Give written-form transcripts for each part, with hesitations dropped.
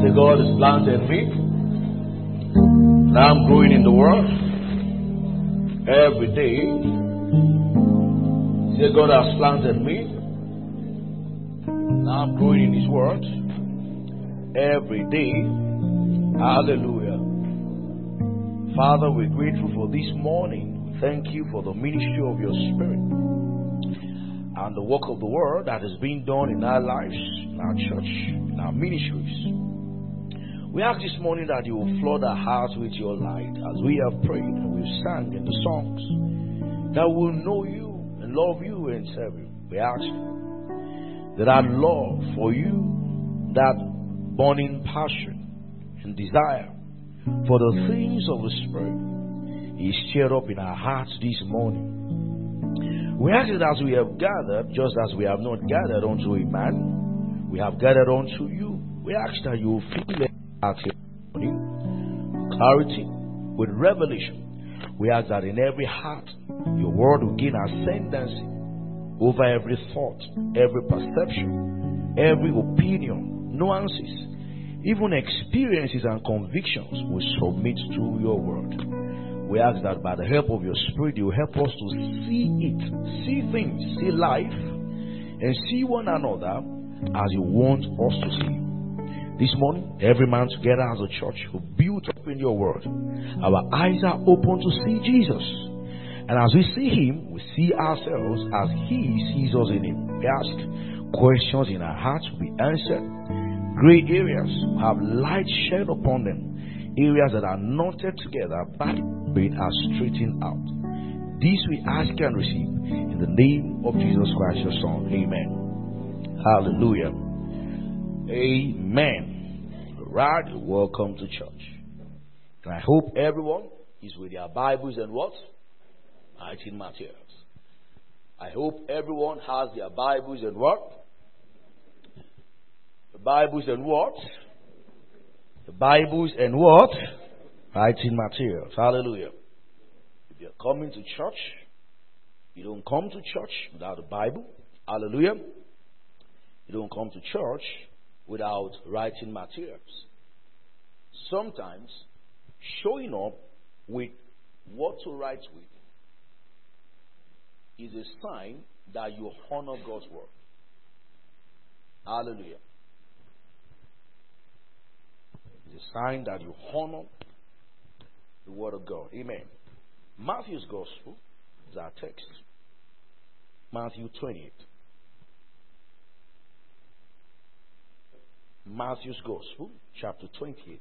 Say, God has planted me. Now I'm growing in the world. Every day. Say, God has planted me. Now I'm growing in His word. Every day. Hallelujah. Father, we're grateful for this morning. Thank you for the ministry of your Spirit and the work of the word that is being done in our lives, in our church, in our ministries. We ask this morning that you will flood our hearts with your light as we have prayed and we've sang in the songs, that we'll know you and love you and serve you. We ask that our love for you, that burning passion and desire for the things of the Spirit, is stirred up in our hearts this morning. We ask that as we have gathered, just as we have not gathered unto a man, we have gathered unto you. We ask that you will fill it with clarity, with revelation. We ask that in every heart, your word will gain ascendancy over every thought, every perception, every opinion, nuances, even experiences and convictions will submit to your word. We ask that by the help of your Spirit, you help us to see it, see things, see life, and see one another as you want us to see you. This morning, every man together as a church who built up in your word, our eyes are open to see Jesus. And as we see him, we see ourselves as he sees us in him. We ask questions in our hearts will be answered. Gray areas will have light shed upon them. Areas that are knotted together by the Spirit are straightened out. This we ask and receive in the name of Jesus Christ, your Son. Amen. Hallelujah. Amen. Right, welcome to church. And I hope everyone is with their Bibles and what? Writing materials. I hope everyone has their Bibles and what? The Bibles and what? The Bibles and what? Writing materials. Hallelujah. If you're coming to church, you don't come to church without a Bible. Hallelujah. You don't come to church without writing materials. Sometimes showing up with what to write with is a sign that you honor God's word. Hallelujah. It's a sign that you honor the word of God. Amen. Matthew's gospel is our text. Matthew 28. Matthew's gospel, chapter 28.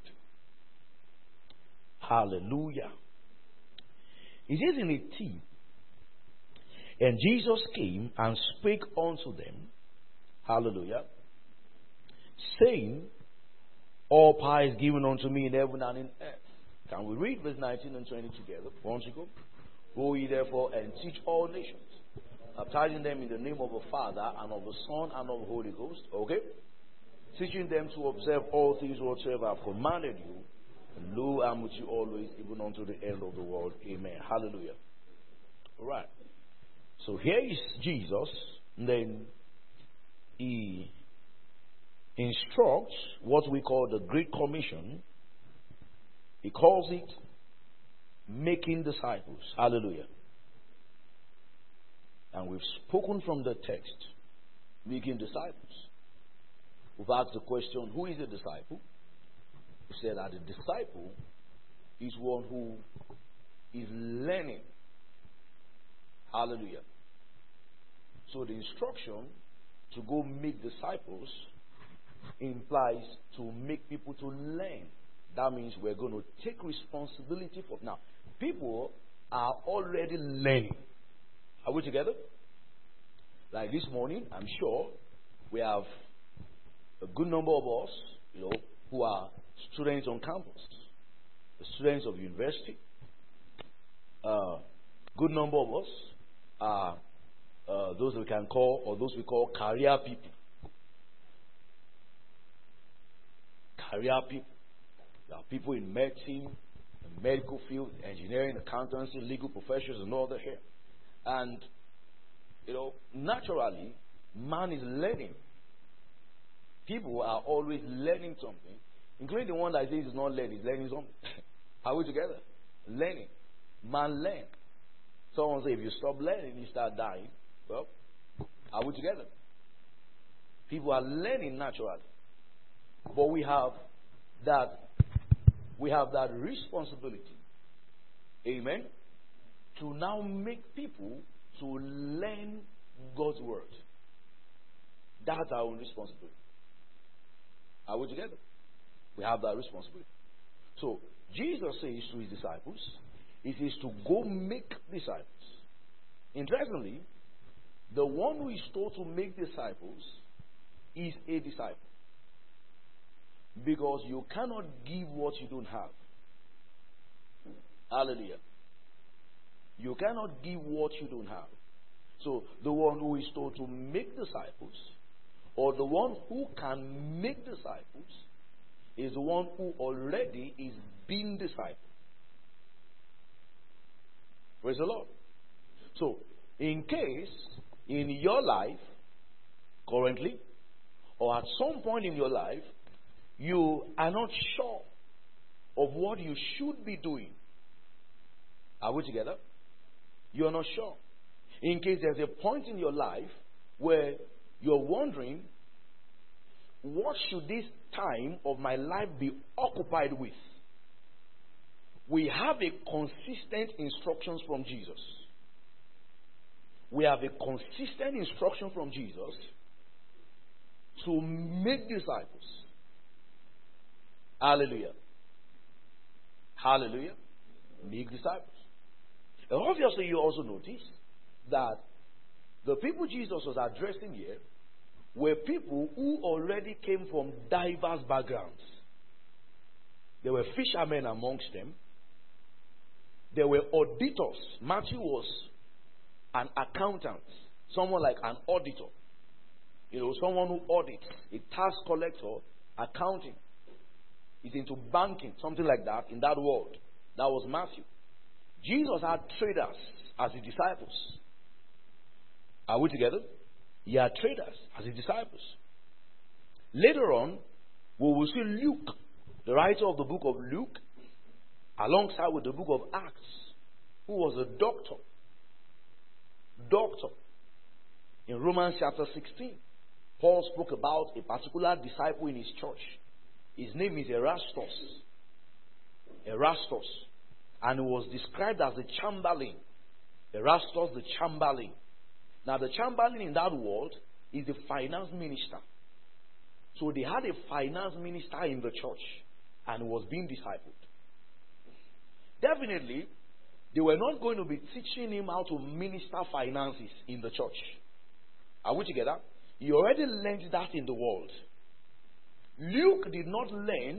Hallelujah. It says in 18, and Jesus came and spake unto them, hallelujah, saying, all power is given unto me in heaven and in earth. Can we read verse 19 and 20 together? Once you go. Go ye therefore and teach all nations, baptizing them in the name of the Father and of the Son and of the Holy Ghost. Okay? Teaching them to observe all things whatsoever I have commanded you. And lo, I am with you always, even unto the end of the world. Amen. Hallelujah. All right. So here is Jesus. And then he instructs what we call the Great Commission. He calls it making disciples. Hallelujah. And we've spoken from the text, making disciples. We've asked the question, who is a disciple? We said that a disciple is one who is learning. Hallelujah. So the instruction to go make disciples implies to make people to learn. That means we're going to take responsibility for. Now, people are already learning. Are we together? Like this morning, I'm sure we have a good number of us, who are students on campus, the students of university. Good number of us are those we can call, or those we call career people. Career people. There are people in medicine, the medical field, engineering, accountancy, legal professions, and all that here. And, naturally, man is learning. People are always learning something. Including the one that says he's not learning, he's learning something. Are we together? Learning. Man learn. Someone say if you stop learning, you start dying. Well, are we together? People are learning naturally. But we have that responsibility. Amen. To now make people to learn God's word. That's our own responsibility. Are we together? We have that responsibility. So Jesus says to his disciples, he says to go make disciples. Interestingly, the one who is told to make disciples is a disciple. Because you cannot give what you don't have. Hallelujah. You cannot give what you don't have. So the one who is told to make disciples, or the one who can make disciples, is the one who already is being discipled. Praise the Lord. So, in case in your life, currently, or at some point in your life, you are not sure of what you should be doing. Are we together? You are not sure. In case there's a point in your life where you're wondering, what should this time of my life be occupied with? We have a consistent instructions from Jesus. We have a consistent instruction from Jesus to make disciples. Hallelujah. Hallelujah. Make disciples. And obviously you also notice that the people Jesus was addressing here were people who already came from diverse backgrounds. There were fishermen amongst them. There were auditors. Matthew was an accountant, someone like an auditor. You know, someone who audits, a tax collector, accounting. He's into banking, something like that in that world. That was Matthew. Jesus had traders as his disciples. Are we together? He had traders as his disciples. Later on, we will see Luke, the writer of the book of Luke, alongside with the book of Acts, who was a doctor. In Romans chapter 16, Paul spoke about a particular disciple in his church. His name is Erastus. And he was described as the chamberlain. Erastus the chamberlain. Now the chamberlain in that world is the finance minister. So they had a finance minister in the church and he was being discipled. Definitely, they were not going to be teaching him how to minister finances in the church. Are we together? He already learned that in the world. Luke did not learn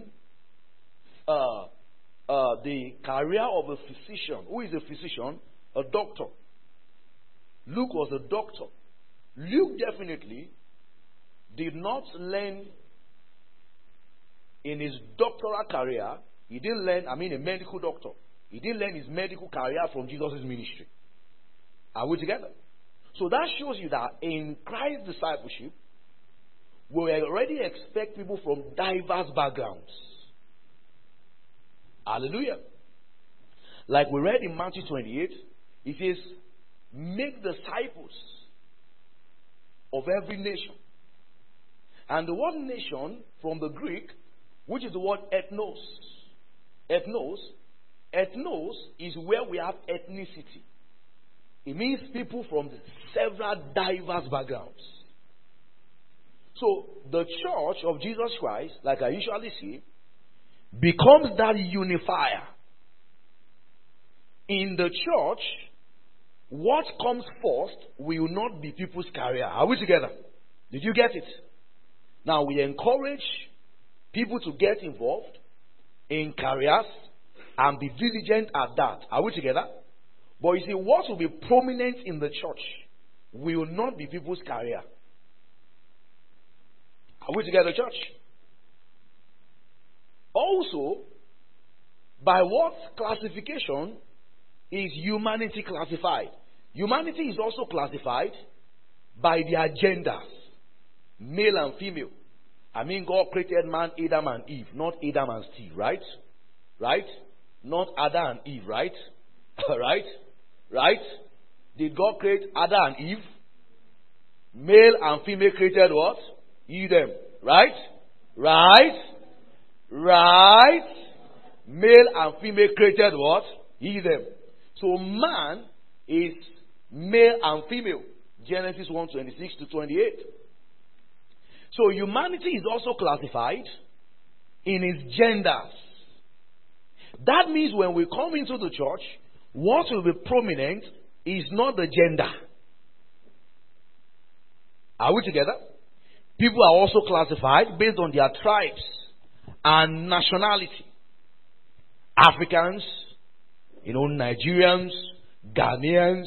the career of a physician. Who is a physician? A doctor. Luke was a doctor. Luke definitely did not learn in his doctoral career. He didn't learn, a medical doctor. He didn't learn his medical career from Jesus' ministry. Are we together? So that shows you that in Christ's discipleship, we already expect people from diverse backgrounds. Hallelujah. Like we read in Matthew 28, it says, make disciples of every nation. And the word nation from the Greek, which is the word ethnos. Ethnos is where we have ethnicity. It means people from several diverse backgrounds. So the church of Jesus Christ, like I usually say, becomes that unifier. In the church, what comes first will not be people's career. Are we together? Did you get it? Now we encourage people to get involved in careers and be diligent at that. Are we together? But you see, what will be prominent in the church will not be people's career. Are we together, church? Also, by what classification is humanity classified? Humanity is also classified by their genders, male and female. I mean, God created man, Adam and Eve, not Adam and Steve, right? Right? Not Adam and Eve, right? Right? Right? Did God create Adam and Eve? Male and female created what? Eden. Right? Right? Right? Male and female created what? Eden. So man is male and female. Genesis 1:26 to 28. So humanity is also classified in its genders. That means when we come into the church, what will be prominent is not the gender. Are we together? People are also classified based on their tribes and nationality. Africans, Nigerians, Ghanaians,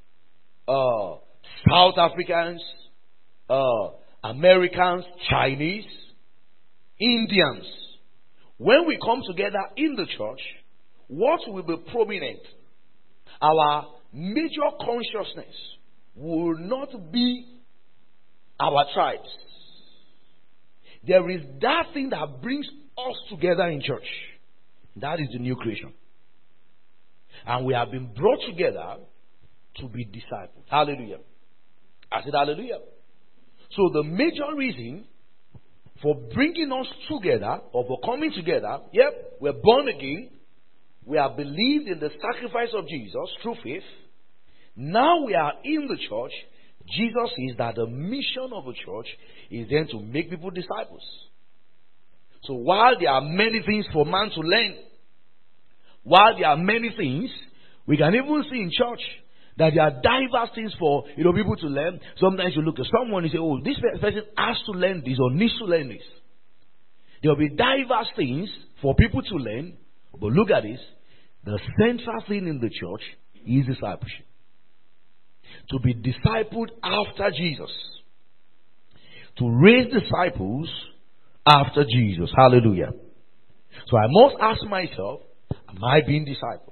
South Africans, Americans, Chinese, Indians. When we come together in the church, what will be prominent? Our major consciousness will not be our tribes. There is that thing that brings us together in church. That is the new creation. And we have been brought together to be disciples. Hallelujah. I said hallelujah. So the major reason for bringing us together, or for coming together, we're born again. We have believed in the sacrifice of Jesus through faith. Now we are in the church. Jesus says that the mission of the church is then to make people disciples. So while there are many things for man to learn, while there are many things, we can even see in church that there are diverse things for people to learn. Sometimes you look at someone and say, oh, this person has to learn this or needs to learn this. There will be diverse things for people to learn. But look at this. The central thing in the church is discipleship. To be discipled after Jesus. To raise disciples after Jesus. Hallelujah. So I must ask myself, am I being discipled?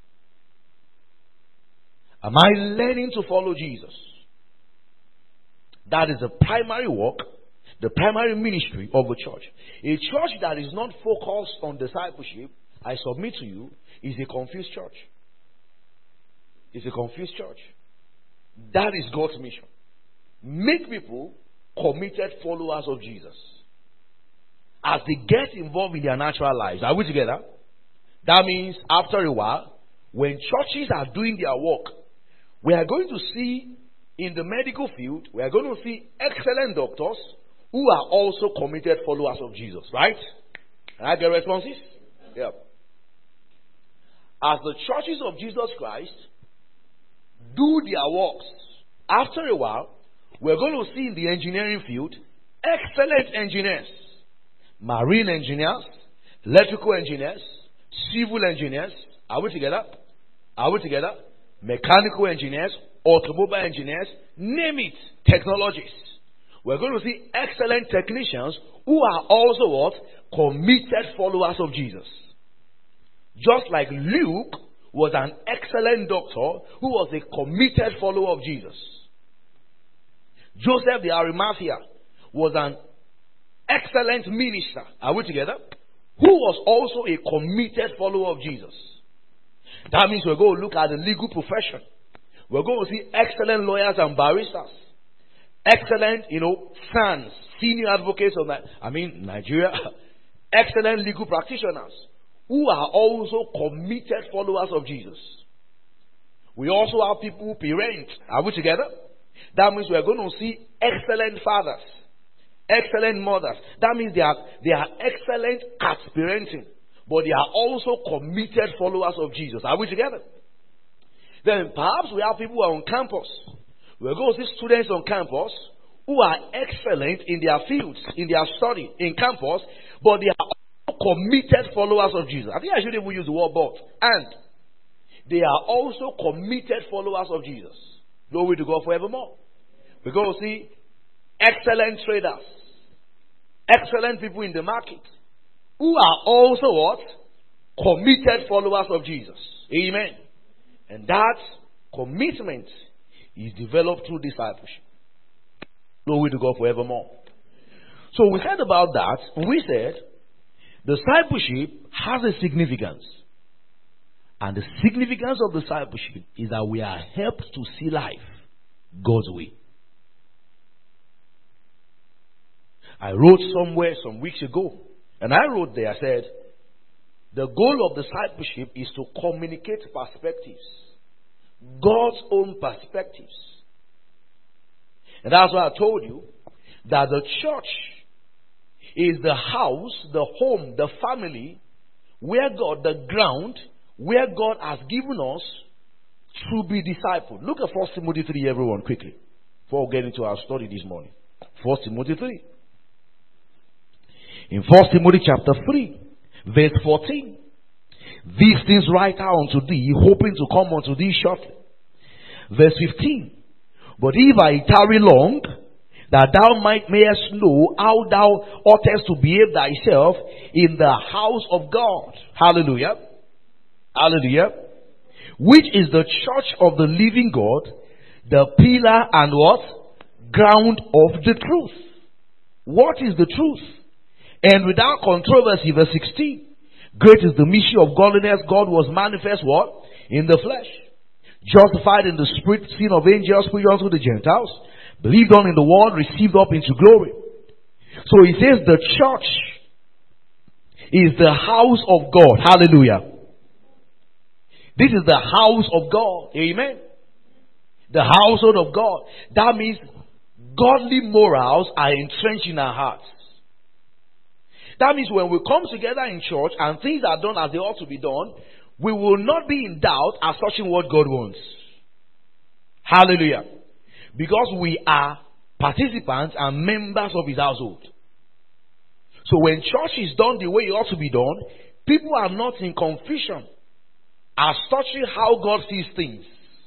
Am I learning to follow Jesus? That is the primary work, the primary ministry of a church. A church that is not focused on discipleship, I submit to you, is a confused church. It's a confused church. That is God's mission. Make people committed followers of Jesus. As they get involved in their natural lives. Are we together? That means after a while, when churches are doing their work, we are going to see in the medical field, we are going to see excellent doctors who are also committed followers of Jesus. Right? Can I get responses? Yeah. As the churches of Jesus Christ do their works, after a while, we're going to see in the engineering field excellent engineers, marine engineers, electrical engineers, civil engineers. Are we together? Are we together? Mechanical engineers, automobile engineers, name it, technologists. We're going to see excellent technicians who are also what? Committed followers of Jesus. Just like Luke was an excellent doctor who was a committed follower of Jesus. Joseph the Arimathea was an excellent minister. Are we together? Who was also a committed follower of Jesus. That means we're going to look at the legal profession. We're going to see excellent lawyers and barristers. Excellent, sons, senior advocates of Nigeria. Excellent legal practitioners who are also committed followers of Jesus. We also have people who parent. Are we together? That means we are going to see excellent fathers, excellent mothers. That means they are excellent at parenting, but they are also committed followers of Jesus. Are we together? Then perhaps we have people who are on campus. We're going to see students on campus who are excellent in their fields, in their study, in campus, but they are committed followers of Jesus. I think I shouldn't even use the word but. And they are also committed followers of Jesus. Glory to God forevermore. We're going to see excellent traders, excellent people in the market, who are also what? Committed followers of Jesus. Amen. And that commitment is developed through discipleship. Glory to God forevermore. So we said about that, we said discipleship has a significance. And the significance of discipleship is that we are helped to see life God's way. I wrote somewhere some weeks ago, and I wrote there, I said, the goal of discipleship is to communicate perspectives, God's own perspectives. And that's why I told you that the church is the house, the home, the family, where God, the ground, where God has given us to be discipled. Look at 1 Timothy 3, everyone, quickly, before we get into our study this morning. 1 Timothy 3. In 1 Timothy chapter 3, verse 14, these things write I unto thee, hoping to come unto thee shortly. Verse 15, but if I tarry long, that thou mayest know how thou oughtest to behave thyself in the house of God. Hallelujah. Hallelujah. Which is the church of the living God, the pillar and what? Ground of the truth. What is the truth? And without controversy, verse 16, great is the mystery of godliness. God was manifest what? In the flesh. Justified in the spirit, seen of angels, preached unto the Gentiles, believed on in the world, received up into glory. So he says the church is the house of God. Hallelujah. This is the house of God. Amen. The household of God. That means godly morals are entrenched in our hearts. That means when we come together in church and things are done as they ought to be done, we will not be in doubt as touching what God wants. Hallelujah. Because we are participants and members of His household. So when church is done the way it ought to be done, people are not in confusion as touching how God sees things.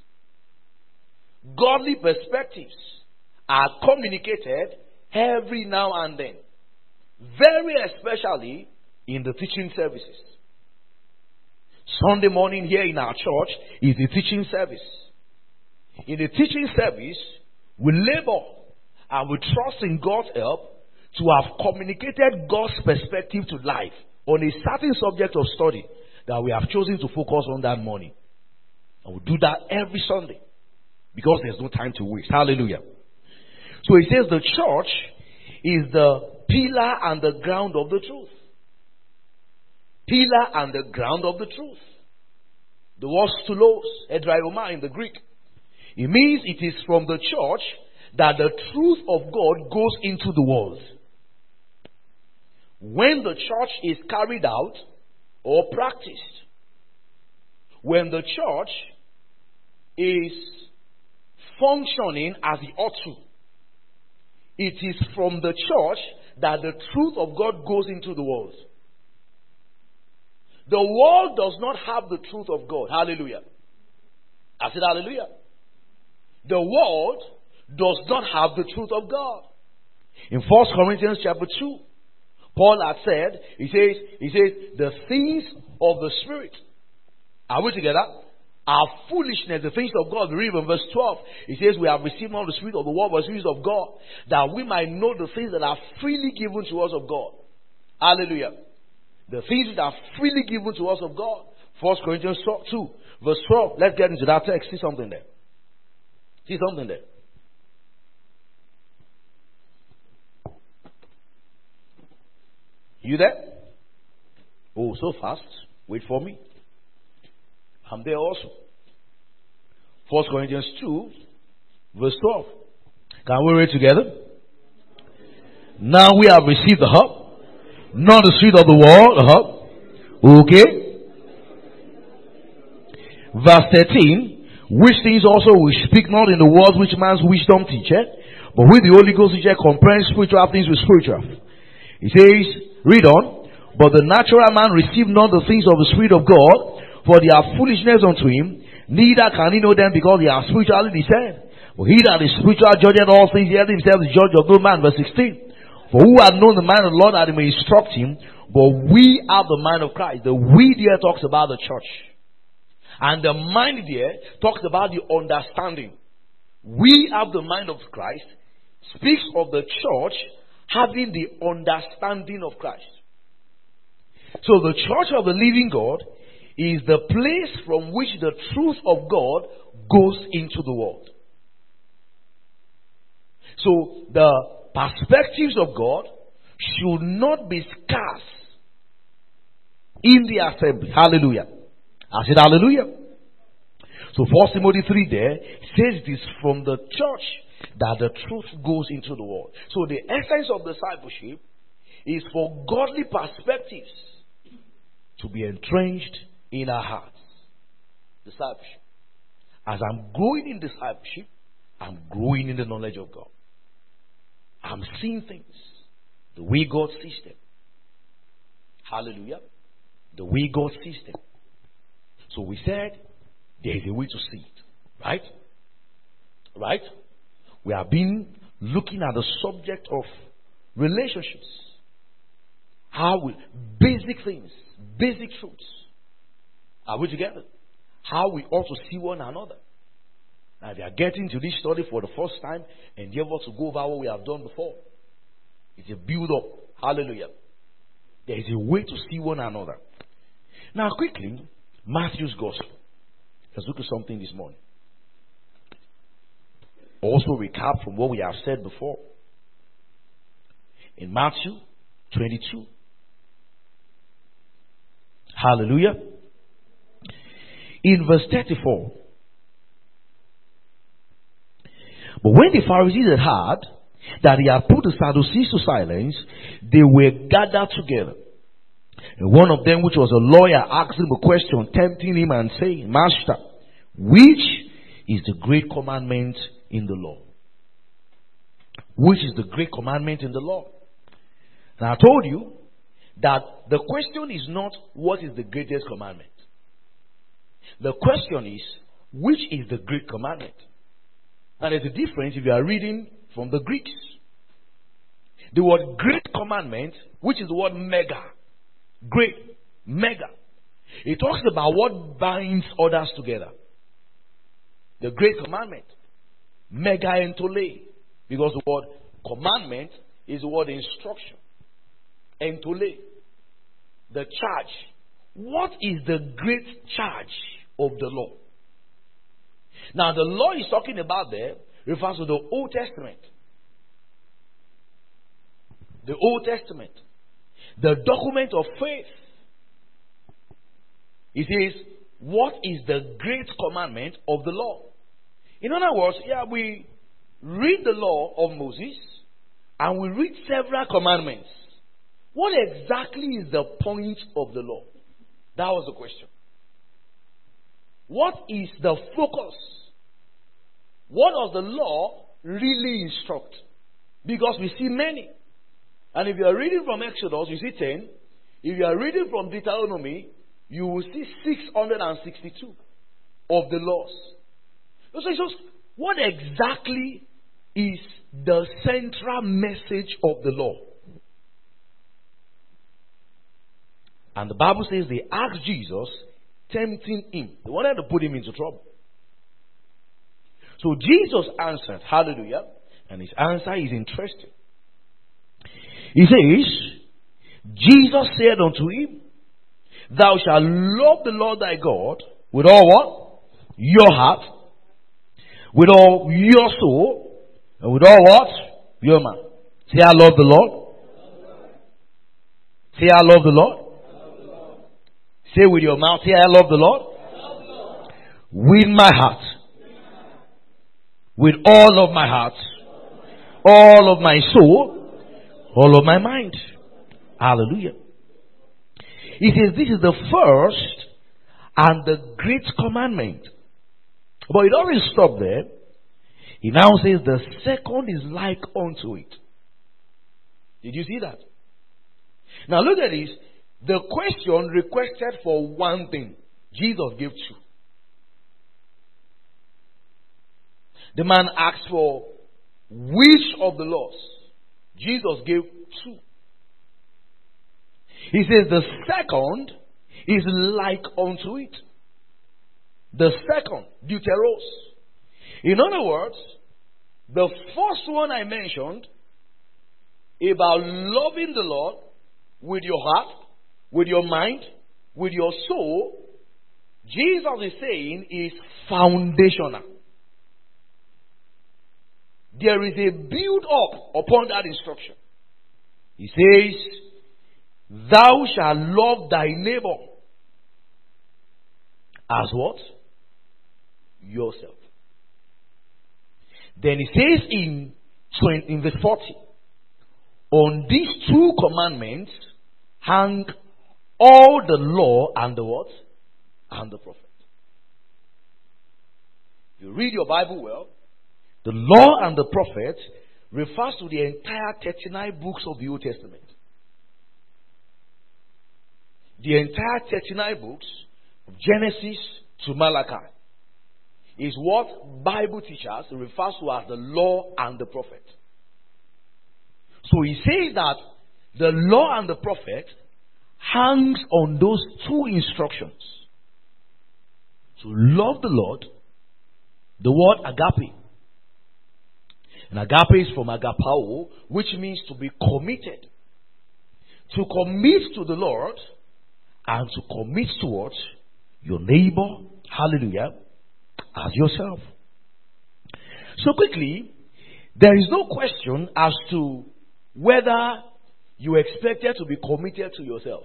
Godly perspectives are communicated every now and then. Very especially in the teaching services. Sunday morning here in our church is the teaching service. In the teaching service, we labor and we trust in God's help to have communicated God's perspective to life on a certain subject of study that we have chosen to focus on that morning. And we do that every Sunday because there's no time to waste. Hallelujah. So it says the church is the pillar and the ground of the truth. Pillar and the ground of the truth. The word stulos, edraioma in the Greek. It means it is from the church that the truth of God goes into the world. When the church is carried out or practiced, when the church is functioning as it ought to, it is from the church that the truth of God goes into the world. The world does not have the truth of God. Hallelujah. I said hallelujah. The world does not have the truth of God. In 1 Corinthians chapter 2, Paul had said, he says, the things of the Spirit, are we together? Are foolishness, the things of God. Read in verse 12. It says, we have received not the Spirit of the world, but the Spirit of God, that we might know the things that are freely given to us of God. Hallelujah. The things that are freely given to us of God. 1 Corinthians 2, verse 12. Let's get into that text. See something there. See something there. You there? Oh, so fast. Wait for me. I'm there also. 1 Corinthians 2, verse 12. Can we read together? Now we have received the help, not the spirit of the world. Okay. Verse 13. Which things also we speak not in the words which man's wisdom teacheth, but with the Holy Ghost teacheth, comparing spiritual things with spiritual. He says, read on. But the natural man received not the things of the Spirit of God, for they are foolishness unto him, neither can he know them because they are spiritually discerned. For he that is spiritual judgeth all things, yet himself is judge of no man. Verse 16. For who hath known the mind of the Lord that he may instruct him? But we have the mind of Christ. The we there talks about the church. And the mind there talks about the understanding. We have the mind of Christ, speaks of the church having the understanding of Christ. So the church of the living God is the place from which the truth of God goes into the world. So the perspectives of God should not be scarce in the assembly. Hallelujah. I said hallelujah. So 1 Timothy 3 there says this from the church that the truth goes into the world. So the essence of discipleship is for godly perspectives to be entrenched in our hearts. Discipleship. As I'm growing in discipleship, I'm growing in the knowledge of God. I'm seeing things the way God sees them. Hallelujah. The way God sees them. So we said there is a way to see it. Right? Right? We have been looking at the subject of relationships. Basic things, basic truths. Are we together? How we ought to see one another. Now, if you are getting to this study for the first time, endeavor to go over what we have done before. It's a build up. Hallelujah. There is a way to see one another. Now, quickly, Matthew's Gospel. Let's look at something this morning. Also recap from what we have said before. In Matthew 22. Hallelujah. In verse 34. But when the Pharisees had heard that he had put the Sadducees to silence, they were gathered together. And one of them, which was a lawyer, asked him a question, tempting him and saying, Master, which is the great commandment in the law? Which is the great commandment in the law? Now I told you that the question is not what is the greatest commandment. The question is, which is the great commandment? And there's a difference if you are reading from the Greeks. The word great commandment, which is the word mega. Great. Mega. It talks about what binds others together. The great commandment. Mega entole. Because the word commandment is the word instruction. Entole. The charge. What is the great charge of the law? Now the law he's talking about there refers to the Old Testament. The Old Testament. The document of faith. It says, what is the great commandment of the law? In other words, we read the law of Moses and we read several commandments. What exactly is the point of the law? That was the question. What is the focus? What does the law really instruct? Because we see many. And if you are reading from Exodus, you see 10. If you are reading from Deuteronomy, you will see 662 of the laws. So it's just, what exactly is the central message of the law? And the Bible says they asked Jesus, tempting him. They wanted to put him into trouble. So Jesus answered, hallelujah, and his answer is interesting. He says, Jesus said unto him, thou shalt love the Lord thy God with all what? Your heart, with all your soul, and with all what? Your mind. Say, I love the Lord. Say, I love the Lord. Say with your mouth, say, I love the Lord. With my heart. With all of my heart. All of my soul. All of my mind. Hallelujah. He says this is the first and the great commandment. But it doesn't stop there. He now says the second is like unto it. Did you see that? Now look at this. The question requested for one thing. Jesus gave two. The man asked for which of the laws? Jesus gave two. He says the second is like unto it. The second, deuteros. In other words, the first one I mentioned about loving the Lord with your heart, with your mind, with your soul, Jesus is saying is foundational. There is a build up upon that instruction. He says, thou shalt love thy neighbor as what? Yourself. Then he says in verse 40, on these two commandments hang all the law and the what? And the prophet. You read your Bible well, the law and the prophet refers to the entire 39 books of the Old Testament. The entire 39 books, of Genesis to Malachi, is what Bible teachers refers to as the law and the prophet. So he says that the law and the prophet hangs on those two instructions. To love the Lord, the word agape. And agape is from agapao, which means to be committed. To commit to the Lord and to commit towards your neighbor, hallelujah, as yourself. So quickly, there is no question as to whether you expected to be committed to yourself.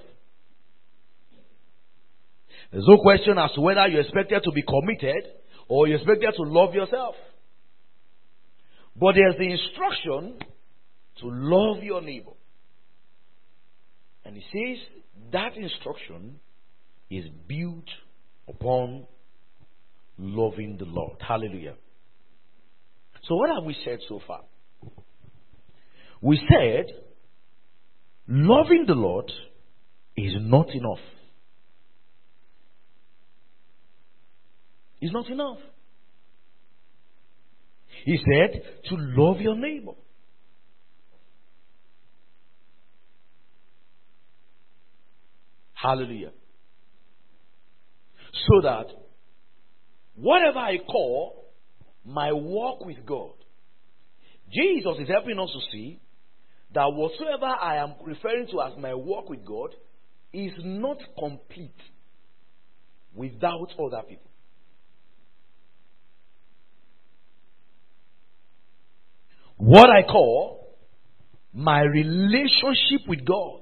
There's no question as to whether you expected to be committed or you expected to love yourself. But there's the instruction to love your neighbor. And he says that instruction is built upon loving the Lord. Hallelujah. So what have we said so far? We said loving the Lord is not enough. It's not enough. He said to love your neighbor. Hallelujah. So that whatever I call my walk with God, Jesus is helping us to see that whatsoever I am referring to as my walk with God is not complete without other people. What I call my relationship with God,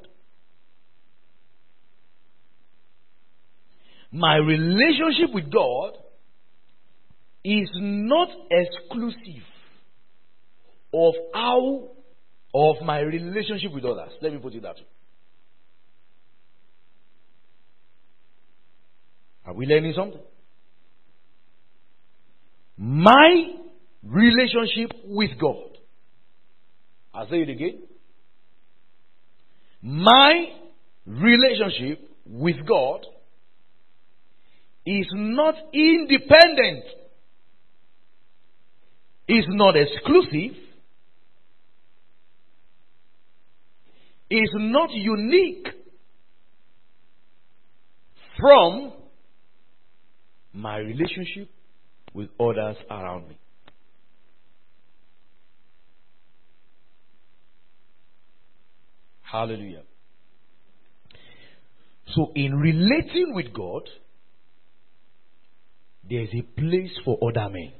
my relationship with God is not exclusive of my relationship with others. Let me put it that way. Are we learning something? My relationship with God. I'll say it again. My relationship with God is not independent, is not exclusive, is not unique from my relationship with others around me. Hallelujah. So in relating with God, there is a place for other men.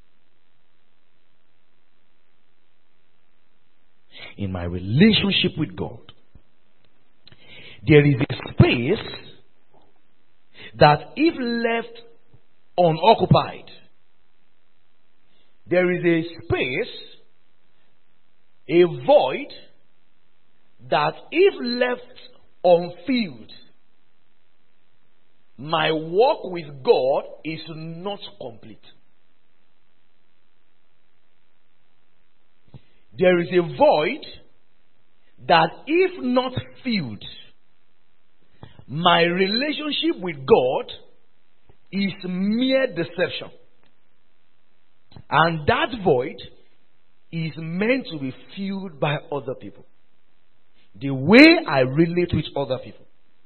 In my relationship with God, there is a space that if left unoccupied, there is a space, a void, that if left unfilled, my walk with God is not complete. There is a void that if not filled, my relationship with God is mere deception. And that void is meant to be filled by other people. The way I relate with other people.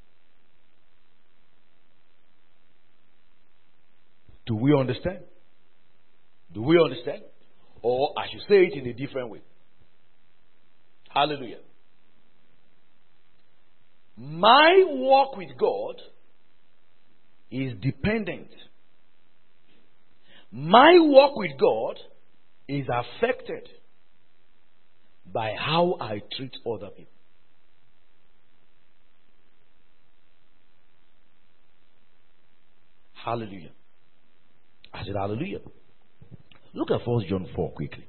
Do we understand? Do we understand? Or I should say it in a different way. Hallelujah. My walk with God is dependent. My walk with God is affected by how I treat other people. Hallelujah. I said hallelujah. Look at 1 John 4 quickly.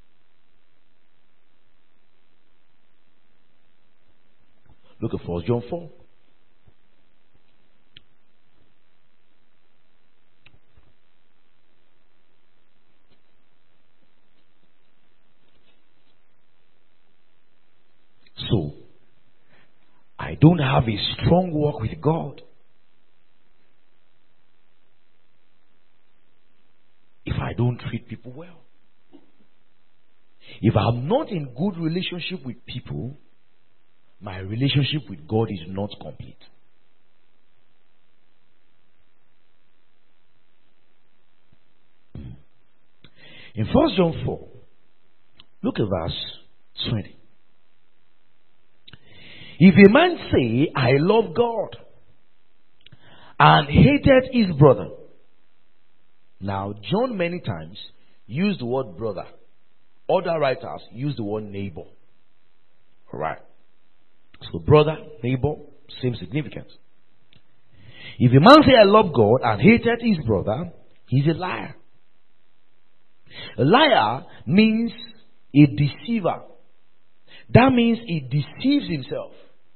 Look at 1 John 4. So, I don't have a strong walk with God if I don't treat people well. If I'm not in good relationship with people, my relationship with God is not complete. In 1 John 4, look at verse 20. If a man say, I love God, and hated his brother. Now, John many times used the word brother. Other writers use the word neighbor. Alright. So brother, neighbor, same significance. If a man say, I love God, and hated his brother, he's a liar. A liar means a deceiver. That means he deceives himself.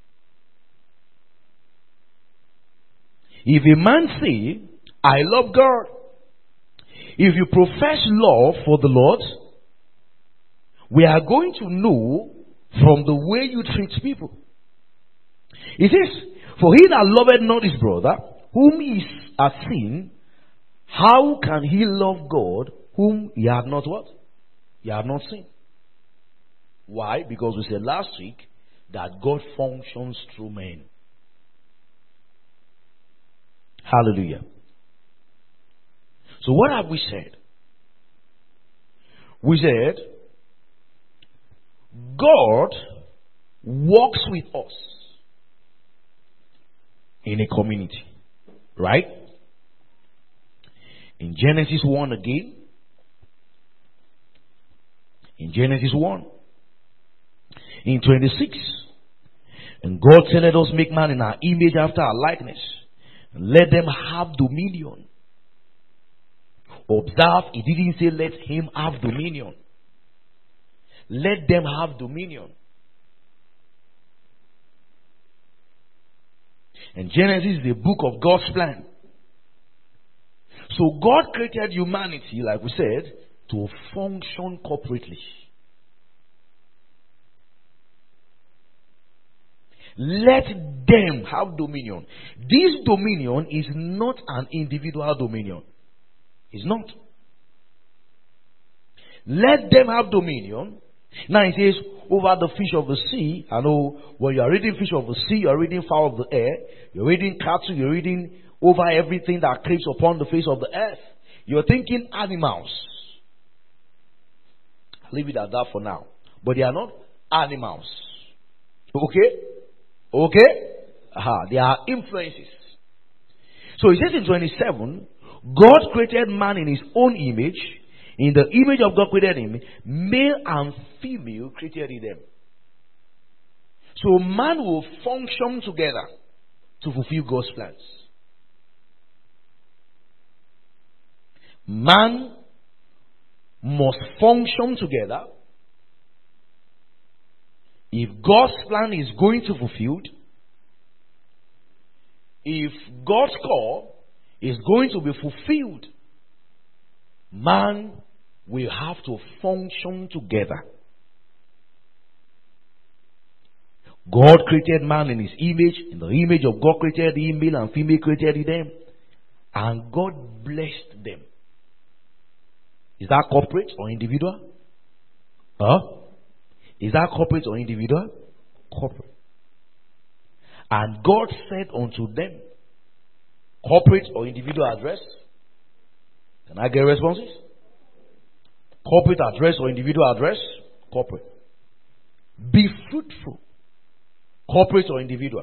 If a man say, I love God, if you profess love for the Lord, we are going to know from the way you treat people. It says, for he that loveth not his brother, whom he hath seen, how can he love God, whom he had not what? He had not seen. Why? Because we said last week that God functions through men. Hallelujah. So what have we said? We said God walks with us in a community. Right? In Genesis 1 again. In Genesis 1. In 26. And God said, let us make man in our image after our likeness. And let them have dominion. Observe, he didn't say let him have dominion. Let them have dominion. And Genesis is the book of God's plan. So God created humanity, like we said, to function corporately. Let them have dominion. This dominion is not an individual dominion. It's not. Let them have dominion. Now it says, over the fish of the sea. I know when you are reading fish of the sea, you are reading fowl of the air, you're reading cattle, you're reading over everything that creeps upon the face of the earth. You're thinking animals. I'll leave it at that for now. But they are not animals. Okay? Okay? They are influences. So it says in 27, God created man in his own image. In the image of God created him. Male and female created he them. So man will function together to fulfill God's plans. Man must function together if God's plan is going to be fulfilled. If God's call is going to be fulfilled, man will have to function together. God created man in his image. In the image of God created him, male and female created he them. And God blessed them. Is that corporate or individual? Is that corporate or individual? Corporate. And God said unto them, corporate or individual address? Can I get responses? Corporate address or individual address? Corporate. Be fruitful. Corporate or individual?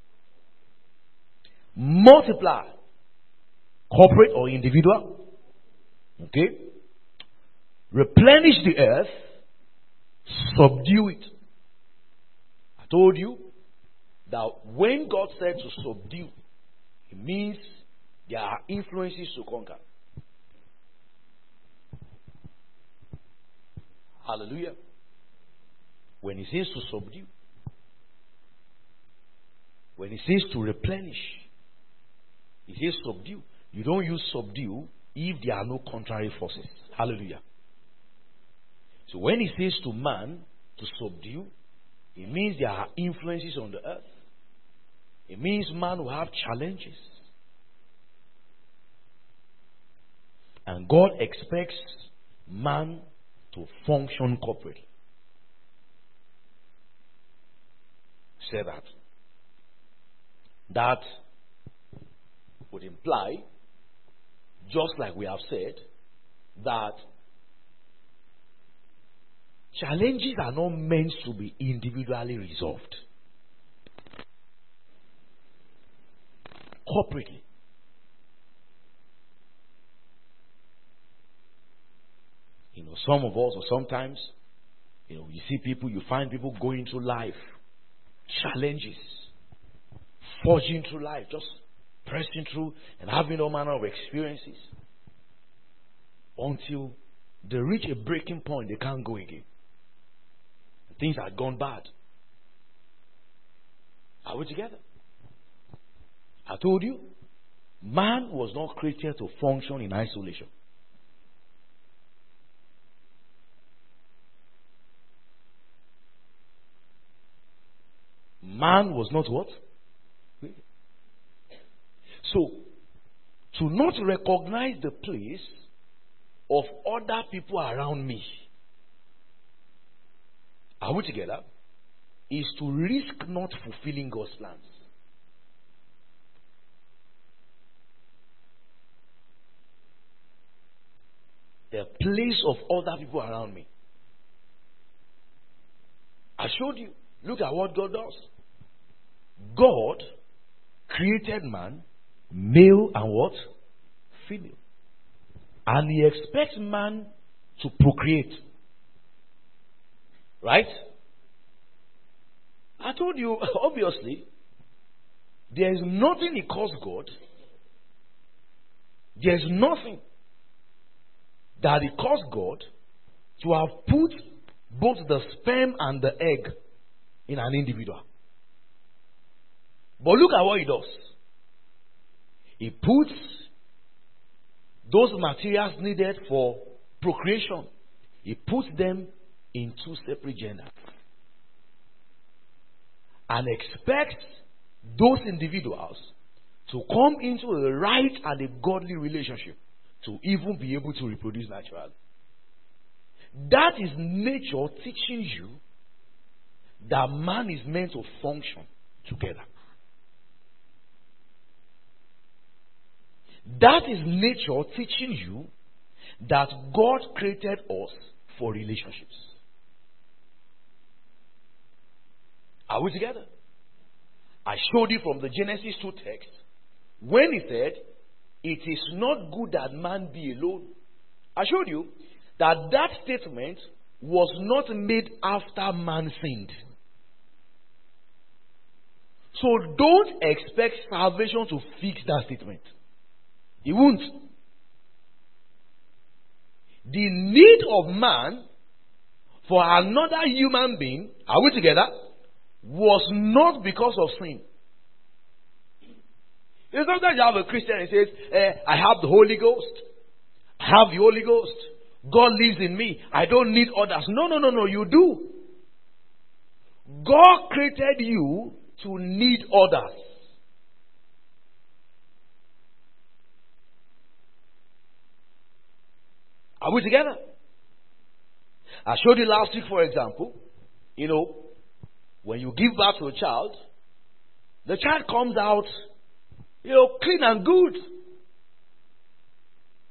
Multiply. Corporate or individual? Okay. Replenish the earth. Subdue it. I told you that when God said to subdue, it means there are influences to conquer. Hallelujah. When he says to subdue, when he says to replenish, he says subdue. You don't use subdue if there are no contrary forces. Hallelujah. So when he says to man to subdue, it means there are influences on the earth. It means man will have challenges. And God expects man to function corporately. Say that. That would imply, just like we have said, that challenges are not meant to be individually resolved. Corporately. Some of us, or sometimes, you see people, you find people going through life, challenges, forging through life, just pressing through and having all manner of experiences until they reach a breaking point, they can't go again. Things had gone bad. Are we together? I told you, man was not created to function in isolation. Man was not what? So, to not recognize the place of other people around me, are we together? Is to risk not fulfilling God's plans. The place of other people around me. I showed you. Look at what God does. God created man, male and what? Female. And he expects man to procreate. Right? I told you, obviously, there is nothing it costs God. There is nothing that it costs God to have put both the sperm and the egg in an individual. But look at what he does. He puts those materials needed for procreation, he puts them in two separate genders. And expects those individuals to come into a right and a godly relationship to even be able to reproduce naturally. That is nature teaching you that man is meant to function together. That is nature teaching you that God created us for relationships. Are we together? I showed you from the Genesis 2 text when he said, "It is not good that man be alone." I showed you that that statement was not made after man sinned. So don't expect salvation to fix that statement. It won't. The need of man for another human being, are we together, was not because of sin. Sometimes you have a Christian and says, I have the Holy Ghost. I have the Holy Ghost. God lives in me. I don't need others. No, you do. God created you to need others. Are we together? I showed you last week, for example, when you give birth to a child, the child comes out, clean and good.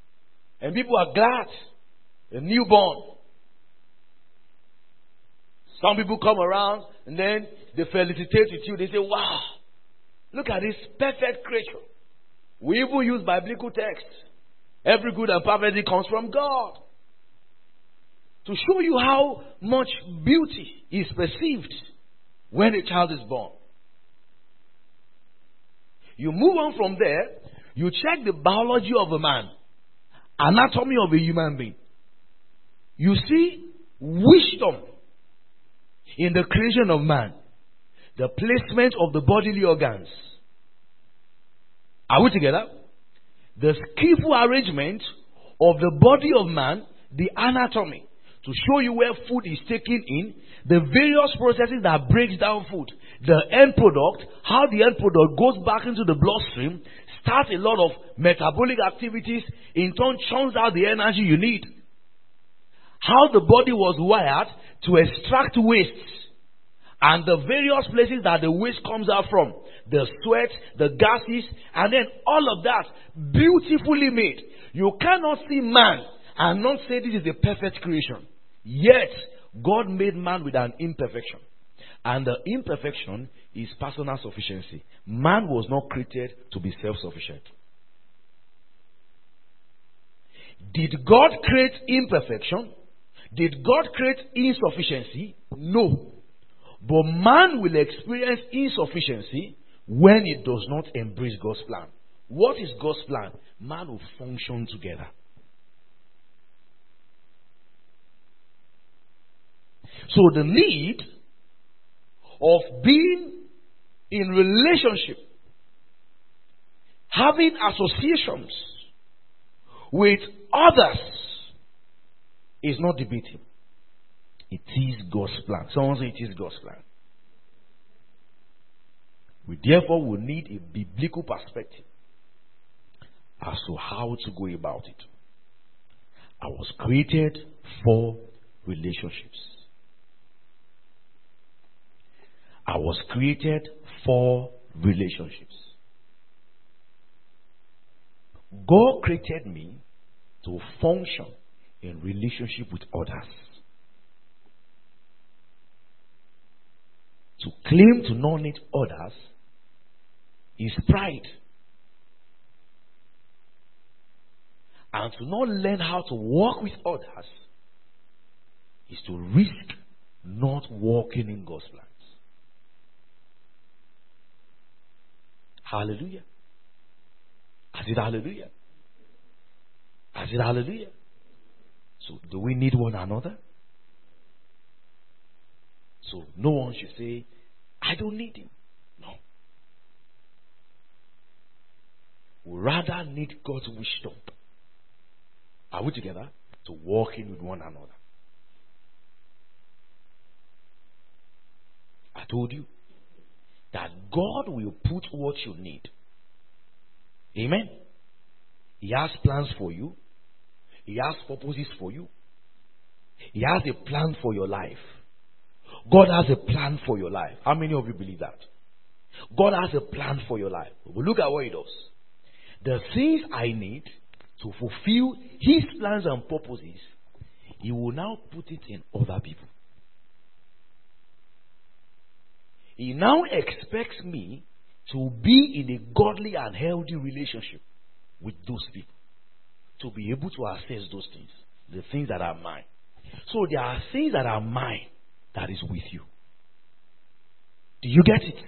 And people are glad. A newborn. Some people come around and then they felicitate with you. They say, wow, look at this perfect creature. We even use biblical text. Every good and perfect thing comes from God. To show you how much beauty is perceived when a child is born. You move on from there, you check the biology of a man, anatomy of a human being. You see wisdom in the creation of man, the placement of the bodily organs. Are we together? The skillful arrangement of the body of man, the anatomy, to show you where food is taken in, the various processes that breaks down food, the end product, how the end product goes back into the bloodstream, starts a lot of metabolic activities, in turn churns out the energy you need. How the body was wired to extract wastes, and the various places that the waste comes out from, the sweat, the gases, and then all of that beautifully made. You cannot see man and not say this is a perfect creation. Yet, God made man with an imperfection. And the imperfection is personal sufficiency. Man was not created to be self-sufficient. Did God create imperfection? Did God create insufficiency? No. But man will experience insufficiency when it does not embrace God's plan. What is God's plan? Man will function together. So the need of being in relationship, having associations with others, is not debating. It is God's plan. Someone say it is God's plan. We therefore will need a biblical perspective as to how to go about it. I was created for relationships. I was created for relationships. God created me to function in relationship with others. To claim to not need others is pride. And to not learn how to walk with others is to risk not walking in God's plans. Hallelujah. I said hallelujah. I said hallelujah. So do we need one another? So no one should say, I don't need him. No. We rather need God's wisdom. Are we together? To walk in with one another. I told you that God will put what you need. Amen. He has plans for you. He has purposes for you. He has a plan for your life. God has a plan for your life. How many of you believe that? God has a plan for your life. But look at what He does. The things I need to fulfill His plans and purposes, He will now put it in other people. He now expects me to be in a godly and healthy relationship with those people, to be able to access those things, the things that are mine. So there are things that are mine that is with you. Do you get it?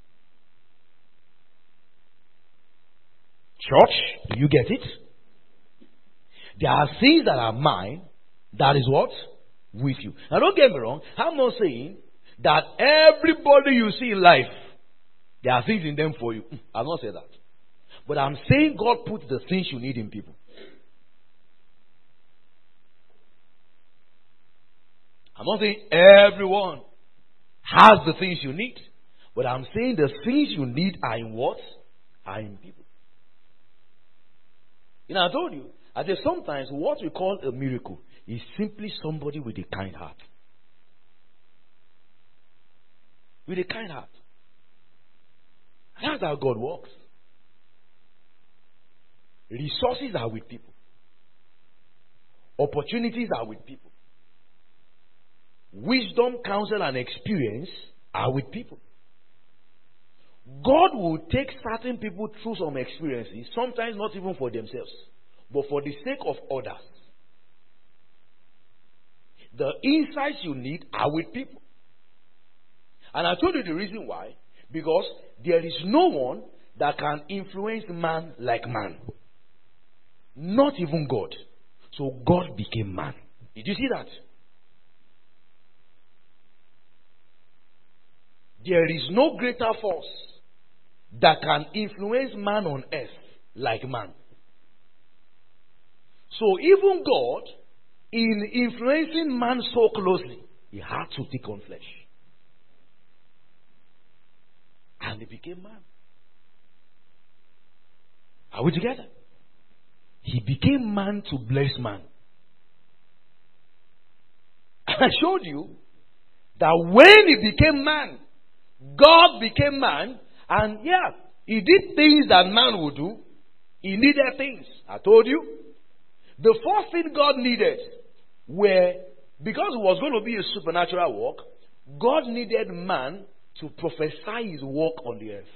Church, do you get it? There are things that are mine that is what? With you. Now don't get me wrong, I'm not saying that everybody you see in life, there are things in them for you. I've not said that. But I'm saying God puts the things you need in people. I'm not saying everyone has the things you need. But I'm saying the things you need are in what? Are in people. You know, I told you, I said sometimes what we call a miracle is simply somebody with a kind heart. With a kind heart. That's how God works. Resources are with people. Opportunities are with people. wisdom, counsel, and experience are with people. God will take certain people through some experiences, sometimes not even for themselves, but for the sake of others. The insights you need are with people. And I told you the reason why. Because there is no one that can influence man like man. Not even God. So God became man. Did you see that? There is no greater force that can influence man on earth like man. So even God, in influencing man so closely, he had to take on flesh. And he became man. Are we together? He became man to bless man. I showed you that when he became man, God became man, and he did things that man would do. He needed things. I told you. The first thing God needed because it was going to be a supernatural work, God needed man to prophesy his work on the earth.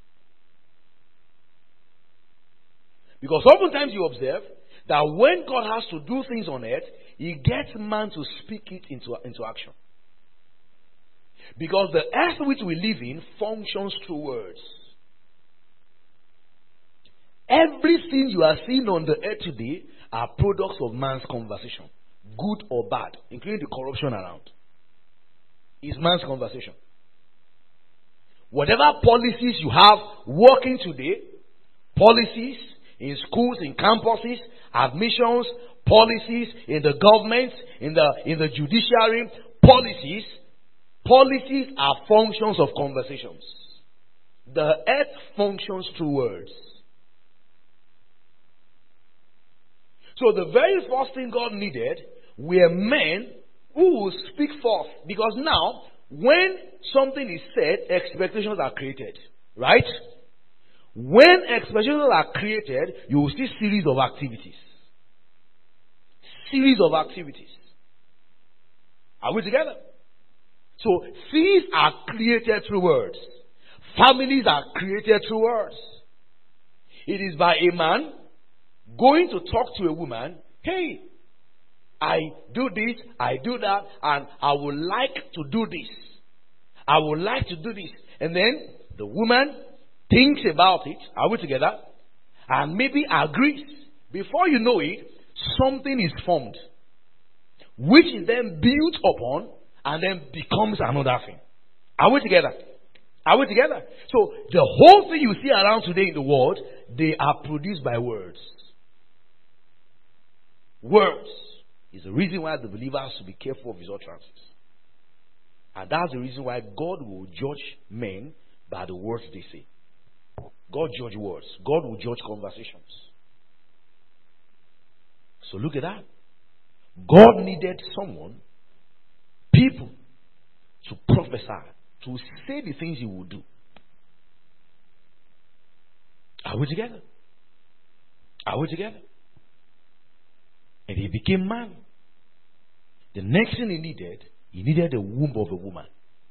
Because oftentimes you observe that when God has to do things on earth, he gets man to speak it into action. Because the earth which we live in functions through words. Everything you are seeing on the earth today are products of man's conversation, good or bad, including the corruption around. It's man's conversation. Whatever policies you have working today, policies in schools, in campuses, admissions, policies in the government, in the judiciary, policies are functions of conversations. The earth functions through words. So the very first thing God needed were men who would speak forth. Because now, when something is said, expectations are created. Right? When expectations are created, you will see series of activities. Series of activities. Are we together? So, things are created through words. Families are created through words. It is by a man going to talk to a woman, hey, I do this, I do that, and I would like to do this. I would like to do this. And then the woman thinks about it. Are we together? And maybe agrees. Before you know it, something is formed, which is then built upon and then becomes another thing. Are we together? Are we together? So the whole thing you see around today in the world, they are produced by words. Words is the reason why the believer has to be careful of his utterances. And that's the reason why God will judge men by the words they say. God judge words. God will judge conversations. So look at that. God needed someone, people, to prophesy, to say the things he would do. Are we together? Are we together? And he became man. The next thing he needed the womb of a woman.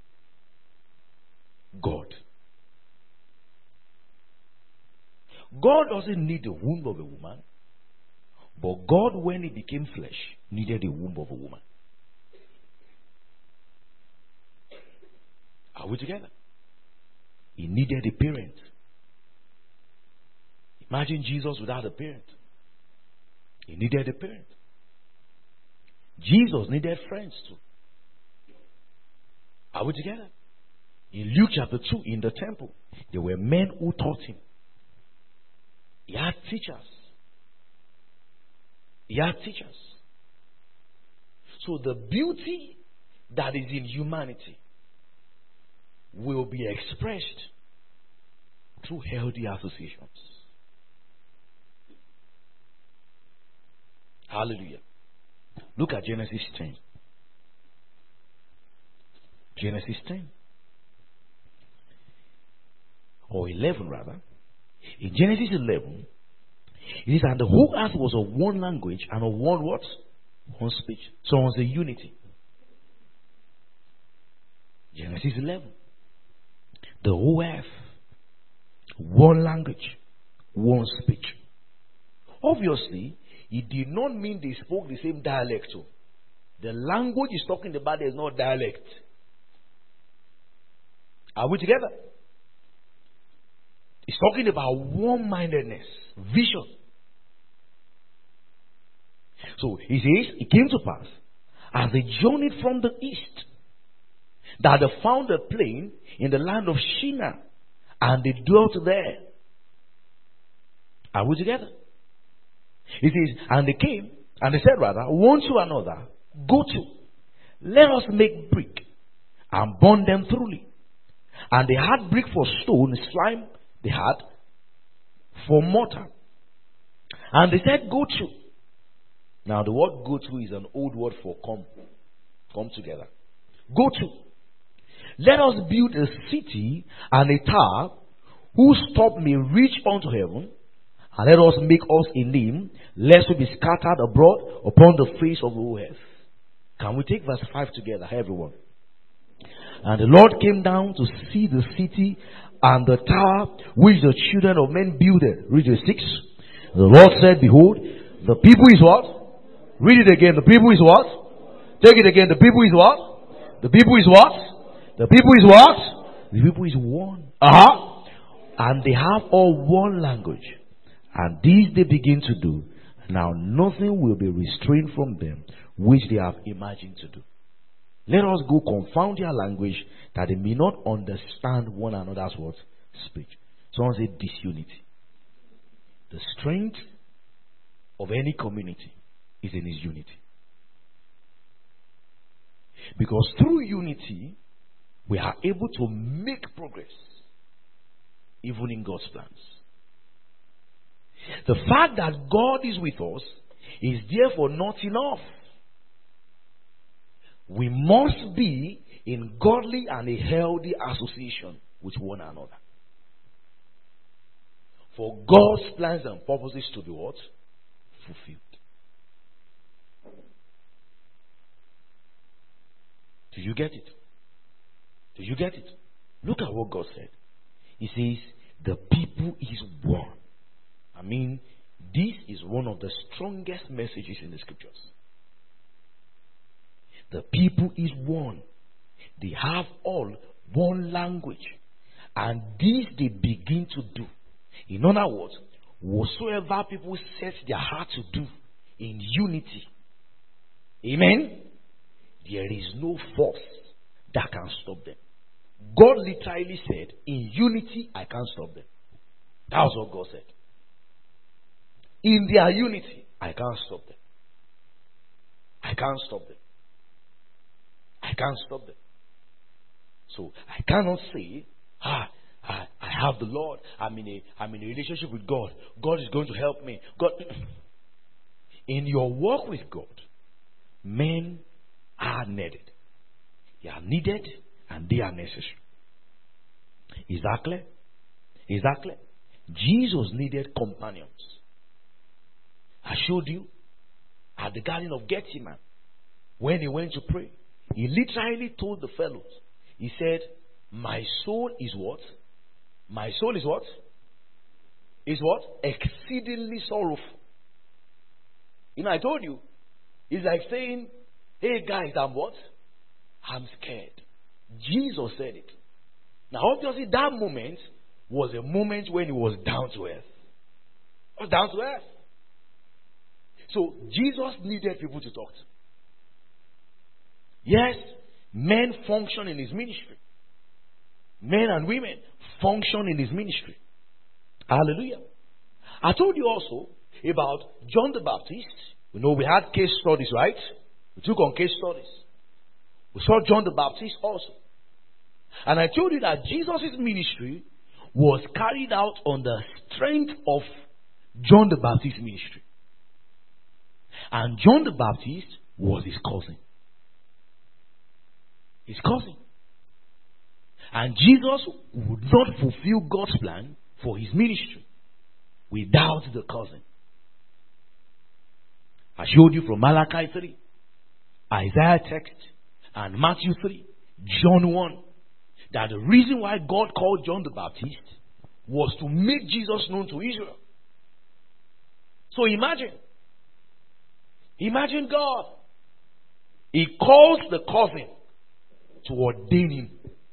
God. God doesn't need the womb of a woman, but God, when he became flesh, needed the womb of a woman. Are we together? He needed a parent. Imagine Jesus without a parent. He needed a parent. Jesus needed friends too. Are we together? In Luke chapter 2, in the temple, there were men who taught him. He had teachers. He had teachers. So the beauty that is in humanity will be expressed through healthy associations. Hallelujah. Look at Genesis 10. Genesis 10. Or 11 rather. In Genesis 11, it is that the whole earth was of one language and of one what? One speech. So it was a unity. Genesis 11. The whole earth, one language, one speech. Obviously, it did not mean they spoke the same dialect. So the language is talking about is not dialect. Are we together? It's talking about one-mindedness, vision. So he says, it came to pass, as they journeyed from the east, that they found a plain in the land of Shinar, and they dwelt there. Are we together? It says, and they came, and they said rather, one to another, go to, let us make brick, and burn them thoroughly. And they had brick for stone, slime they had for mortar. And they said, go to. Now the word go to is an old word for come together. Go to. Let us build a city and a tower whose top may reach unto heaven, and let us make us a name, lest we be scattered abroad upon the face of the whole earth. Can we take verse 5 together, everyone? And the Lord came down to see the city and the tower which the children of men builded. Read verse 6. The Lord said, behold, the people is what? Read it again. The people is what? Take it again. The people is what? The people is what? The people is what? The people is one. And they have all one language. And this they begin to do. Now nothing will be restrained from them which they have imagined to do. Let us go confound their language, that they may not understand one another's what? Speech. Someone say disunity. The strength of any community is in its unity. Because through unity, we are able to make progress, even in God's plans. The fact that God is with us is therefore not enough. We must be in godly and a healthy association with one another, for God's plans and purposes to be what? Fulfilled. Do you get it? Do you get it? Look at what God said. He says, the people is one. I mean, this is one of the strongest messages in the scriptures. The people is one. They have all one language. And this they begin to do. In other words, whatsoever people set their heart to do in unity. Amen? There is no force that can stop them. God literally said, in unity, I can't stop them. That's what God said. In their unity, I can't stop them. I can't stop them. I can't stop them. So I cannot say, I have the Lord. I'm in a relationship with God. God is going to help me. God, in your work with God, men are needed. They are needed and they are necessary. Is that clear? Is that clear? Jesus needed companions. I showed you at the Garden of Gethsemane when he went to pray. He literally told the fellows, he said, my soul is what? My soul is what? Is what? Exceedingly sorrowful. You know, I told you, it's like saying, hey guys, I'm what? I'm scared. Jesus said it. Now obviously that moment was a moment when he was down to earth. He was down to earth. So Jesus needed people to talk to. Yes, men function in his ministry. Men and women function in his ministry. Hallelujah. I told you also about John the Baptist. You know, we had case studies, right? We took on case studies. We saw John the Baptist also. And I told you that Jesus' ministry was carried out on the strength of John the Baptist's ministry. And John the Baptist was his cousin. His cousin. And Jesus would not fulfill God's plan for his ministry without the cousin. I showed you from Malachi 3, Isaiah text, and Matthew 3, John 1. that the reason why God called John the Baptist was to make Jesus known to Israel. So imagine God. He calls the cousin to ordain him.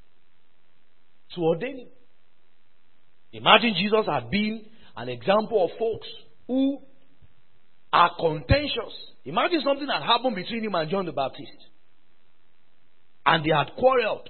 Imagine Jesus had been an example of folks who are contentious. Imagine something that happened between him and John the Baptist. And they had quarreled.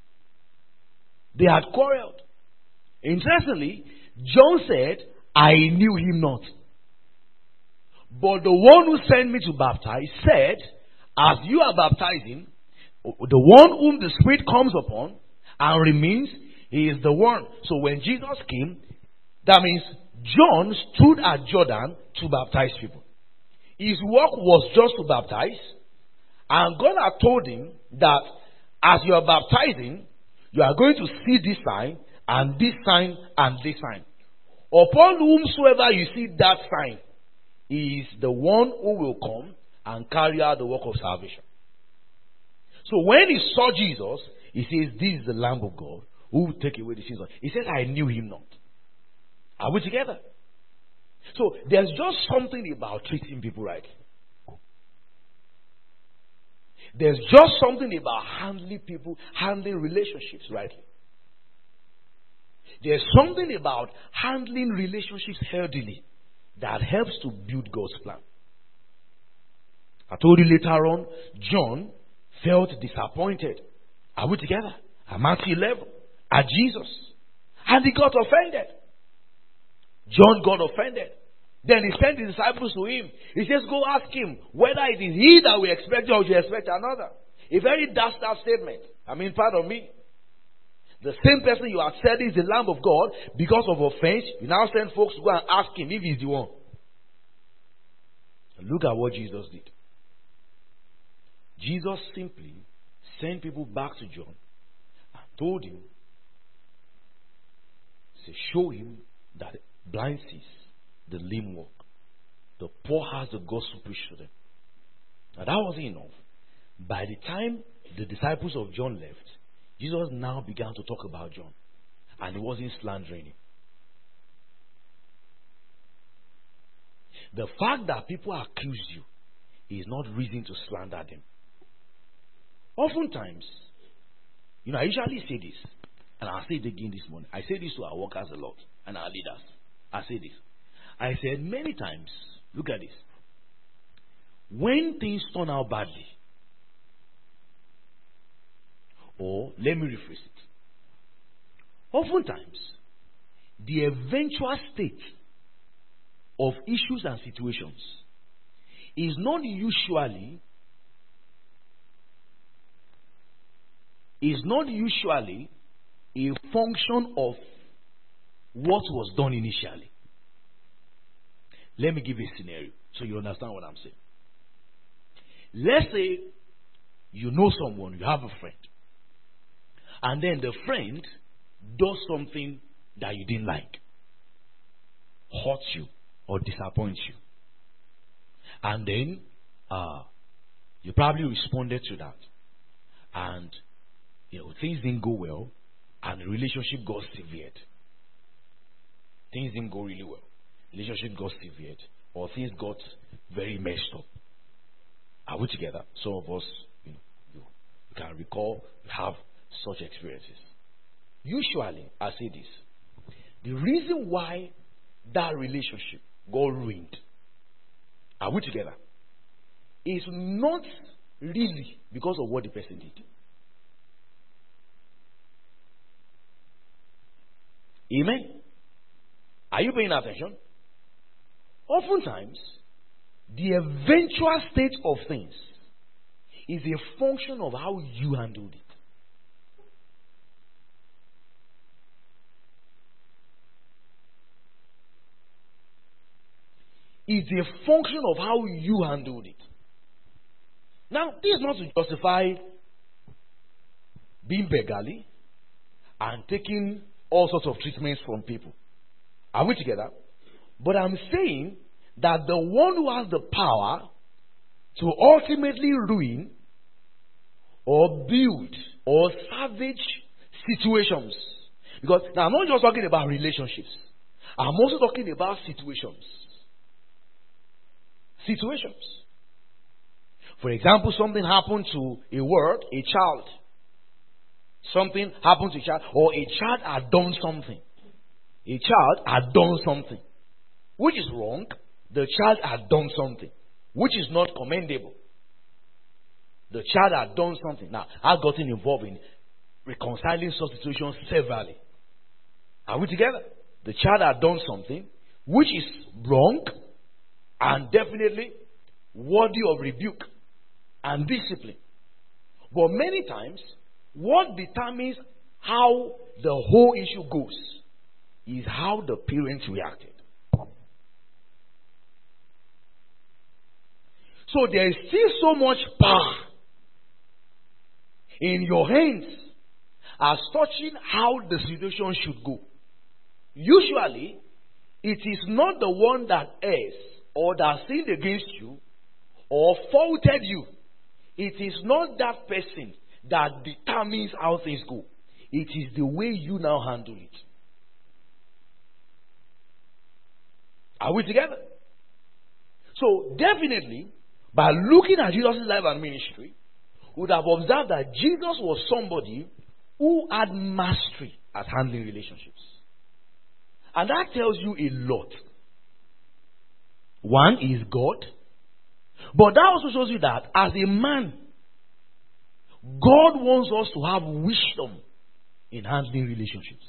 Interestingly, John said, I knew him not. But the one who sent me to baptize said, as you are baptizing, the one whom the Spirit comes upon and remains, he is the one. So when Jesus came, that means John stood at Jordan to baptize people. His work was just to baptize. And God had told him that as you are baptizing, you are going to see this sign, and this sign, and this sign. Upon whomsoever you see that sign, he is the one who will come and carry out the work of salvation. So when he saw Jesus, he says, this is the Lamb of God who will take away the sins. He says, I knew him not. Are we together? So there's just something about treating people right. There's just something about handling relationships rightly. There's something about handling relationships healthily that helps to build God's plan. I told you later on, John felt disappointed. Are we together? At Matthew 11, at Jesus. And he got offended. John got offended. Then he sent his disciples to him. He says, go ask him whether it is he that we expect or we expect another. A very dastard statement. Pardon me. The same person you have said is the Lamb of God, because of offense, you now send folks to go and ask him if he's the one. And look at what Jesus did. Jesus simply sent people back to John and told him, show him that blind sees, the lame walk, the poor has the gospel preached to them. Now that wasn't enough. By the time the disciples of John left, Jesus now began to talk about John, and he wasn't slandering him. The fact that people accuse you is not reason to slander them. Oftentimes, I usually say this, and I'll say it again this morning. I say this to our workers a lot and our leaders. I say this. I said many times, look at this. When things turn out badly, or let me rephrase it. Oftentimes, the eventual state of issues and situations is not usually a function of what was done initially. Let me give you a scenario so you understand what I'm saying. Let's say you know someone, you have a friend, and then the friend does something that you didn't like, hurts you or disappoints you, and then you probably responded to that, and things didn't go well, and the relationship got severed. Things didn't go really well. Relationship got severed, or things got very messed up. Are we together? Some of us, you can recall, have such experiences. Usually, I say this: the reason why that relationship got ruined, are we together, is not really because of what the person did. Amen? Are you paying attention? Oftentimes, the eventual state of things is a function of how you handled it. It's a function of how you handled it. Now, this is not to justify being beggarly and taking all sorts of treatments from people. Are we together? But I'm saying that the one who has the power to ultimately ruin or build or salvage situations. Because now I'm not just talking about relationships. I'm also talking about situations. Situations. For example, something happened to a child. Something happened to a child, or a child had done something. A child had done something which is wrong. The child had done something which is not commendable. The child had done something. Now, I've gotten involved in reconciling such situations severally. Are we together? The child had done something which is wrong and definitely worthy of rebuke and discipline. But many times, what determines how the whole issue goes is how the parents reacted. So there is still so much power in your hands as touching how the situation should go. Usually, it is not the one that errs or that sinned against you or faulted you. It is not that person that determines how things go. It is the way you now handle it. Are we together? So, definitely, by looking at Jesus' life and ministry, we would have observed that Jesus was somebody who had mastery at handling relationships. And that tells you a lot. One is God. But that also shows you that as a man, God wants us to have wisdom in handling relationships.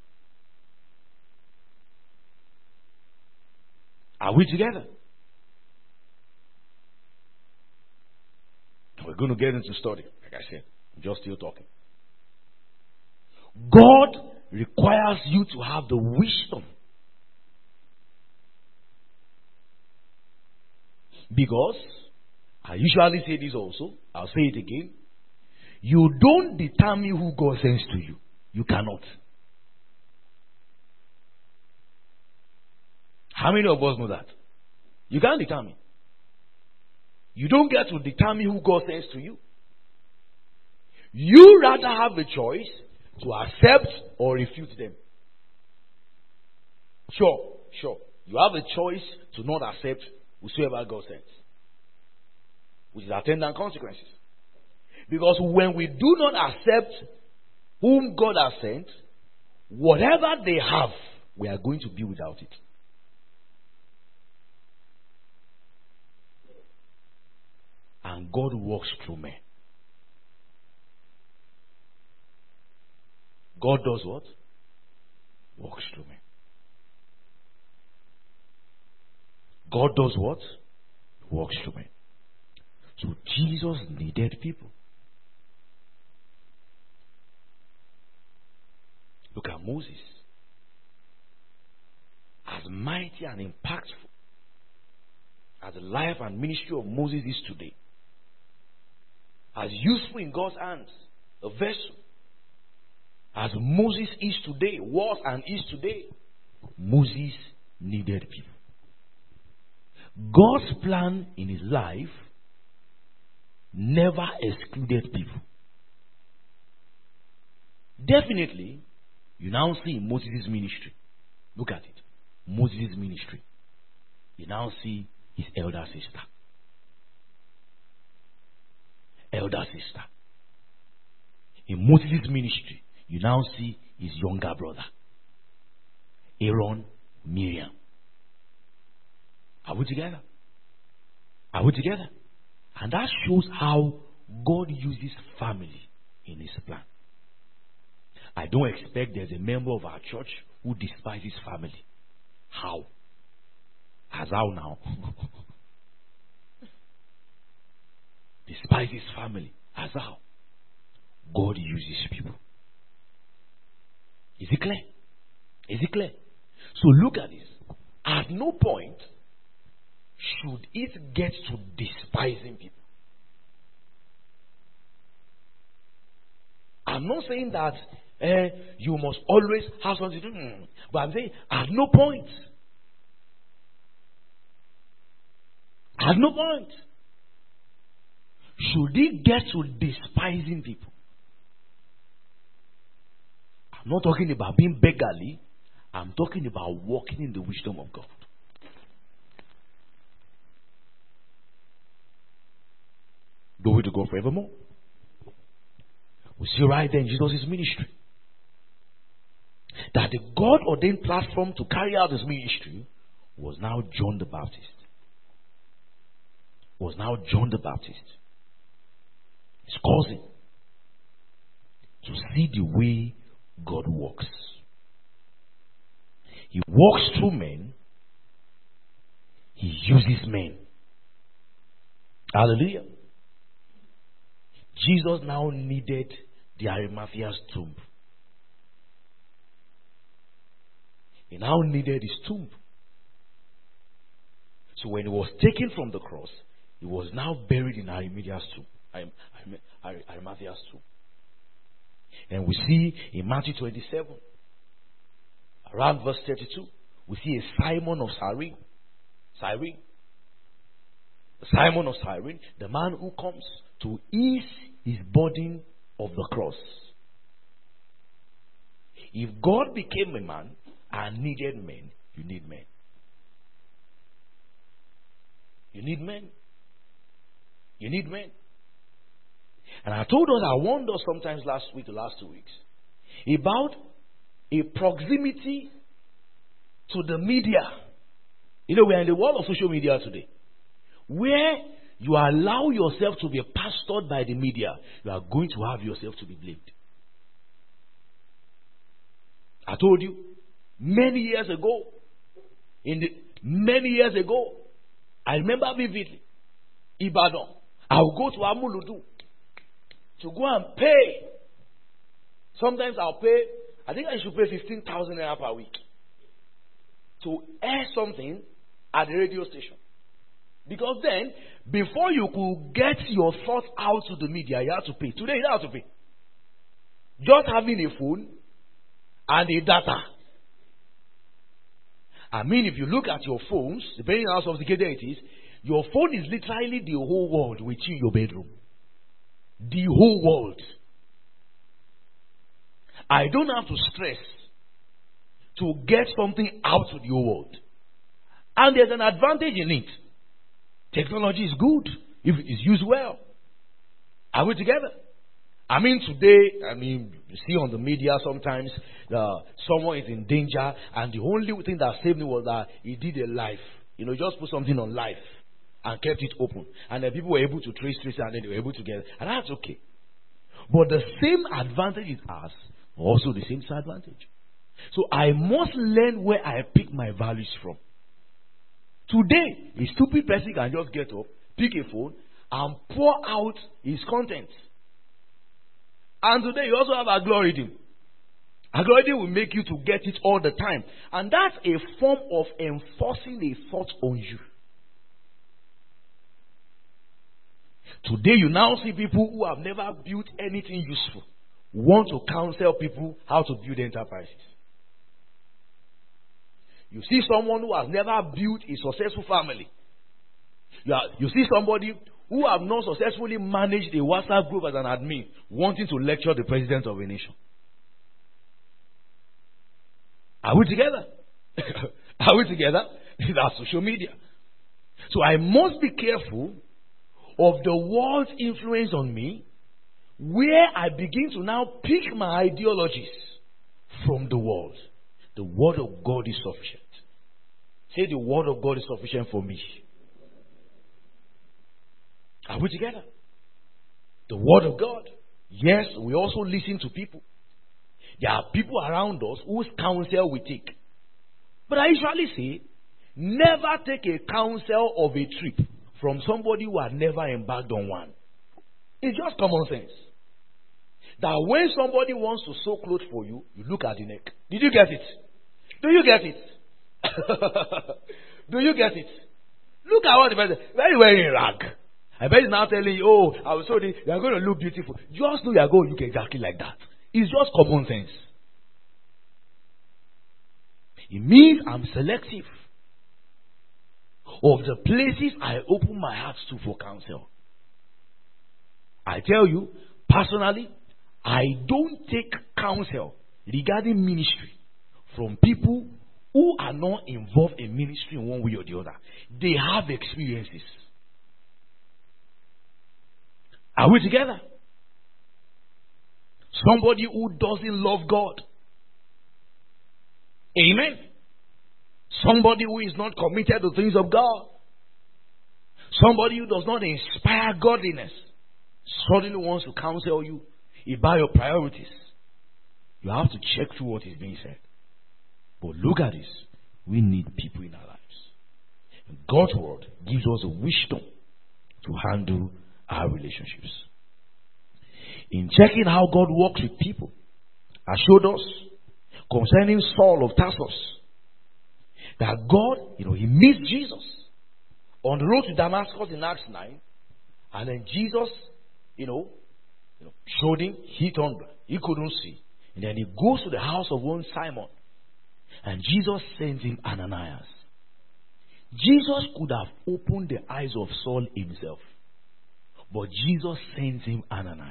Are we together? We're going to get into study. Like I said, I'm just still talking. God requires you to have the wisdom. Because, I usually say this also, I'll say it again. You don't determine who God sends to you. You cannot. How many of us know that? You can't determine. You don't get to determine who God sends to you. You rather have a choice to accept or refute them. Sure. You have a choice to not accept whosoever God sends, which is attendant consequences. Because when we do not accept whom God has sent, whatever they have, we are going to be without it. And God works through men. God does what? Works through men. God does what? Works through men. So Jesus needed people. Look at Moses. As mighty and impactful as the life and ministry of Moses is today, as useful in God's hands, a vessel, as Moses is today, was and is today, Moses needed people. God's plan in his life never excluded people. Definitely, you now see Moses' ministry. Look at it. Moses' ministry. You now see his elder sister. Elder sister. In Moses' ministry, you now see his younger brother, Aaron, Miriam. Are we together? Are we together? And that shows how God uses family in his plan. I don't expect there's a member of our church who despises family. How? As how now? Despises family. As how? God uses people. Is it clear? Is it clear? So look at this. At no point should it get to despising people. I'm not saying that you must always have something to do. But I'm saying at no point. At no point should it get to despising people. I'm not talking about being beggarly. I'm talking about walking in the wisdom of God. Glory to God forevermore. We see right there in Jesus' ministry that the God ordained platform to carry out his ministry was now John the Baptist. Was now John the Baptist. His cousin. To see the way God works. He walks through men. He uses men. Hallelujah. Jesus now needed the Arimathea's tomb. He now needed his tomb. So when he was taken from the cross, he was now buried in Arimathea's tomb. Arimathea's tomb. And we see in Matthew 27, around verse 32, we see a Simon of Cyrene. Simon of Cyrene, the man who comes to ease his burden of the cross. If God became a man and needed men, you need men. You need men. You need men. And I told us, I warned us sometimes last week, the last 2 weeks, about a proximity to the media. You know, we are in the world of social media today, where you allow yourself to be pastored by the media, you are going to have yourself to be blamed. I told you, many years ago, I remember vividly, Ibadan, I will go to Amuludu to go and pay. Sometimes I'll pay, I think I should pay 15,000 naira per week to air something at the radio station. Because then, before you could get your thoughts out to the media, you have to pay. Today, you don't have to pay. Just having a phone and a data. I mean, if you look at your phones, depending on how sophisticated it is, your phone is literally the whole world with you in your bedroom. The whole world. I don't have to stress to get something out to the whole world. And there's an advantage in it. Technology is good if it is used well. Are we together? I mean, today, you see on the media sometimes someone is in danger, and the only thing that saved me was that he did a live. Just put something on live and kept it open. And then people were able to trace it, and then they were able to get it. And that's okay. But the same advantage it has, also the same disadvantage. So I must learn where I pick my values from. Today, a stupid person can just get up, pick a phone, and pour out his content. And today, you also have algorithm. Algorithm will make you to get it all the time. And that's a form of enforcing a thought on you. Today, you now see people who have never built anything useful want to counsel people how to build enterprises. You see someone who has never built a successful family. You see somebody who have not successfully managed a WhatsApp group as an admin wanting to lecture the president of a nation. Are we together? Are we together? That's social media. So I must be careful of the world's influence on me, where I begin to now pick my ideologies from the world. The word of God is sufficient. Say, the word of God is sufficient for me. Are we together? The word of God. Yes, we also listen to people. There are people around us whose counsel we take. But I usually say, never take a counsel of a trip from somebody who had never embarked on one. It's just common sense. That when somebody wants to sew clothes for you, you look at the neck. Did you get it? Do you get it? Do you get it? Look at what the person, very wearing rag. I bet he's now telling you, oh, I was sorry, you're going to look beautiful. Just know you're going to look exactly like that. It's just common sense. It means I'm selective of the places I open my heart to for counsel. I tell you, personally, I don't take counsel regarding ministry from people who are not involved in ministry in one way or the other. They have experiences. Are we together? Somebody who doesn't love God. Amen. Somebody who is not committed to things of God. Somebody who does not inspire godliness suddenly wants to counsel you about your priorities. You have to check through what is being said. But look at this. We need people in our lives. And God's word gives us a wisdom to handle our relationships. In checking how God works with people, I showed us concerning Saul of Tarsus that God, he meets Jesus on the road to Damascus in Acts 9, and then Jesus, showed him, he turned blind. He couldn't see. And then he goes to the house of one Simon, and Jesus sends him Ananias. Jesus could have opened the eyes of Saul himself, but Jesus sends him Ananias.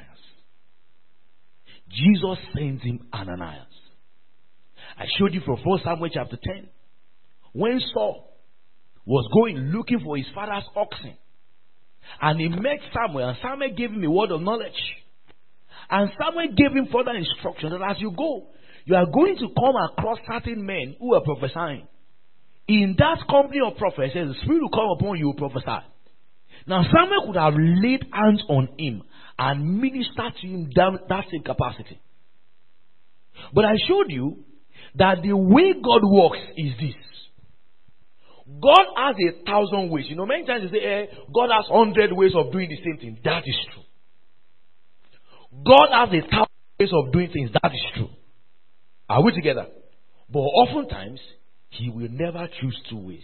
Jesus sends him Ananias. I showed you from 1 Samuel chapter 10. When Saul was going looking for his father's oxen, and he met Samuel, and Samuel gave him a word of knowledge. And Samuel gave him further instruction that as you go, you are going to come across certain men who are prophesying. In that company of prophets, the Spirit will come upon you, you will prophesy. Now Samuel could have laid hands on him and ministered to him that same capacity. But I showed you that the way God works is this. God has 1,000 ways. Many times you say, God has 100 ways of doing the same thing. That is true. God has 1,000 ways of doing things. That is true. Are we together? But oftentimes, He will never choose 2 ways.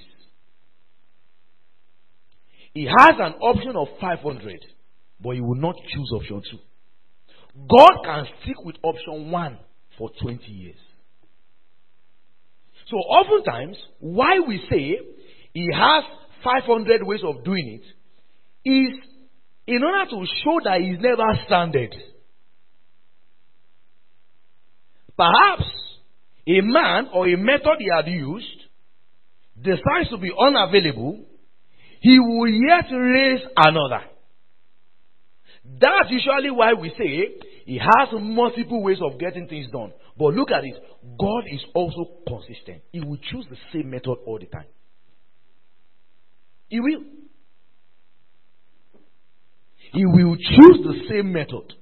He has an option of 500, but He will not choose option 2. God can stick with option 1 for 20 years. So oftentimes, why we say He has 500 ways of doing it is in order to show that He's never stranded. Perhaps a man or a method he had used decides to be unavailable, He will yet raise another. That's usually why we say He has multiple ways of getting things done. But look at it. God is also consistent. He will choose the same method all the time. He will. He will choose the same method.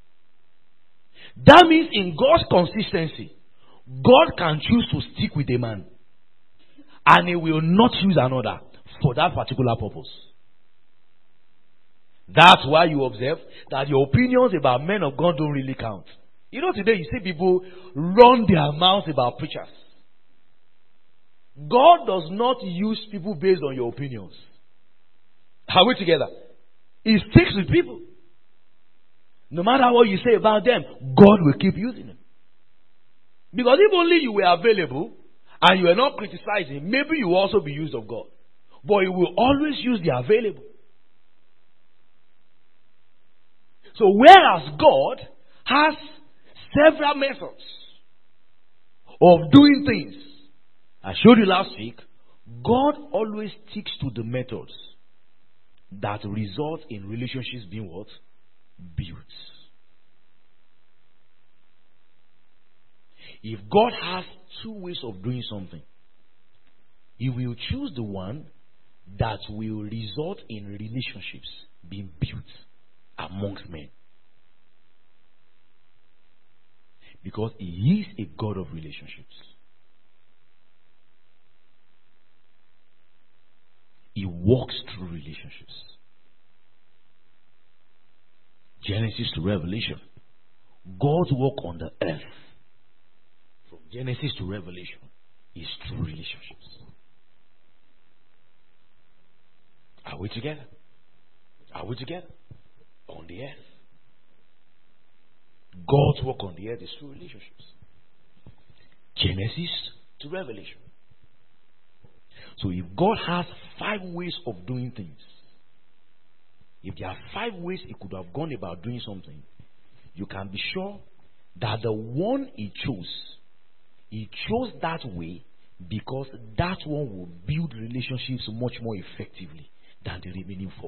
That means in God's consistency, God can choose to stick with a man, and He will not choose another for that particular purpose. That's why you observe that your opinions about men of God don't really count. Today you see people run their mouths about preachers. God does not use people based on your opinions. Are we together? He sticks with people. No matter what you say about them, God will keep using them. Because if only you were available and you were not criticizing, maybe you will also be used of God. But He will always use the available. So whereas God has several methods of doing things, I showed you last week, God always sticks to the methods that result in relationships being what? Built. If God has 2 ways of doing something, He will choose the one that will result in relationships being built amongst men. Because He is a God of relationships. He walks through relationships. Genesis to Revelation. God's work on the earth, from Genesis to Revelation, is through relationships. Are we together? Are we together? On the earth. God's work on the earth is through relationships. Genesis to Revelation. So if God has 5 ways of doing things, if there are 5 ways He could have gone about doing something, you can be sure that the one he chose that way because that one will build relationships much more effectively than the remaining four.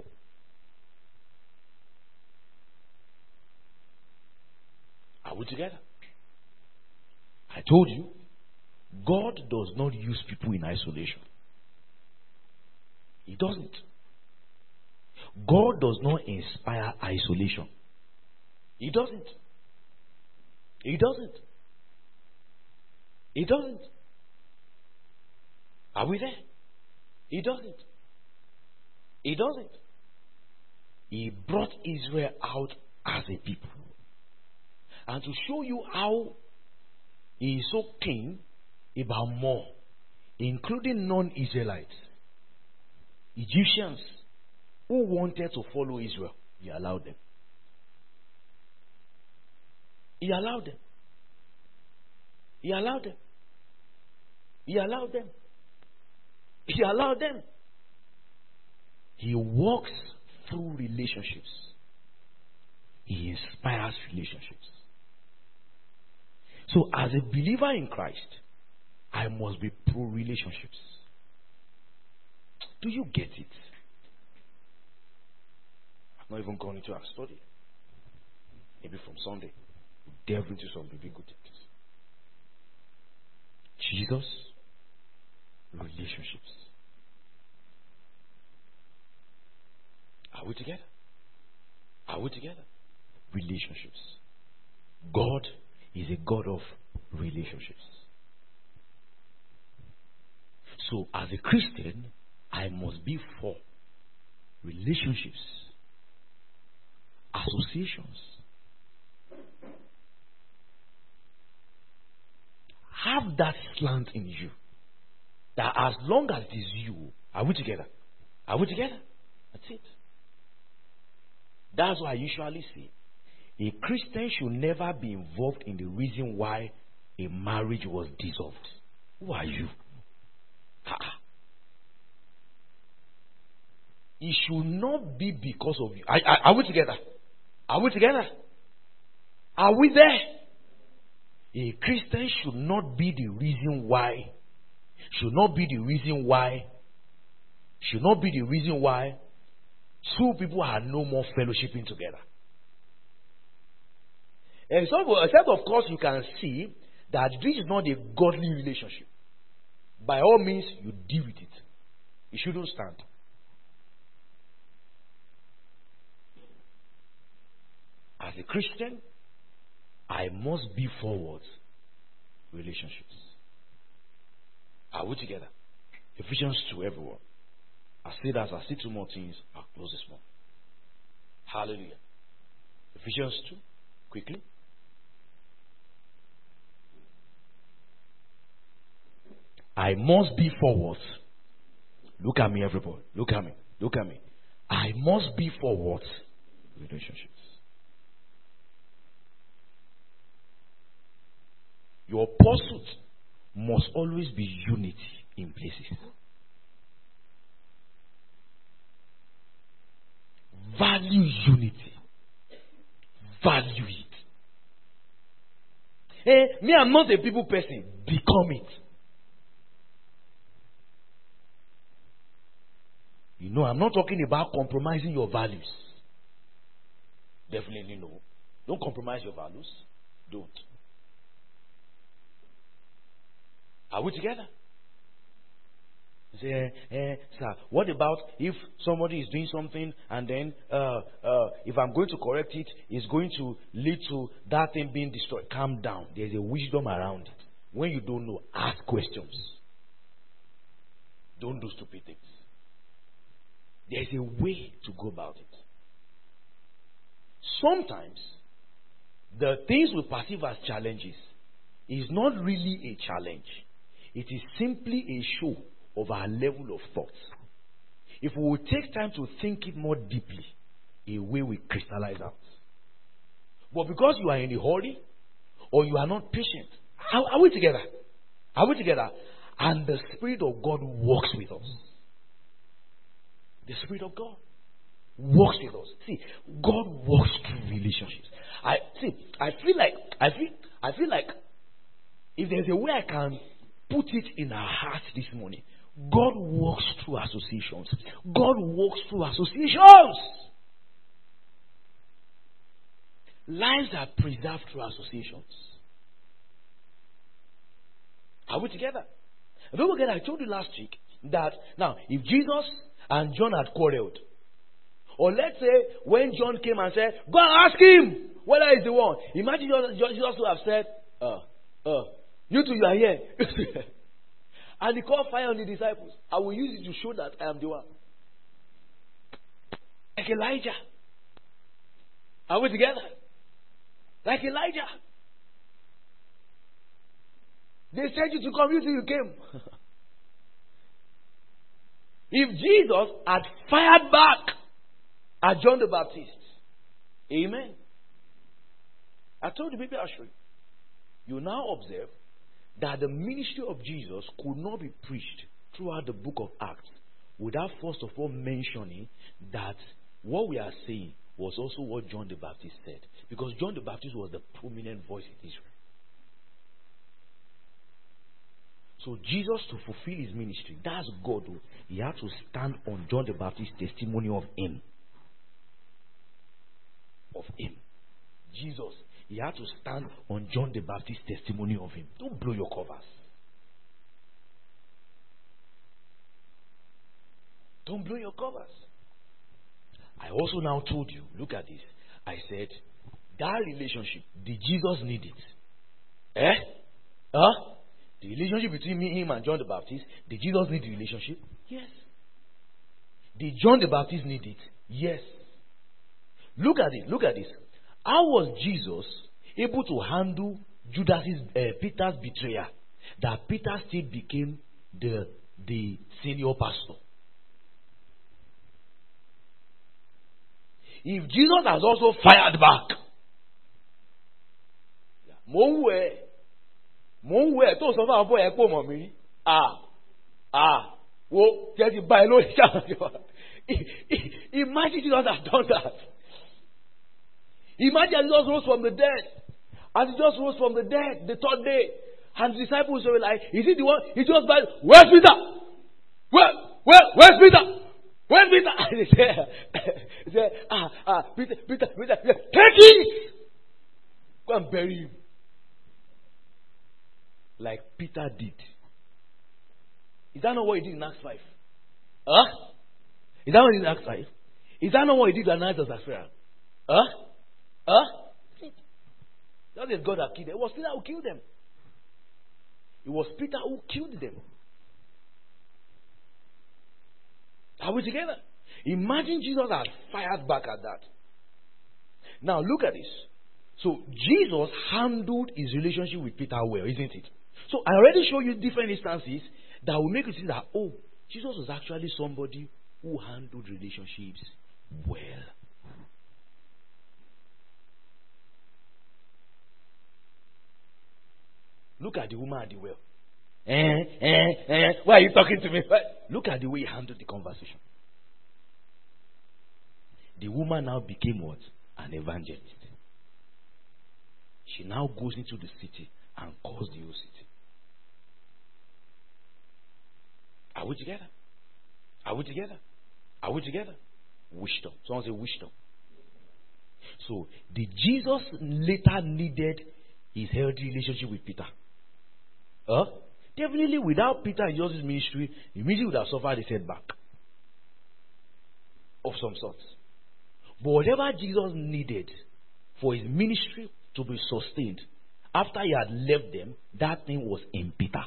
Are we together? I told you, God does not use people in isolation. He doesn't. God does not inspire isolation. He doesn't. He doesn't. He doesn't. Are we there? He doesn't. He doesn't. He brought Israel out as a people. And to show you how he is so keen about more, including non-Israelites, Egyptians who wanted to follow Israel, he allowed them. He allowed them. He allowed them. He allowed them. He allowed them. He walks through relationships. He inspires relationships. So as a believer in Christ, I must be pro-relationships. Do you get it? I've not even gone into our study. Maybe from Sunday, we'll delve into some biblical texts. Jesus, relationships. Are we together? Are we together? Relationships. God is a God of relationships. So, as a Christian, I must be for relationships, associations. Have that slant in you. That as long as it is you, are we together? Are we together? That's it. That's why I usually say a Christian should never be involved in the reason why a marriage was dissolved. Who are you? It should not be because of you. Are we together? Are we together? Are we there? A Christian should not be the reason why. Should not be the reason why two people are no more fellowshipping together. Except of course you can see that this is not a godly relationship. By all means, you deal with it. It shouldn't stand. As a Christian, I must be forward relationships. Are we together? Ephesians 2, everyone. I say that as I see two more things, I'll close this one. Hallelujah. Ephesians 2, quickly. I must be forward. Look at me, everybody. Look at me. Look at me. I must be forward relationships. Your pursuit must always be unity in places. Value unity. Value it. Hey, me, I'm not a people person. Become it. You know, I'm not talking about compromising your values. Definitely no. Don't compromise your values. Don't. Are we together? Say, sir, what about if somebody is doing something and then if I'm going to correct it, it's going to lead to that thing being destroyed? Calm down. There's a wisdom around it. When you don't know, ask questions. Don't do stupid things. There's a way to go about it. Sometimes, the things we perceive as challenges is not really a challenge. It is simply a show of our level of thought. If we will take time to think it more deeply, a way will crystallize out. But because you are in a hurry, or you are not patient, are we together? Are we together? And the Spirit of God works with us. The Spirit of God. works with us. See, God works through relationships. I feel like if there's a way I can put it in our hearts this morning, God works through associations. God works through associations. Lives are preserved through associations. Are we together? Don't forget, I told you last week that now, if Jesus and John had quarreled, or let's say when John came and said, go and ask him whether he's the one. Imagine Jesus would have said, you two, you are here. And he called fire on the disciples. I will use it to show that I am the one. Like Elijah. Are we together? Like Elijah. They sent you to come, you came. If Jesus had fired back at John the Baptist, amen. I told you, maybe I'll show you. You now observe that the ministry of Jesus could not be preached throughout the book of Acts without first of all mentioning that what we are saying was also what John the Baptist said. Because John the Baptist was the prominent voice in Israel. So Jesus, to fulfill his ministry, that's God. He had to stand on John the Baptist's testimony of him. Of him. Jesus, he had to stand on John the Baptist's testimony of him. Don't blow your covers. Don't blow your covers. I also now told you, look at this. I said, that relationship, did Jesus need it? The relationship between him and John the Baptist, did Jesus need the relationship? Yes. Did John the Baptist need it? Yes. Look at it. Look at this. How was Jesus able to handle Peter's betrayal, that Peter still became the senior pastor? If Jesus has also fired back, tó sọ fún àwọn boy ẹ pò mọ̀ mí wo jẹ́ ti bá ẹ lórí ṣáà. Imagine Jesus has done that. Imagine Jesus rose from the dead. As he just rose from the dead the third day, and the disciples were like, is he the one? He just by, where's Peter? Where's Peter? Where's Peter? And he said, Peter, take it! Go and bury him. Like Peter did. Is that not what he did in Acts 5? Is that what he did in Acts 5? Is that not what he did in Ananias and Sapphira? That is God that killed them. It was Peter who killed them. It was Peter who killed them. Are we together? Imagine Jesus had fired back at that. Now look at this. So Jesus handled his relationship with Peter well, isn't it? So I already showed you different instances that will make you see that, Jesus was actually somebody who handled relationships well. Look at the woman at the well. Why are you talking to me? Look at the way he handled the conversation. The woman now became what? An evangelist. She now goes into the city and calls the whole city. Are we together? Are we together? Are we together? Wisdom. Someone say wisdom. So, did Jesus later needed his healthy relationship with Peter? Definitely without Peter and Jesus' ministry, the ministry would have suffered a setback of some sort. But whatever Jesus needed for his ministry to be sustained, after he had left them, that thing was in Peter.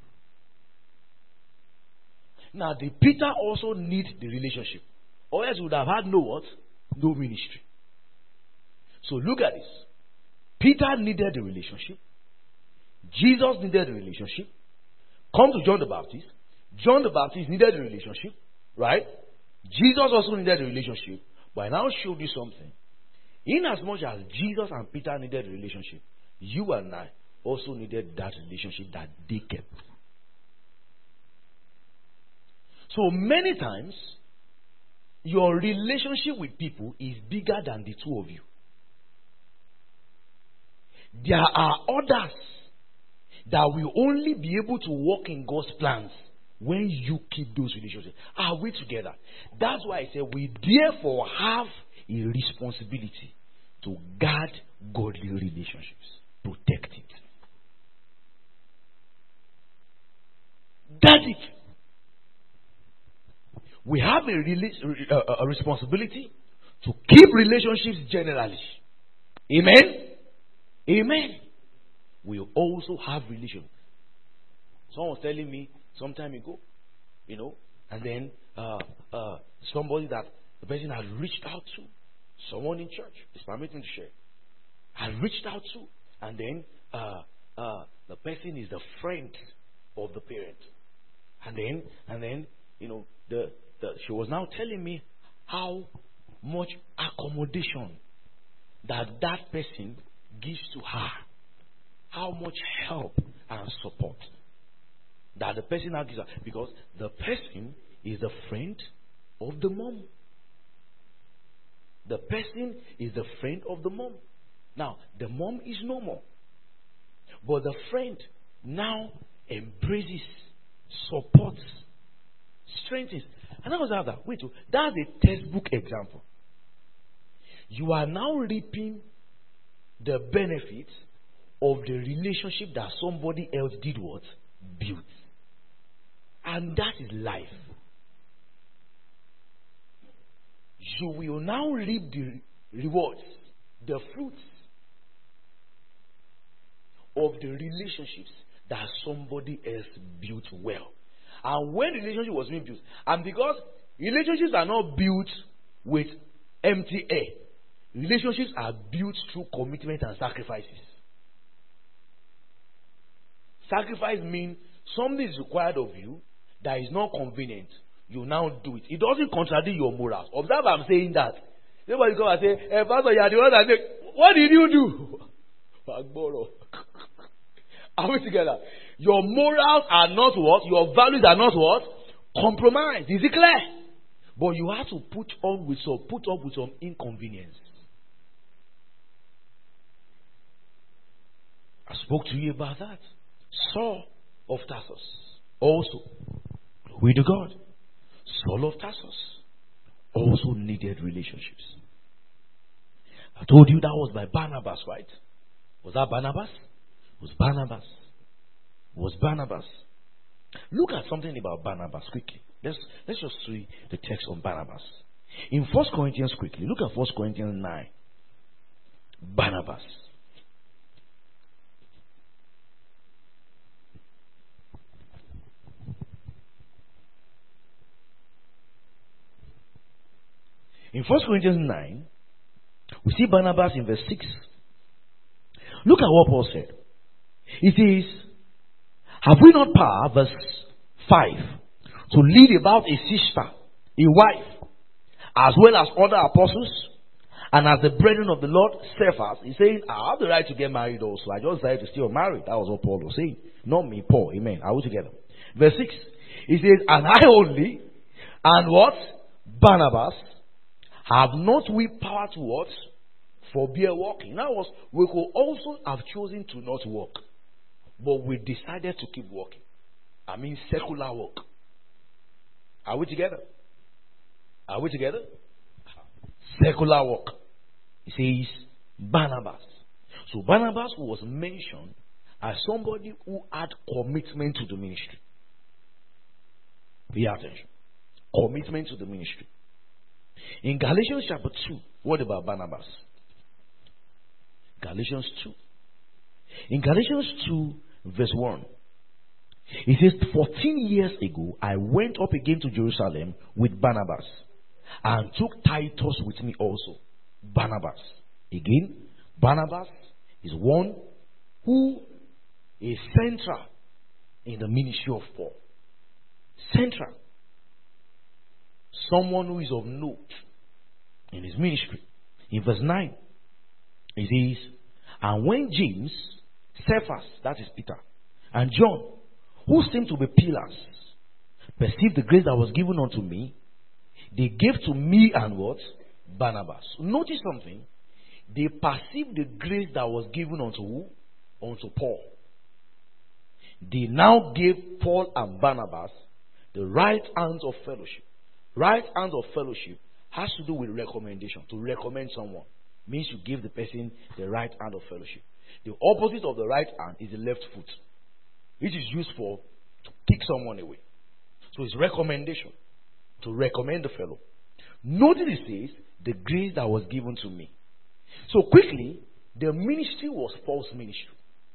Now, did Peter also need the relationship? Or else he would have had no ministry. So look at this. Peter needed the relationship. Jesus needed the relationship. Come to John the Baptist. John the Baptist needed the relationship. Right? Jesus also needed the relationship. But I now showed you something. In as much as Jesus and Peter needed the relationship, you and I also needed that relationship that they kept. So many times, your relationship with people is bigger than the two of you. There are others that will only be able to walk in God's plans when you keep those relationships. Are we together? That's why I say we therefore have a responsibility to guard godly relationships. Protect it. Guard it. We have a responsibility to keep relationships generally. Amen? Amen. We also have relationships. Someone was telling me some time ago, and then somebody that the person had reached out to, someone in church, is permitting to share, had reached out to, and then the person is the friend of the parent. And then she was now telling me how much accommodation that person gives to her, how much help and support that the person now gives her, because the person is the friend of the mom. The person is the friend of the mom. Now, the mom is no more, but the friend now embraces, supports, strengthens. And I was like that. Wait, that's a textbook example. You are now reaping the benefits of the relationship that somebody else did what? Built. And that is life. You will now reap the rewards, the fruits of the relationships that somebody else built well. And when the relationship was being built, and because relationships are not built with empty air, relationships are built through commitment and sacrifices. Sacrifice means something is required of you that is not convenient. You now do it. It doesn't contradict your morals. Observe, I'm saying that. Everybody come and say, hey, Pastor, you are the one that say, what did you do? Are we together? Your morals are not what? Your values are not what? Compromised. Is it clear? But you have to put up with some inconvenience. I spoke to you about that. Saul of Tarsus also, with God. Saul of Tarsus also needed relationships. I told you that was by Barnabas, right? Was that Barnabas? It was Barnabas. It was Barnabas. Look at something about Barnabas quickly. Let's just see the text on Barnabas. In 1 Corinthians quickly, look at 1 Corinthians 9. Barnabas. In 1 Corinthians 9, we see Barnabas in verse 6. Look at what Paul said. It says, have we not power, verse 5, to lead about a sister, a wife, as well as other apostles, and as the brethren of the Lord Cephas? He's saying, I have the right to get married also. I just decided to still marry. That was what Paul was saying. Not me, Paul. Amen. Are we together? Verse 6. He says, and I only, and what? Barnabas, have not we power to what? Forbear walking. Now, we could also have chosen to not walk, but we decided to keep walking. I mean, secular walk. Are we together? Are we together? Secular walk. It says Barnabas. So Barnabas was mentioned as somebody who had commitment to the ministry. Pay attention. Commitment to the ministry. In Galatians chapter 2, what about Barnabas? Galatians 2. In Galatians 2, verse 1, it says, 14 years ago, I went up again to Jerusalem with Barnabas, and took Titus with me also. Barnabas. Again, Barnabas is one who is central in the ministry of Paul. Central. Someone who is of note in his ministry. In verse 9, it says, and when James, Cephas, that is Peter, and John, who seemed to be pillars, perceived the grace that was given unto me, They gave to me and what? Barnabas. Notice something. They perceived the grace that was given unto who? Unto Paul. They now gave Paul and Barnabas the right hands of fellowship. Right hands of fellowship has to do with recommendation. To recommend someone means you give the person the right hand of fellowship. The opposite of the right hand is the left foot, which is used for to kick someone away. So it's recommendation. To recommend the fellow. Notice it says, the grace that was given to me. So quickly, the ministry was Paul's ministry.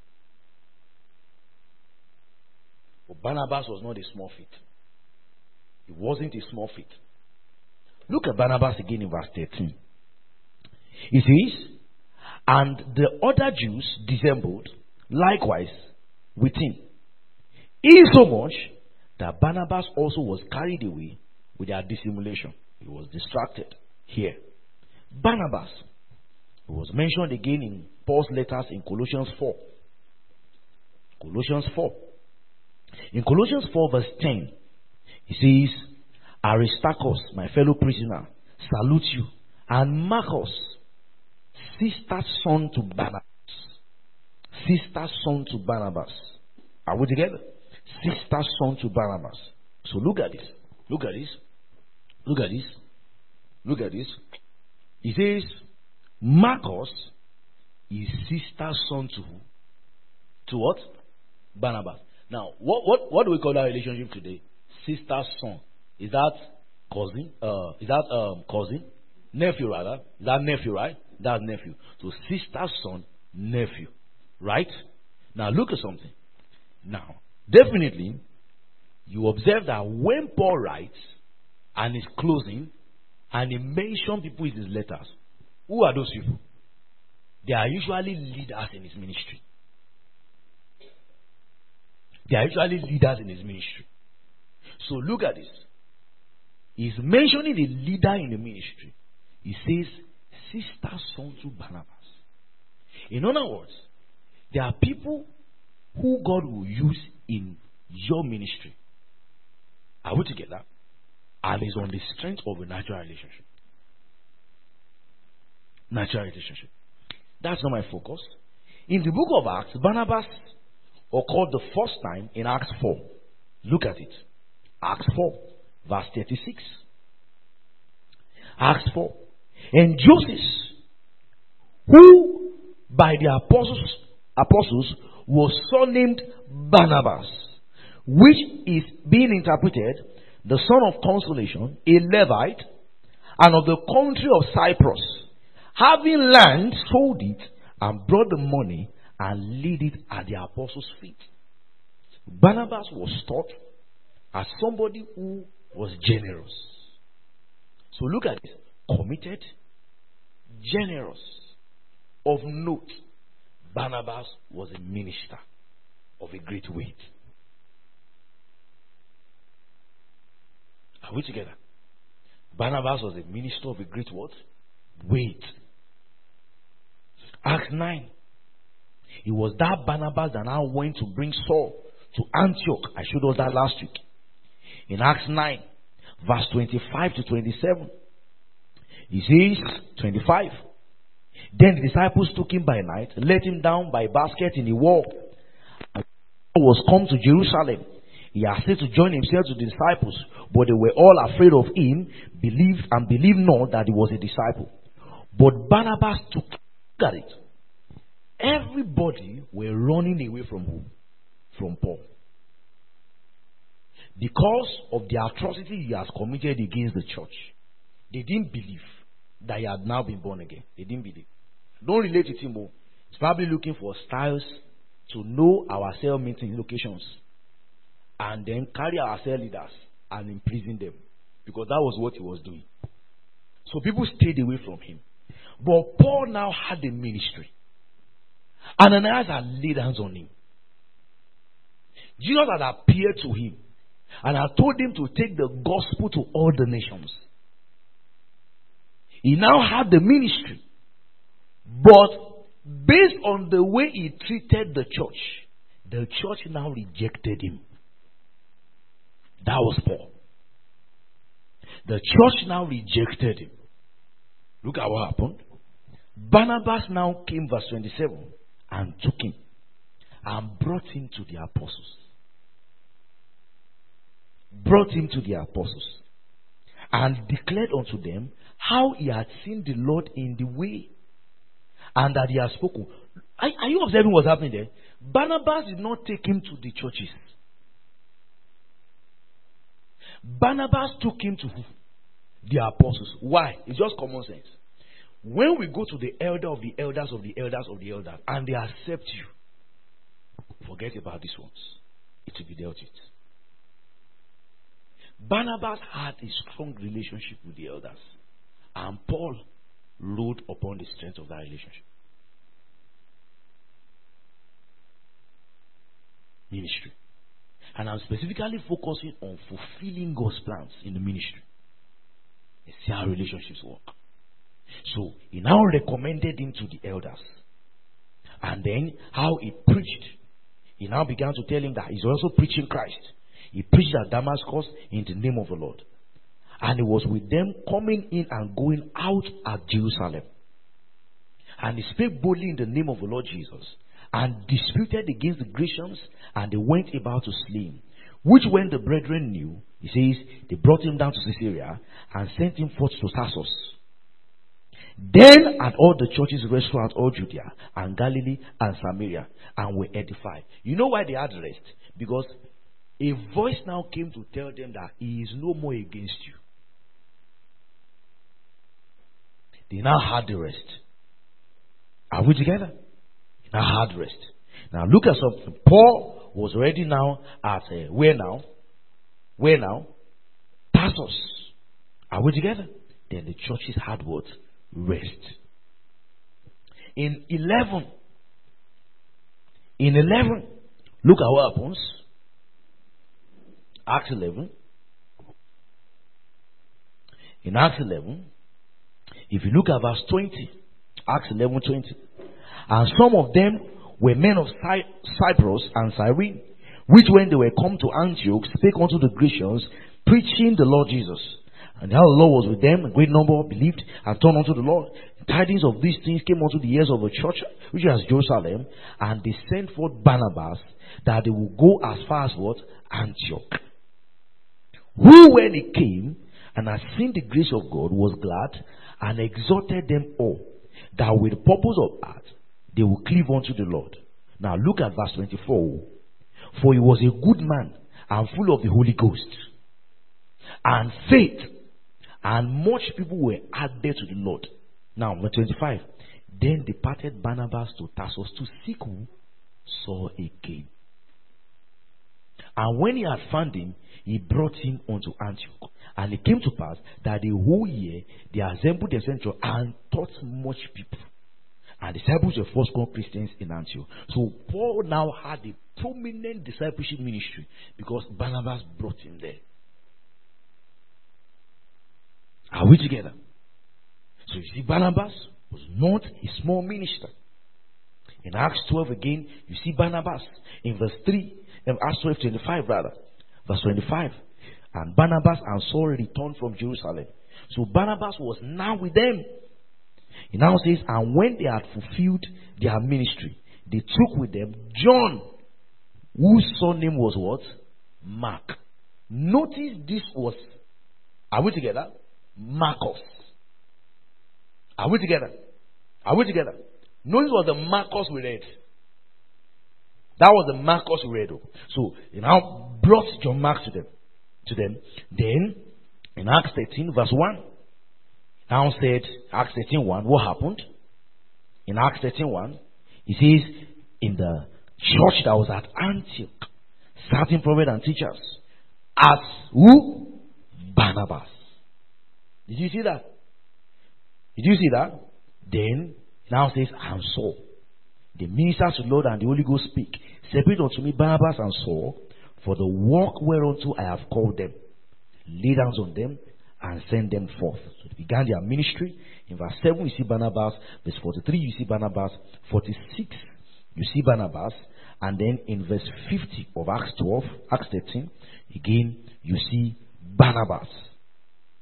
But Barnabas was not a small feat. It wasn't a small feat. Look at Barnabas again in verse 13. It says, and the other Jews dissembled likewise with him, insomuch that Barnabas also was carried away with their dissimulation. He was distracted here. Barnabas was mentioned again in Paul's letters in Colossians 4. Colossians 4. In Colossians 4 verse 10, he says, Aristarchus, my fellow prisoner, salutes you, and Marcus, sister's son to Barnabas. Sister's son to Barnabas. Are we together? Sister's son to Barnabas. So look at this. Look at this. Look at this. Look at this. He says, Marcus is sister's son to who? To what? Barnabas. Now, what do we call that relationship today? Sister's son. Is that cousin? Cousin? Nephew, rather. Is that nephew, right? That's nephew. So sister's son, nephew. Right? Now look at something. Now, definitely, you observe that when Paul writes and is closing, and he mentions people in his letters, who are those people? They are usually leaders in his ministry. They are usually leaders in his ministry. So look at this. He's mentioning a leader in the ministry. He says, sister son to Barnabas. In other words, there are people who God will use in your ministry. Are we together? And it's on the strength of a natural relationship. Natural relationship. That's not my focus. In the book of Acts, Barnabas occurred the first time in Acts 4. Look at it. Acts 4, verse 36. Acts 4. And Joseph, who by the apostles was surnamed Barnabas, which is being interpreted the son of consolation, a Levite, and of the country of Cyprus, having land, sold it, and brought the money and laid it at the apostles' feet. Barnabas was taught as somebody who was generous. So look at it. Committed, generous, of note. Barnabas was a minister of a great weight. Are we together? Barnabas was a minister of a great what? Weight. Acts 9. It was that Barnabas that now went to bring Saul to Antioch. I showed us that last week. In Acts 9, verse 25 to 27. He says, 25. Then the disciples took him by night, let him down by a basket in the wall, and was come to Jerusalem. He essayed to join himself to the disciples, but they were all afraid of him, believed not that he was a disciple. But Barnabas took at it. Everybody were running away from whom? From Paul. Because of the atrocity he has committed against the church. They didn't believe that he had now been born again. They didn't believe. Don't relate to him. He's probably looking for styles to know our cell meeting locations and then carry our cell leaders and imprison them, because that was what he was doing. So people stayed away from him. But Paul now had a ministry. Ananias had laid hands on him. Jesus had appeared to him and had told him to take the gospel to all the nations. He now had the ministry. But based on the way he treated the church now rejected him. That was Paul. The church now rejected him. Look at what happened. Barnabas now came, verse 27, and took him and brought him to the apostles. Brought him to the apostles and declared unto them how he had seen the Lord in the way and that he had spoken. Are you observing what's happening there? Barnabas did not take him to the churches. Barnabas took him to who? The apostles. Why? It's just common sense. When we go to the elder of the elders of the elders of the elders and they accept you, forget about these ones. It will be dealt with. Barnabas had a strong relationship with the elders, and Paul rode upon the strength of that relationship. Ministry. And I'm specifically focusing on fulfilling God's plans in the ministry. You see how relationships work. So he now recommended him to the elders. And then how he preached. He now began to tell him that he's also preaching Christ. He preached at Damascus in the name of the Lord. And he was with them coming in and going out at Jerusalem. And he spake boldly in the name of the Lord Jesus, and disputed against the Grecians, and they went about to slay him. Which when the brethren knew, he says, they brought him down to Caesarea, and sent him forth to Tarsus. Then had all the churches rest throughout all Judea, and Galilee, and Samaria, and were edified. You know why they had rest? Because a voice now came to tell them that he is no more against you. They now had the rest. Are we together? Now had rest. Now look at something. Paul was already now at where now? Where now? Tarsus. Are we together? Then the churches had what? Rest. In 11, look at what happens. Acts 11. In Acts 11, if you look at verse 20, Acts 11:20, and some of them were men of Cyprus and Cyrene, which when they were come to Antioch, spake unto the Grecians, preaching the Lord Jesus. And how the Lord was with them, a great number believed and turned unto the Lord. Tidings of these things came unto the ears of the church, which was Jerusalem, and they sent forth Barnabas, that they would go as far as what? Antioch. Who, when he came and had seen the grace of God, was glad, and exhorted them all, that with the purpose of heart they will cleave unto the Lord. Now look at verse 24. For he was a good man, and full of the Holy Ghost, and faith, and much people were added to the Lord. Now, verse 25. Then departed Barnabas to Tarsus to seek who? Saul again. And when he had found him, he brought him unto Antioch. And it came to pass that the whole year they assembled themselves and taught much people. And disciples were first called Christians in Antioch. So Paul now had a prominent discipleship ministry because Barnabas brought him there. Are we together? So you see, Barnabas was not a small minister. In Acts 12 again, you see Barnabas in verse 3, Acts 12:25 rather, verse 25. And Barnabas and Saul returned from Jerusalem. So Barnabas was now with them. He now says, and when they had fulfilled their ministry, they took with them John, whose surname was what? Mark. Notice this was, are we together? Marcus. Are we together? Are we together? Notice what the Marcus we read. That was the Marcus we read. So he now brought John Mark to them. Then in Acts 13 verse 1, now said Acts 13:1, what happened? In Acts 13:1, he says, in the church that was at Antioch, certain prophets and teachers, as who? Barnabas. Did you see that? Did you see that? Then now says, and Saul, the ministers of the Lord and the Holy Ghost speak, separate unto me Barnabas and Saul, for the work whereunto I have called them. Lay hands on them and send them forth. So they began their ministry. In verse 7 you see Barnabas, verse 43 you see Barnabas, 46 you see Barnabas, and then in verse 50 of Acts 12, Acts 13, again you see Barnabas.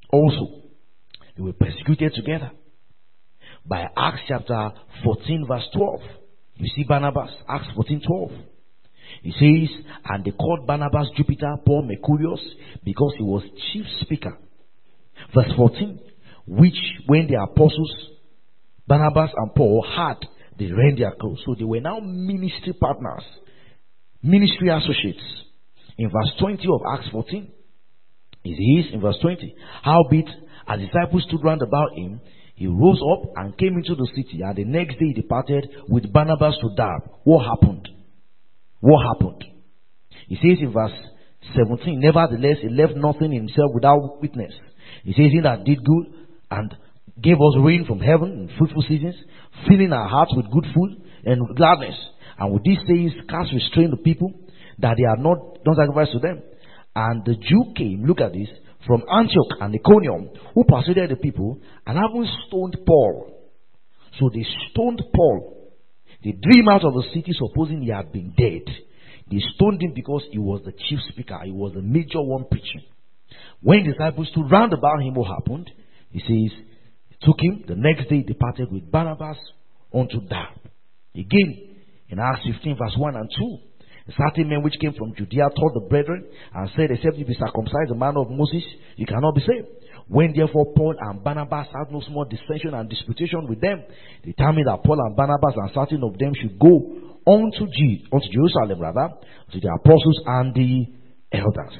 also, they were persecuted together. By Acts chapter 14 verse 12, you see Barnabas, Acts 14:12. He says, and they called Barnabas Jupiter, Paul Mercurius, because he was chief speaker. Verse 14, which when the apostles Barnabas and Paul had, they rent their clothes. So they were now ministry partners, ministry associates. In verse 20 of Acts 14, it is in verse 20, howbeit as disciples stood round about him, he rose up and came into the city, and the next day he departed with Barnabas to Derbe. What happened? What happened? He says in verse 17, nevertheless he left nothing in himself without witness. He says, he that did good and gave us rain from heaven in fruitful seasons, filling our hearts with good food and with gladness. And with these things cast restrain the people, that they are not done sacrifice to them. And the Jew came, look at this, from Antioch and Iconium, who persuaded the people, and having stoned Paul. So they stoned Paul. They drew him out of the city, supposing he had been dead. They stoned him because he was the chief speaker. He was the major one preaching. When the disciples stood round about him, what happened? He says, took him, the next day departed with Barnabas unto Derbe. Again, in Acts 15 verse 1 and 2, certain men which came from Judea taught the brethren and said, except you be circumcised the manner of Moses, you cannot be saved. When therefore Paul and Barnabas had no small dissension and disputation with them, they determined that Paul and Barnabas and certain of them should go unto Jerusalem, to the apostles and the elders.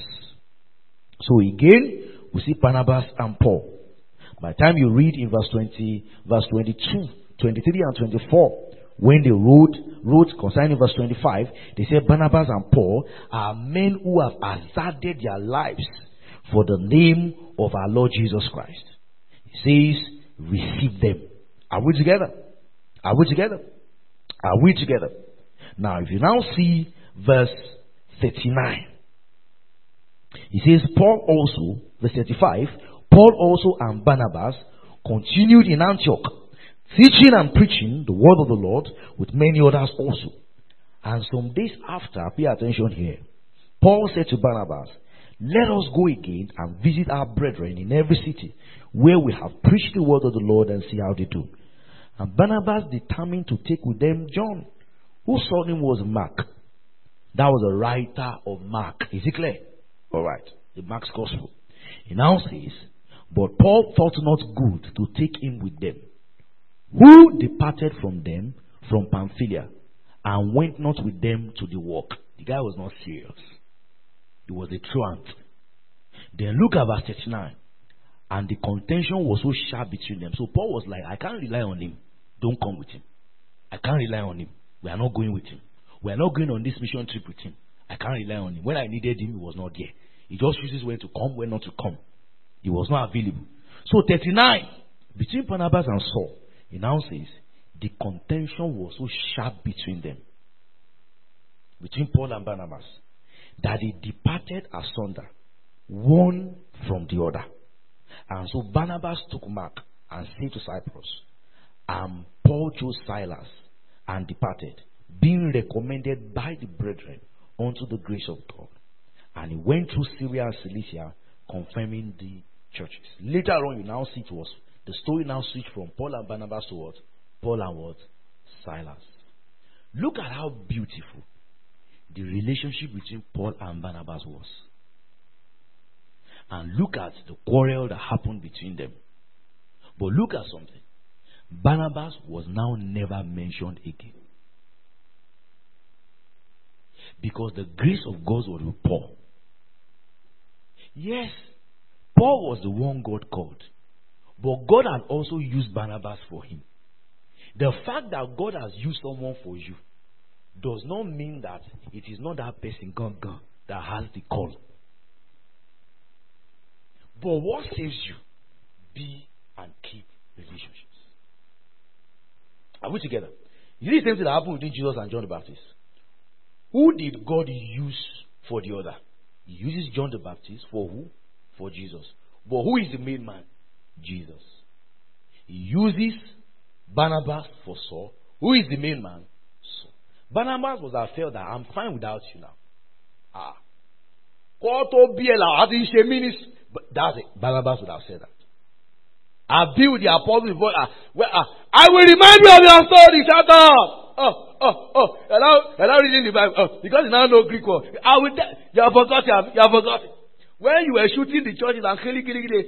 So again, we see Barnabas and Paul. By the time you read in verse 20, verse 22, 23 and 24, when they wrote concerning verse 25, they said Barnabas and Paul are men who have hazarded their lives for the name of our Lord Jesus Christ. He says, receive them. Are we together? Are we together? Are we together? Now, if you now see verse 39, he says, Paul also, verse 35, Paul also and Barnabas continued in Antioch, teaching and preaching the word of the Lord with many others also. And some days after, pay attention here, Paul said to Barnabas, let us go again and visit our brethren in every city where we have preached the word of the Lord and see how they do. And Barnabas determined to take with them John, whose surname was Mark. That was the writer of Mark. Is it clear? Alright, the Mark's gospel. He now says, but Paul thought not good to take him with them, who departed from them from Pamphylia, and went not with them to the work. The guy was not serious. He was a truant. Then look at verse 39. And the contention was so sharp between them. So Paul was like, I can't rely on him. Don't come with him. I can't rely on him. We are not going with him. We are not going on this mission trip with him. I can't rely on him. When I needed him, he was not there. He just chooses when to come, when not to come. He was not available. So 39, between Barnabas and Saul, he now says, the contention was so sharp between them, between Paul and Barnabas, that they departed asunder, one from the other. And so Barnabas took Mark and sailed to Cyprus, and Paul chose Silas and departed, being recommended by the brethren unto the grace of God. And he went through Syria and Cilicia, confirming the churches. Later on, you now see it was the story now switched from Paul and Barnabas to what? Paul and what? Silas. Look at how beautiful the relationship between Paul and Barnabas was. And look at the quarrel that happened between them. But look at something. Barnabas was now never mentioned again. Because the grace of God was with Paul. Yes, Paul was the one God called. But God had also used Barnabas for him. The fact that God has used someone for you does not mean that it is not that person, God, that has the call. But what saves you? Be and keep relationships. Are we together? You see the same thing that happened between Jesus and John the Baptist. Who did God use for the other? He uses John the Baptist for who? For Jesus. But who is the main man? Jesus. He uses Barnabas for Saul. Who is the main man? Saul. Barnabas was afraid that I'm fine without you now. But that's it. Barnabas would have said that. I've been with the apostles before. I will remind you of your story. Shut up. You're not reading the Bible. Because you now know Greek word. You have forgotten. You have forgotten. When you were shooting the churches and killing.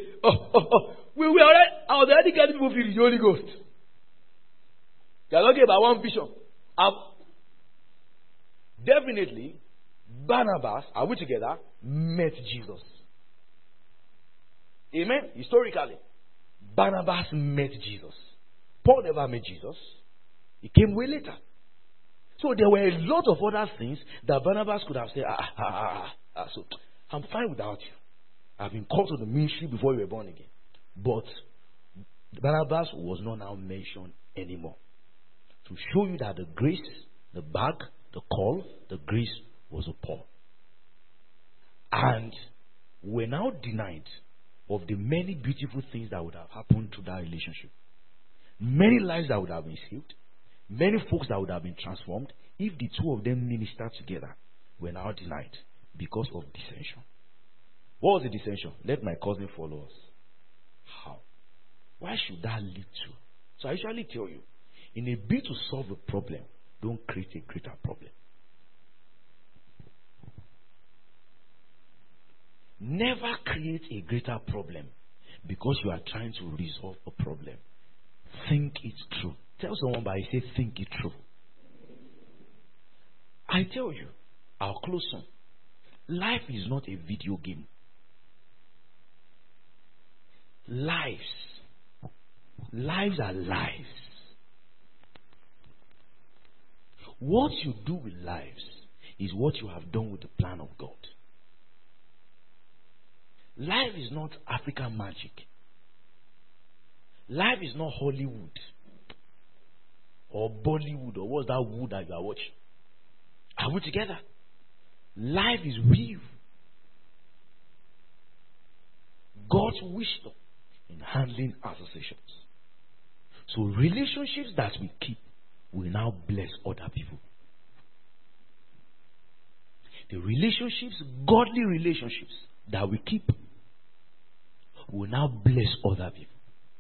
I was already getting people filled with the Holy Ghost. They are talking about one vision. Definitely, Barnabas, are we together, met Jesus. Amen? Historically, Barnabas met Jesus. Paul never met Jesus. He came way later. So there were a lot of other things that Barnabas could have said, so I'm fine without you. I've been called to the ministry before you were born again. But Barnabas was not now mentioned anymore. To show you that the grace, the bag, the call, the grace was of Paul. And we're now denied of the many beautiful things that would have happened to that relationship. Many lives that would have been saved. Many folks that would have been transformed if the two of them ministered together. Were now denied because of dissension. What was the dissension? Let my cousin follow us. How? Why should that lead to? So I usually tell you, in a bid to solve a problem, don't create a greater problem. Never create a greater problem because you are trying to resolve a problem. Think it through. Tell someone by say, think it through. I tell you, I'll close soon. Life is not a video game. Lives are lives. What you do with lives is what you have done with the plan of God. Life is not African magic. Life is not Hollywood or Bollywood or what's that wood that you are watching. Are we together? Life is real. God's wisdom in handling associations. So relationships that we keep will now bless other people. The relationships, godly relationships that we keep will now bless other people.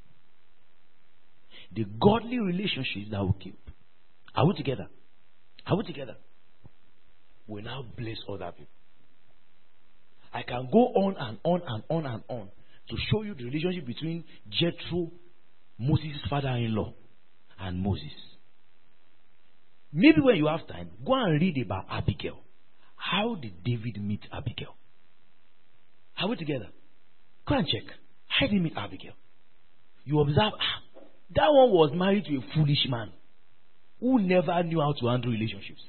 The godly relationships that we keep, are we together? Are we together? Will now bless other people. I can go on and on and on and on to show you the relationship between Jethro, Moses' father-in-law, and Moses. Maybe when you have time, go and read about Abigail. How did David meet Abigail? Are we together? Go and check. How did he meet Abigail? You observe, that one was married to a foolish man who never knew how to handle relationships.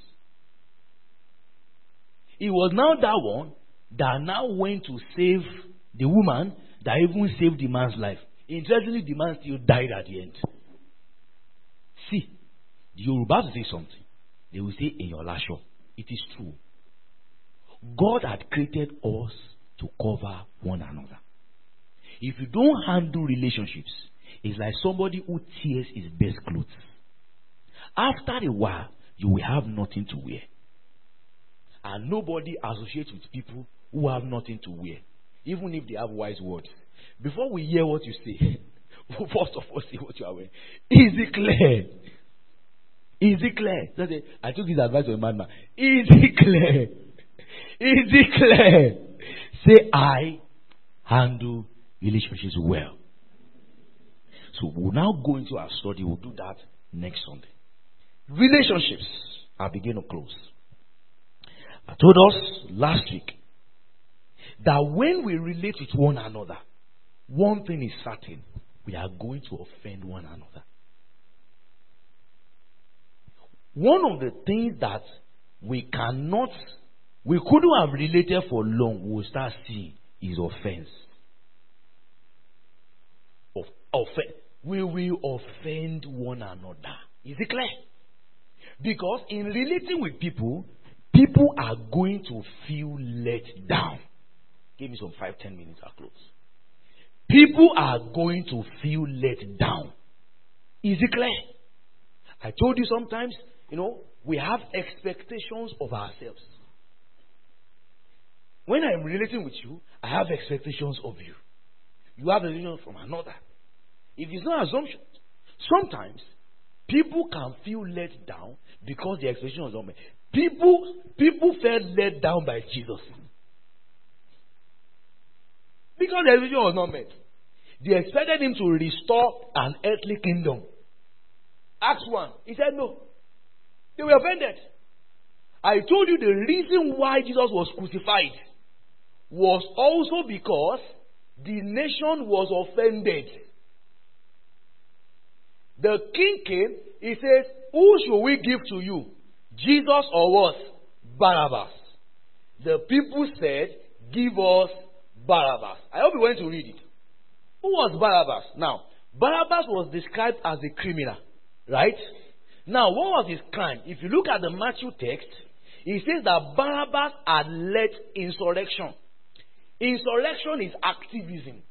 It was now that one that now went to save the woman that even saved the man's life. Interestingly, the man still died at the end. See, the Yoruba to say something. They will say, in your lasho. It is true. God had created us to cover one another. If you don't handle relationships, it's like somebody who tears his best clothes. After a while, you will have nothing to wear. And nobody associates with people who have nothing to wear, even if they have wise words. Before we hear what you say, first of all, say what you are wearing. Is it clear? Is it clear? I took his advice from a madman. Is it clear? Is it clear? Say, I handle relationships well. So we'll now go into our study. We'll do that next Sunday. Relationships. I begin to close. I told us last week that when we relate with one another, one thing is certain. We are going to offend one another. One of the things that we couldn't have related for long, we'll start seeing is offense. We will offend one another. Is it clear? Because in relating with people, people are going to feel let down. Give me some 5-10 minutes, I'll close. People are going to feel let down. Is it clear? I told you sometimes, we have expectations of ourselves. When I'm relating with you, I have expectations of you. You have expectations from another. It is not assumption. Sometimes people can feel let down because the expectation was not met. People felt let down by Jesus because the expectation was not met. They expected him to restore an earthly kingdom. Acts 1. He said no. They were offended. I told you the reason why Jesus was crucified was also because the nation was offended. The king came, he says, who should we give to you? Jesus or what? Barabbas. The people said, give us Barabbas. I hope you went to read it. Who was Barabbas? Now, Barabbas was described as a criminal, right? Now, what was his crime? If you look at the Matthew text, it says that Barabbas had led insurrection. Insurrection is activism.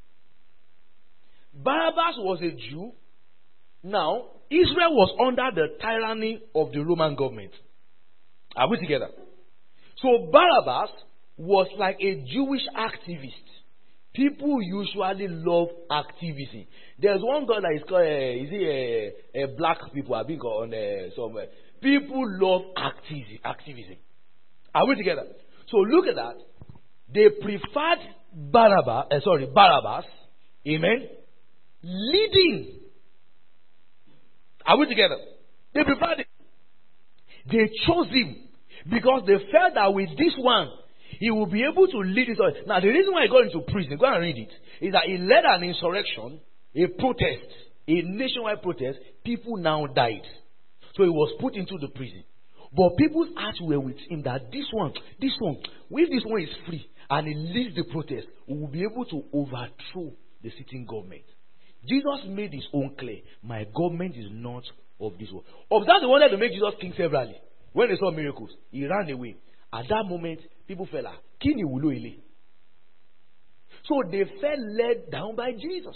Barabbas was a Jew. Now, Israel was under the tyranny of the Roman government. Are we together? So Barabbas was like a Jewish activist. People usually love activism. There's one guy that is called, black people. I've been on somewhere. People love activism. Are we together? So look at that. They preferred Barabbas, amen, leading. Are we together? They preferred it. They chose him because they felt that with this one, he will be able to lead it. Now, the reason why he got into prison, go and read it, is that he led an insurrection, a protest, a nationwide protest. People now died. So he was put into the prison. But people's hearts were with him that this one, if this one is free and he leads the protest, we will be able to overthrow the sitting government. Jesus made his own clear. My government is not of this world. Observe, they wanted to make Jesus king severally. When they saw miracles, he ran away. At that moment, people felt like, Kini wulo ile. So they felt led down by Jesus.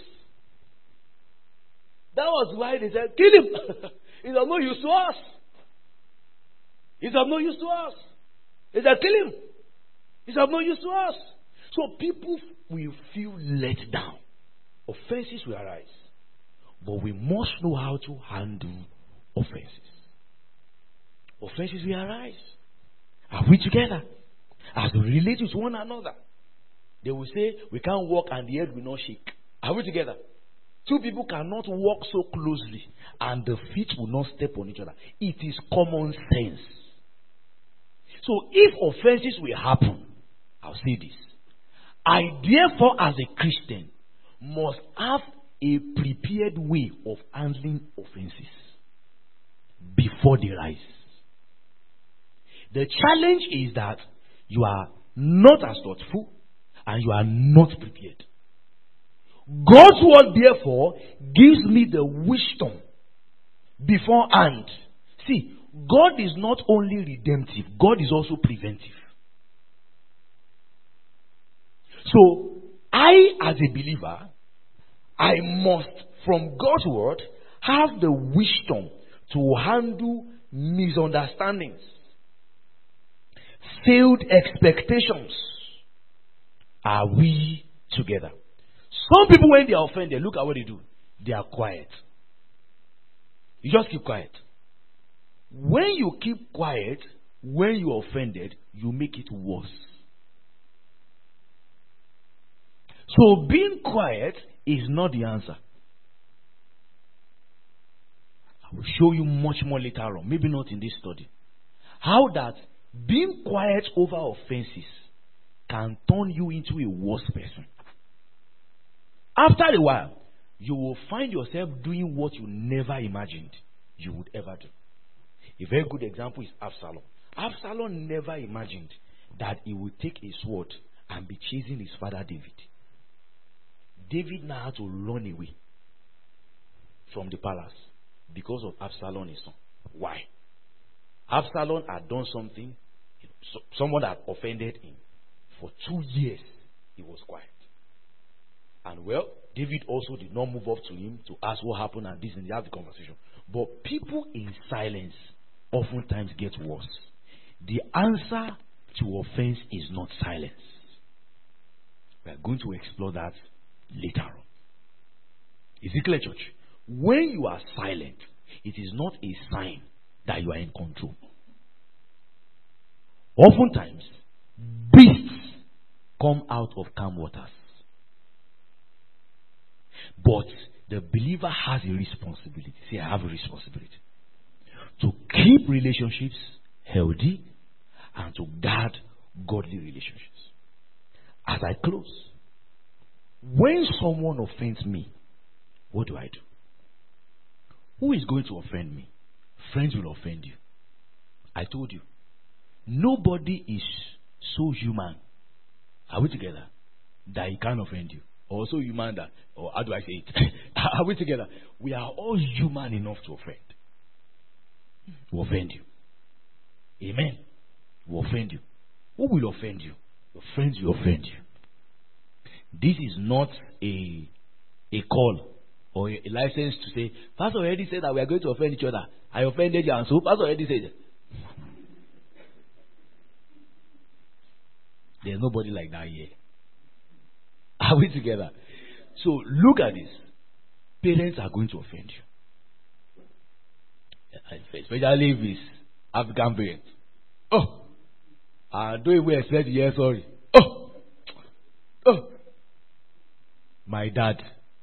That was why they said, kill him. He's of no use to us. He's of no use to us. They said, kill him. He's of no use to us. So people will feel let down. Offenses will arise. But we must know how to handle offenses. Offenses will arise. Are we together? As we relate with one another, they will say, we can't walk and the earth will not shake. Are we together? Two people cannot walk so closely and the feet will not step on each other. It is common sense. So if offenses will happen, I'll say this. I therefore, as a Christian, must have a prepared way of handling offenses before they rise. The challenge is that you are not as thoughtful and you are not prepared. God's word, therefore, gives me the wisdom beforehand. See, God is not only redemptive, God is also preventive. So, I, as a believer, I must, from God's word, have the wisdom to handle misunderstandings, failed expectations. Are we together? Some people, when they are offended, look at what they do. They are quiet. You just keep quiet. When you keep quiet, when you are offended, you make it worse. So being quiet is not the answer. I will show you much more later on, maybe not in this study, how that being quiet over offenses can turn you into a worse person. After a while, you will find yourself doing what you never imagined you would ever do. A very good example is Absalom. Absalom never imagined that he would take a sword and be chasing his father David. David now had to run away from the palace because of Absalom, his son. Why? Absalom had done something, someone had offended him. For 2 years, he was quiet. And well, David also did not move up to him to ask what happened and this and they have the conversation. But people in silence oftentimes get worse. The answer to offense is not silence. We are going to explore that later on. Is it clear, church? When you are silent, it is not a sign that you are in control. Oftentimes, beasts come out of calm waters. But the believer has a responsibility. See, I have a responsibility to keep relationships healthy and to guard godly relationships. As I close, when someone offends me, what do I do? Who is going to offend me? Friends will offend you. I told you, nobody is so human. Are we together? That he can't offend you. Or so human that, or how do I say it? Are we together? We are all human enough to offend. To offend you. Amen. Will offend you. Who will offend you? Your friends will offend you. This is not a call or a license to say, Pastor already said that we are going to offend each other. I offended you, and so Pastor already said it. There's nobody like that here. Are we together? So look at this. Parents are going to offend you. Especially if it's African parents. Oh! I don't even expect to hear sorry. Oh! Oh! My dad.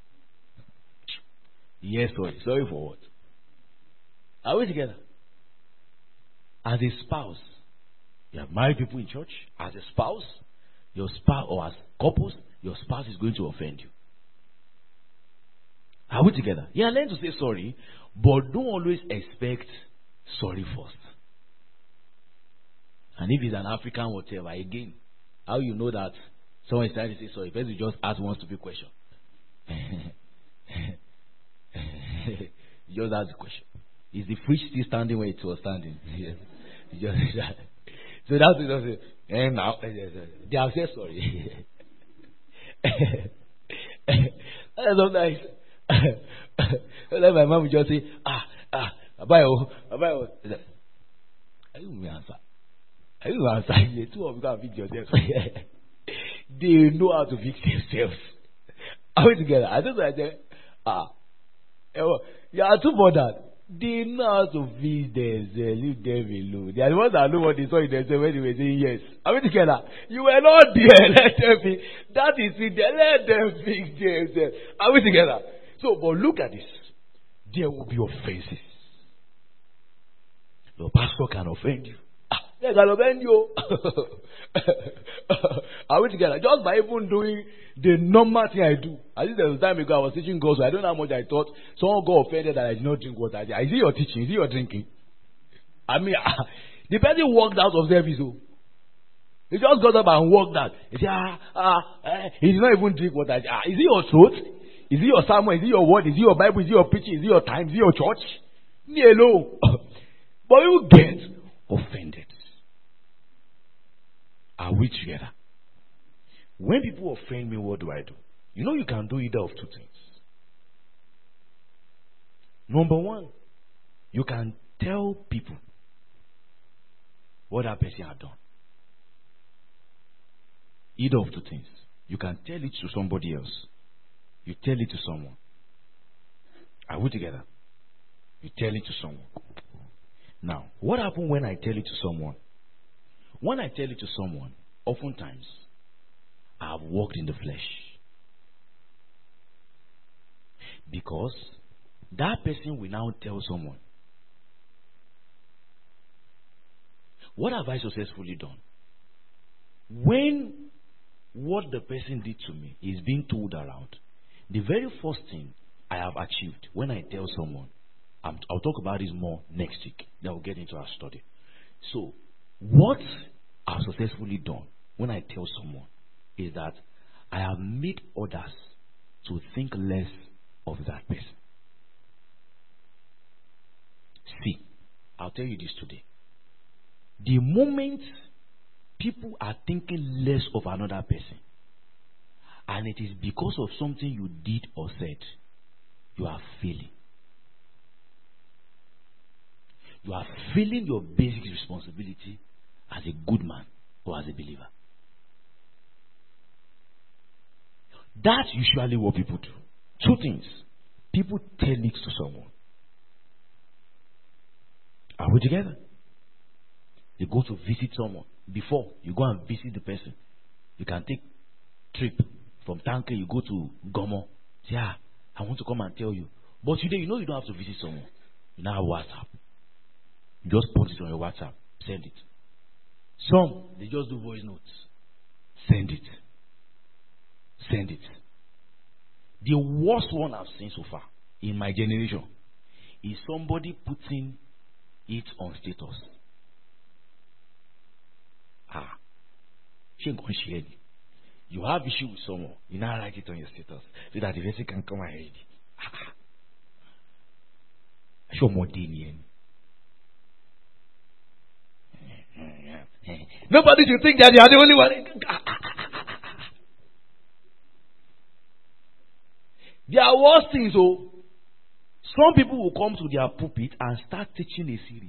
Yes, sorry. Sorry for what? Are we together? As a spouse, you have married people in church. As a spouse, your spouse, or as couples, your spouse is going to offend you. Are we together? Yeah, learn to say sorry, but don't always expect sorry first. And if it's an African whatever, again, how you know that someone is trying to say sorry? First, you just ask one stupid question. You just ask the question. Is the fridge still standing where it was standing? Yes. So that's it. And now they have said sorry. Sometimes my mom would just say, Abayo. I don't answer. The two of you can fix yourselves. They know how to fix themselves. Are we together? I just said, you are too bothered. They know how to fix themselves. Leave them alone. They are the ones that know what they saw in themselves when they were saying yes. Are we together? You were not there. Let them fix. That is it. Let them fix themselves. Are we together? So, but look at this. There will be offenses. Your pastor can offend you. They can offend you. Are we together? Just by even doing the normal thing I do. I think there was a time ago I was teaching gospel. I don't know how much I thought. Someone got offended that I did not drink water. Is it your teaching? Is it your drinking? I mean, the person walked out of service. He just got up and walked out. He said, he did not even drink water. Is it your throat? Is it your sermon? Is it your word? Is it your Bible? Is it your preaching? Is it your time? Is it your church? No. But you get offended. Are we together? When people offend me, what do I do? You know you can do either of two things. Number one, you can tell people what that person had done. Either of two things. You can tell it to somebody else. You tell it to someone. Are we together? You tell it to someone. Now, what happens when I tell it to someone? When I tell it to someone, oftentimes, I have walked in the flesh. Because that person will now tell someone, what have I successfully done? When what the person did to me is being told around, the very first thing I have achieved when I tell someone, I'll talk about this more next week. Then we'll get into our study. So, what I've successfully done when I tell someone is that I have made others to think less of that person. See, I'll tell you this today. The moment people are thinking less of another person, and it is because of something you did or said, you are failing. You are failing your basic responsibility as a good man or as a believer. That's usually what people do. Two things. People tell it to someone. Are we together? You go to visit someone. Before you go and visit the person, you can take trip from Tanke, you go to Gomo. Say, I want to come and tell you. But today, you know you don't have to visit someone. You now have WhatsApp. You just put it on your WhatsApp. Send it. Some, they just do voice notes. Send it. Send it. The worst one I've seen so far in my generation is somebody putting it on status. You have issue with someone, you now write it on your status so that the person can come and read it. Show more DNA. Nobody should think that you are the only one. There are worse things, though. Some people will come to their pulpit and start teaching a series.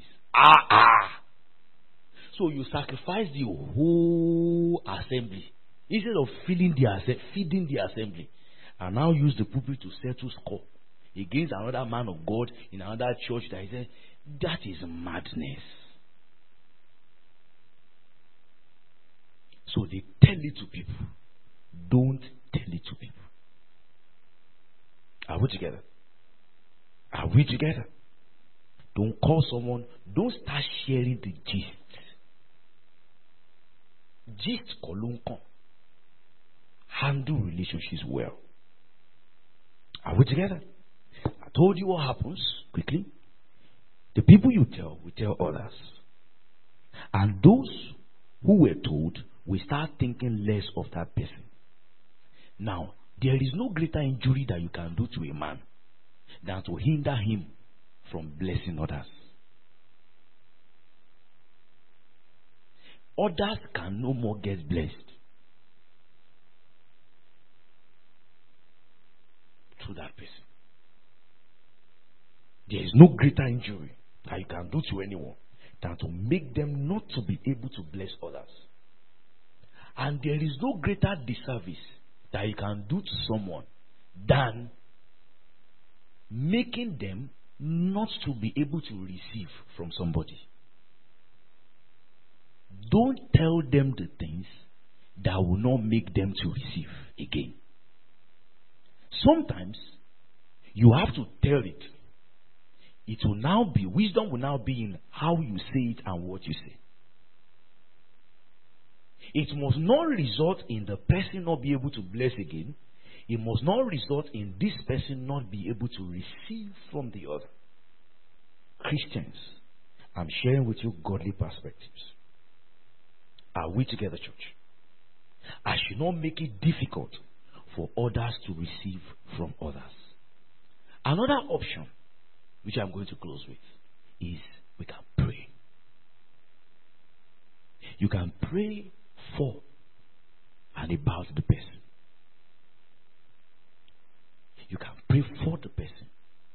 So you sacrifice the whole assembly instead of feeding the assembly, and now use the pulpit to settle score against another man of God in another church. That he said, that is madness. So they tell it to people. Don't tell it to people. Are we together? Are we together? Don't call someone. Don't start sharing the gist. Gist kolonko. Handle relationships well. Are we together? I told you what happens quickly. The people you tell will tell others. And those who were told will start thinking less of that person. Now, there is no greater injury that you can do to a man than to hinder him from blessing others. Others can no more get blessed through that person. There is no greater injury that you can do to anyone than to make them not to be able to bless others. And there is no greater disservice that you can do to someone than making them not to be able to receive from somebody. Don't tell them the things that will not make them to receive again. Sometimes you have to tell it. It will now be, wisdom will now be in how you say it and what you say. It must not result in the person not be able to bless again. It must not result in this person not be able to receive from the other. Christians, I'm sharing with you godly perspectives. Are we together, church? I should not make it difficult for others to receive from others. Another option, which I'm going to close with, is we can pray. You can pray for and about the person. You can pray for the person.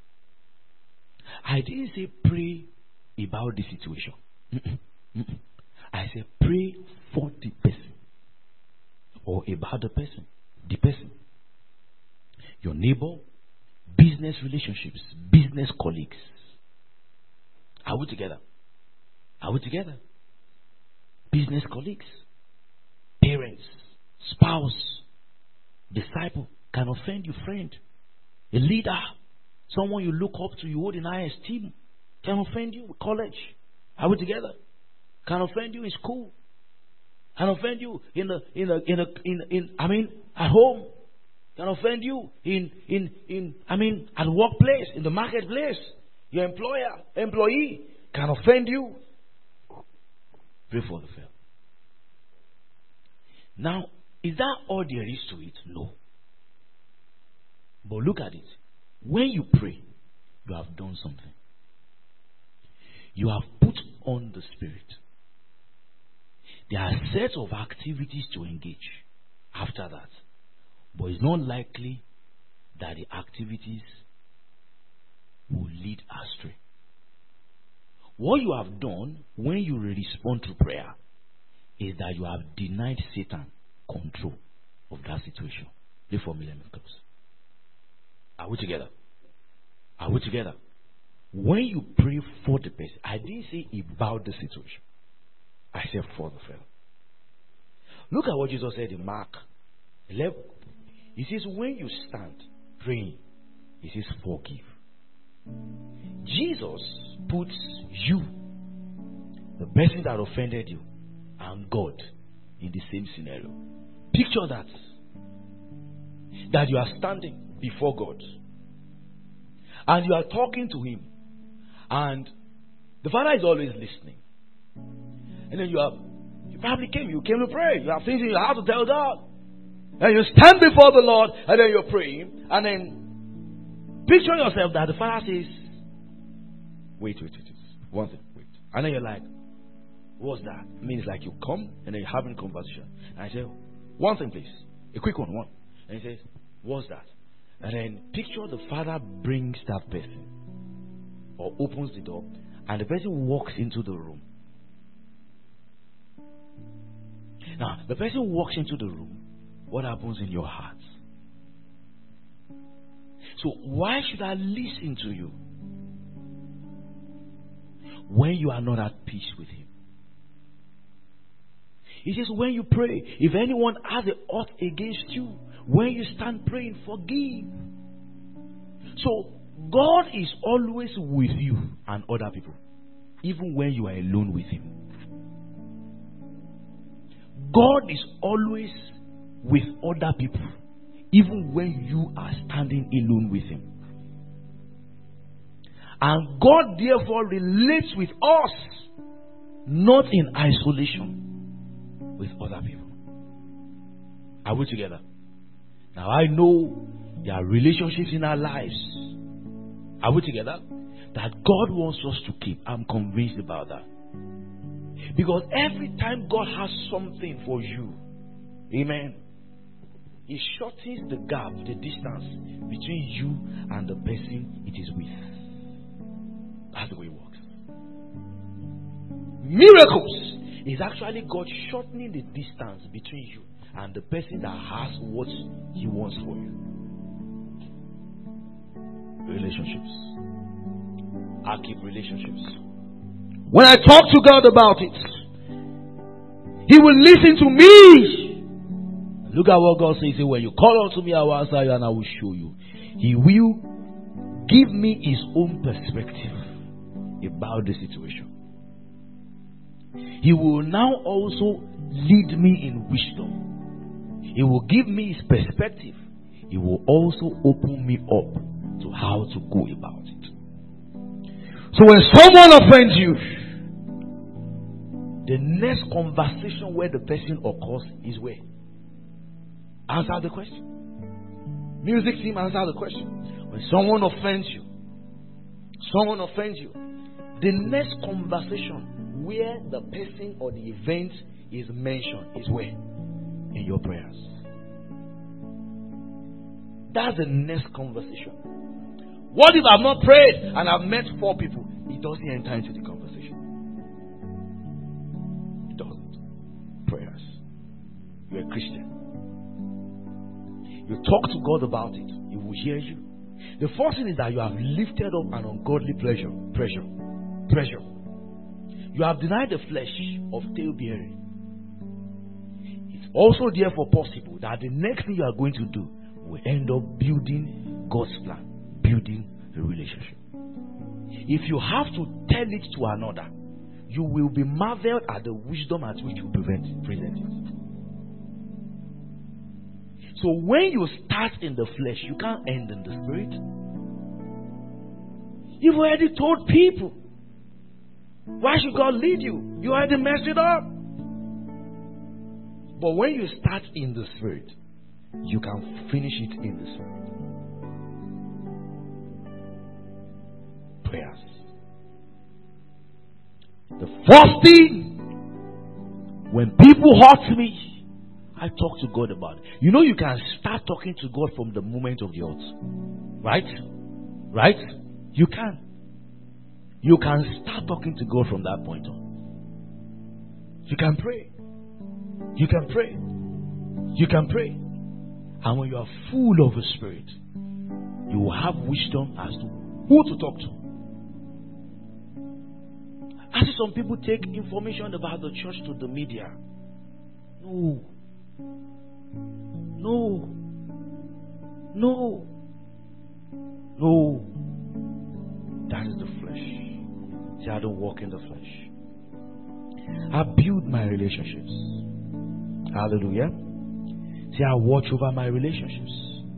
I didn't say pray about the situation. I said pray for the person or about the person. The person. Your neighbor, business relationships, business colleagues. Are we together? Are we together? Business colleagues, parents, spouse, disciple, can offend your friend, a leader, someone you look up to, you hold in high esteem, can offend you in college. Are we together? Can offend you in school, can offend you at home, can offend you at the workplace, in the marketplace. Your employee can offend you. Pray for the fail. Now, is that all there is to it? No. But look at it. When you pray, you have done something. You have put on the Spirit. There are sets of activities to engage after that. But it's not likely that the activities will lead astray. What you have done when you respond to prayer is that you have denied Satan control of that situation. Lift for me, let me close. Are we together? Are we together? When you pray for the person, I didn't say about the situation. I said for the fellow. Look at what Jesus said in Mark 11. He says, when you stand praying, he says, forgive. Jesus puts you, the person that offended you, and God in the same scenario. Picture that. That you are standing before God. And you are talking to Him. And the Father is always listening. And then you probably came to pray. You have things in your heart to tell God. And you stand before the Lord, and then you're praying. And then picture yourself that the Father says, wait. One thing, wait. And then you're like, what's that? I mean, it's like you come, and then you're having a conversation. And I say, one thing, please. A quick one. And he says, what's that? And then picture the Father brings that person, or opens the door, and the person walks into the room. Now, the person walks into the room. What happens in your heart? So why should I listen to you when you are not at peace with Him? He says, when you pray, if anyone has an ought against you, when you stand praying, forgive. So God is always with you and other people, even when you are alone with Him. God is always with other people, even when you are standing alone with Him. And God therefore relates with us, not in isolation with other people. Are we together? Now I know there are relationships in our lives. Are we together? That God wants us to keep. I'm convinced about that. Because every time God has something for you, amen, He shortens the gap, the distance between you and the person it is with. That's the way it works. Miracles is actually God shortening the distance between you and the person that has what He wants for you. Relationships. I keep relationships. When I talk to God about it, He will listen to me. Look at what God says. When you call unto me, I will answer you and I will show you. He will give me His own perspective about the situation. He will now also lead me in wisdom. He will give me His perspective. He will also open me up to how to go about it. So when someone offends you, the next conversation where the person occurs is where? Answer the question. Music team, answer the question. When someone offends you, the next conversation where the person or the event is mentioned is where? In your prayers. That's the next conversation. What if I've not prayed and I've met 4 people? It doesn't enter into the conversation. It doesn't. Prayers. You're a Christian. You talk to God about it. He will hear you. The first thing is that you have lifted up an ungodly pressure. You have denied the flesh of tale-bearing. It's also therefore possible that the next thing you are going to do will end up building God's plan, building the relationship. If you have to tell it to another, you will be marveled at the wisdom at which you present it. So when you start in the flesh, you can't end in the spirit. You've already told people. Why should God lead you? You already messed it up. But when you start in the spirit, you can finish it in the spirit. Prayers. The first thing, when people hurt me, I talk to God about it. You know, you can start talking to God from the moment of the altar. Right? Right? You can. You can start talking to God from that point on. You can pray. You can pray. You can pray. And when you are full of the Spirit, you will have wisdom as to who to talk to. I see some people take information about the church to the media. No. No. No. No. That is the flesh. See, I don't walk in the flesh. I build my relationships. Hallelujah. See, I watch over my relationships.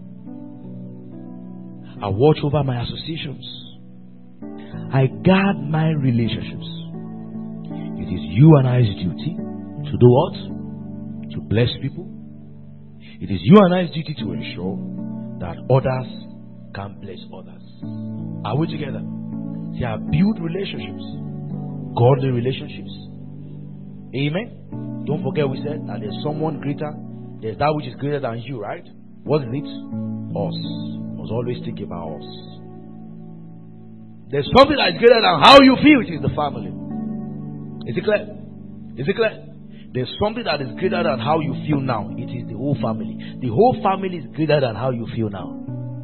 I watch over my associations. I guard my relationships. It is you and I's duty to do what? To bless people. It is you and I's duty to ensure that others can bless others. Are we together? See, I build relationships. Godly relationships. Amen. Don't forget we said that there's someone greater. There's that which is greater than you, right? What is it? Us. Must always think about us. There's something that is greater than how you feel. It is the family. Is it clear? Is it clear? There's something that is greater than how you feel now. It is the whole family. The whole family is greater than how you feel now.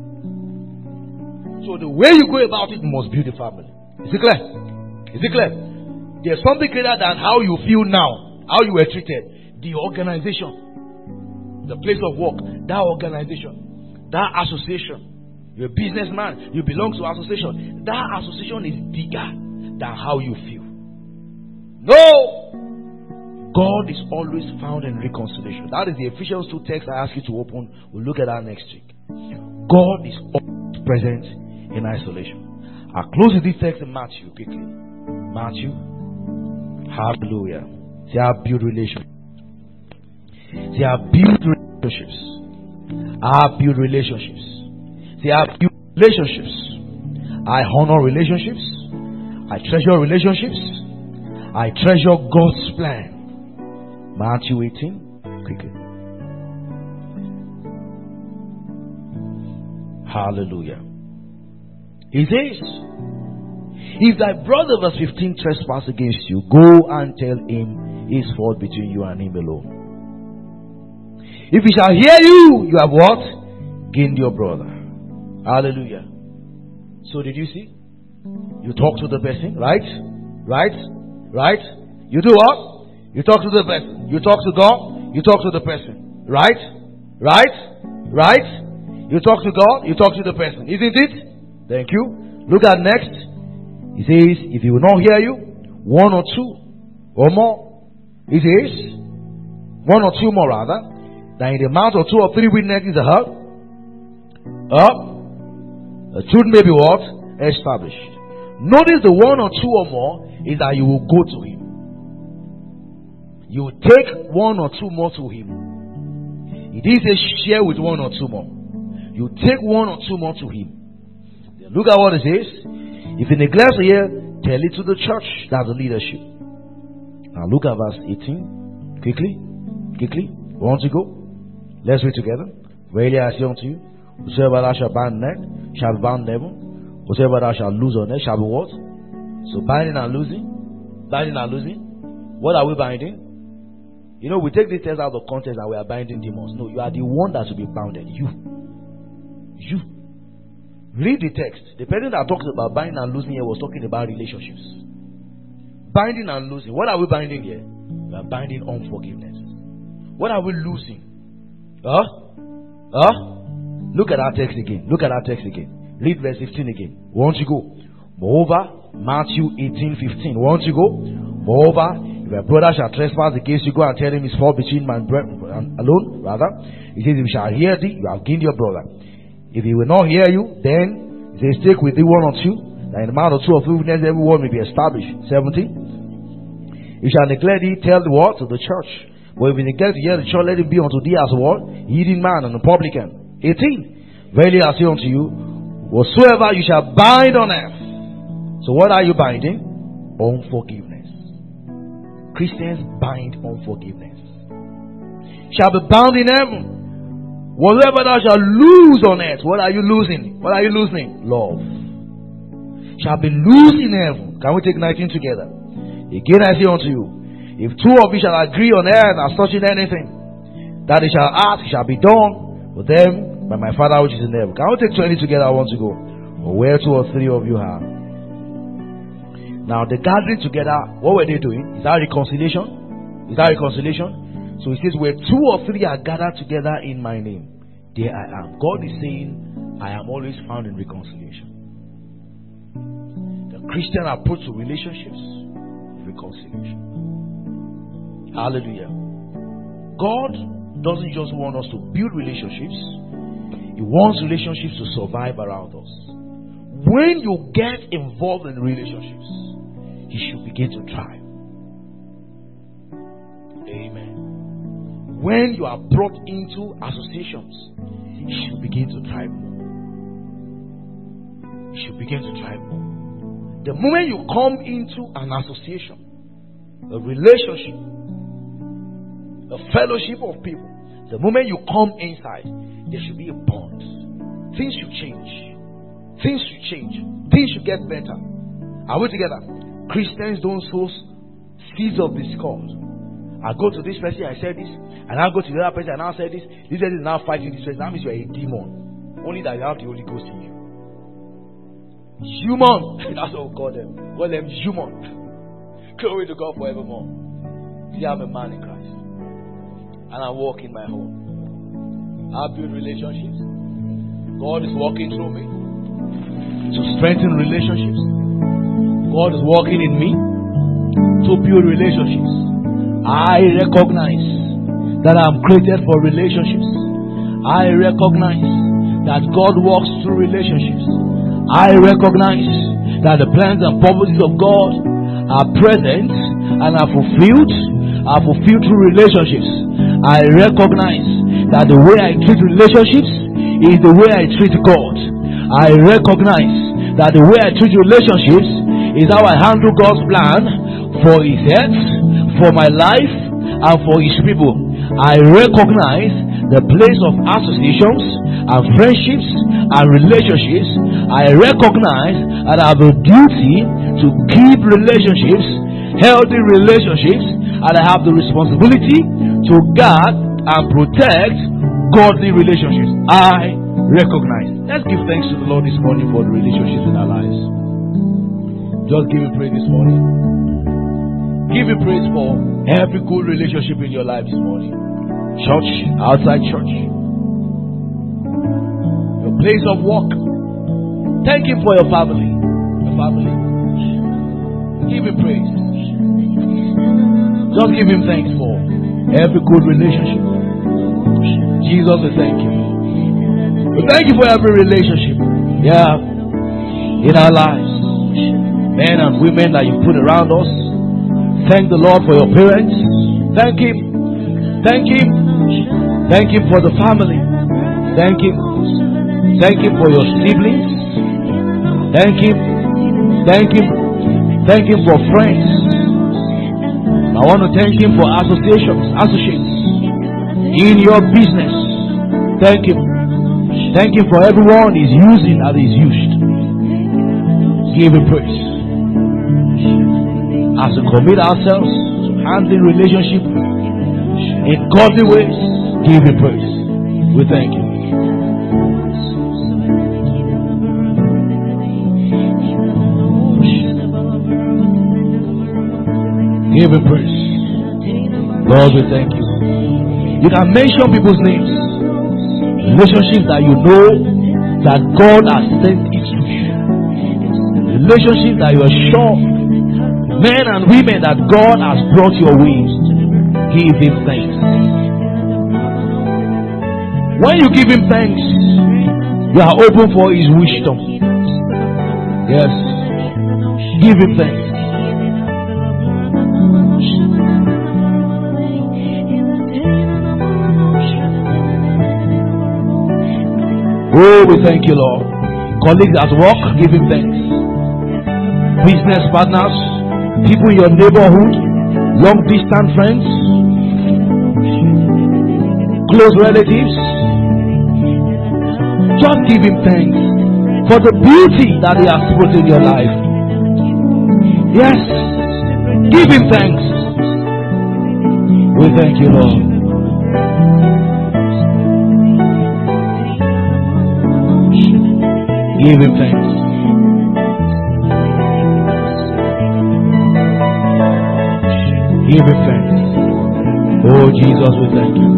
So the way you go about it must be the family. Is it clear? Is it clear? There's something greater than how you feel now. How you were treated. The organization. The place of work. That organization. That association. You're a businessman. You belong to an association. That association is bigger than how you feel. No! God is always found in reconciliation. That is the Ephesians 2 text I ask you to open. We'll look at that next week. God is always present in isolation. I'll close with this text in Matthew quickly. Matthew. Hallelujah. See, I build relationships. See, I build relationships. I build relationships. See, I build relationships. I honor relationships. I treasure relationships. I treasure God's plan. Matthew 18, quickly. Hallelujah. He says, if thy brother, verse 15, trespass against you, go and tell him his fault between you and him alone. If he shall hear you, you have what? Gained your brother. Hallelujah. So did you see? You talk to the person, right? Right? Right? You do what? You talk to the person. You talk to God. You talk to the person. Right? Right? Right? You talk to God. You talk to the person. Isn't it? Thank you. Look at next. He says, if he will not hear you, one or two or more. He says, one or two more rather, that in the mouth of two or three witnesses are heard. The truth may be what? Established. Notice the one or two or more is that you will go to him. You will take one or two more to him. It is a share with one or two more. You take one or two more to him. Then look at what it says. If he neglects to hear, tell it to the church. That's the leadership. Now look at verse 18. Quickly. Quickly. Want to go? Let's read together. Verily I say unto you, whosoever thou shalt bind on earth shall be bound in heaven. Whosoever thou shalt loose on earth shall be what? So binding and losing. Binding and losing. What are we binding? You know, we take this text out of context and we are binding demons. No, you are the one that should be bounded. You. Read the text. The person that talks about binding and losing here was talking about relationships. Binding and losing. What are we binding here? We are binding unforgiveness. What are we losing? Look at our text again. Look at our text again. Read verse 15 again. Won't you go? Moreover, Matthew 18:15. Won't you go? Moreover, if a brother shall trespass against you, go and tell him his fault between my brethren alone. Rather, he says, if he shall hear thee, you have gained your brother. If he will not hear you, then he says, take with thee one or two, that in the mouth of two or three witnesses every word may be established. 17. If he shall neglect thee, tell the word to the church. But if he neglect to hear the church, let him be unto thee as a what? Heeding man and a publican. 18. Verily I say unto you, whatsoever you shall bind on earth. So what are you binding? Unforgiveness. Christians bind unforgiveness. Shall be bound in heaven. Whatever thou shalt lose on earth. What are you losing? What are you losing? Love. Shall be loosed in heaven. Can we take 19 together? Again I say unto you, if two of you shall agree on earth as touching anything that they shall ask, it shall be done With them, by my Father which is in heaven. Can I take 20 together? I want to go. Or where 2 or 3 of you are. Now, the gathering together, what were they doing? Is that reconciliation? Is that reconciliation? So it says, where 2 or 3 are gathered together in my name, there I am. God is saying, I am always found in reconciliation. The Christian approach to relationships, reconciliation. Hallelujah. God doesn't just want us to build relationships. He wants relationships to survive around us. When you get involved in relationships, you should begin to thrive. Amen. When you are brought into associations, you should begin to thrive more. You should begin to thrive more. The moment you come into an association, a relationship, a fellowship of people, the moment you come inside, there should be a bond. Things should change. Things should change. Things should get better. Are we together? Christians don't sow seeds of discord. I go to this person, I said this, and I go to the other person, and I said this. This person is now fighting this person. That means you are a demon. Only that you have the Holy Ghost in you. Human. That's what we call them. We call them human. Glory to God forevermore. See, I'm a man in Christ. And I walk in my home. I build relationships. God is walking through me to strengthen relationships. God is working in me to build relationships. I recognize that I'm created for relationships. I recognize that God works through relationships. I recognize that the plans and purposes of God are present and are fulfilled through relationships. I recognize that the way I treat relationships is the way I treat God. I recognize that the way I treat relationships is how I handle God's plan for His health, for my life, and for His people. I recognize the place of associations and friendships and relationships. I recognize that I have a duty to keep relationships, healthy relationships, and I have the responsibility to guard and protect godly relationships. I recognize. Let's give thanks to the Lord this morning for the relationships in our lives. Just give Him praise this morning. Give Him praise for every good relationship in your life this morning. Church, outside church, your place of work. Thank Him for your family. Your family. Give Him praise. Just give Him thanks for every good relationship. Jesus, we thank you. We thank you for every relationship. Yeah. In our lives. Men and women that you put around us. Thank the Lord for your parents. Thank Him. Thank Him. Thank Him for the family. Thank Him. Thank Him for your siblings. Thank Him. Thank Him. Thank Him for friends. I want to thank Him for associates in your business. Thank Him. Thank Him for everyone He's using as He's used. Give Him praise. As we commit ourselves to handling relationship in godly ways, give Him praise. We thank you. Give Him praise. Lord, we thank you. You can mention people's names. Relationships that you know that God has sent it to you. Relationships that you are sure, men and women that God has brought your way. Give Him thanks. When you give Him thanks, you are open for His wisdom. Yes. Give Him thanks. Oh, we thank you, Lord. Colleagues at work, give Him thanks. Business partners, people in your neighborhood, long distance friends, close relatives. Just give Him thanks for the beauty that He has put in your life. Yes, give Him thanks. We thank you, Lord. Give him thanks. Give him thanks. Oh Jesus, we thank you.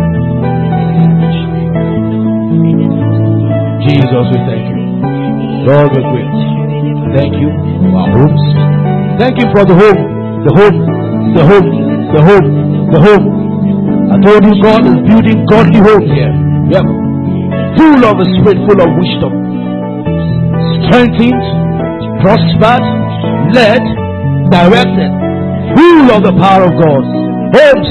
Jesus, we thank you. Lord, we're great. Thank you for our homes. Thank you for the home. The home. The home. The home. The home. I told you God is building godly homes here. Yep. Full of the Spirit, full of wisdom. Strengthened, prospered, led, directed. Full of the power of God. Homes.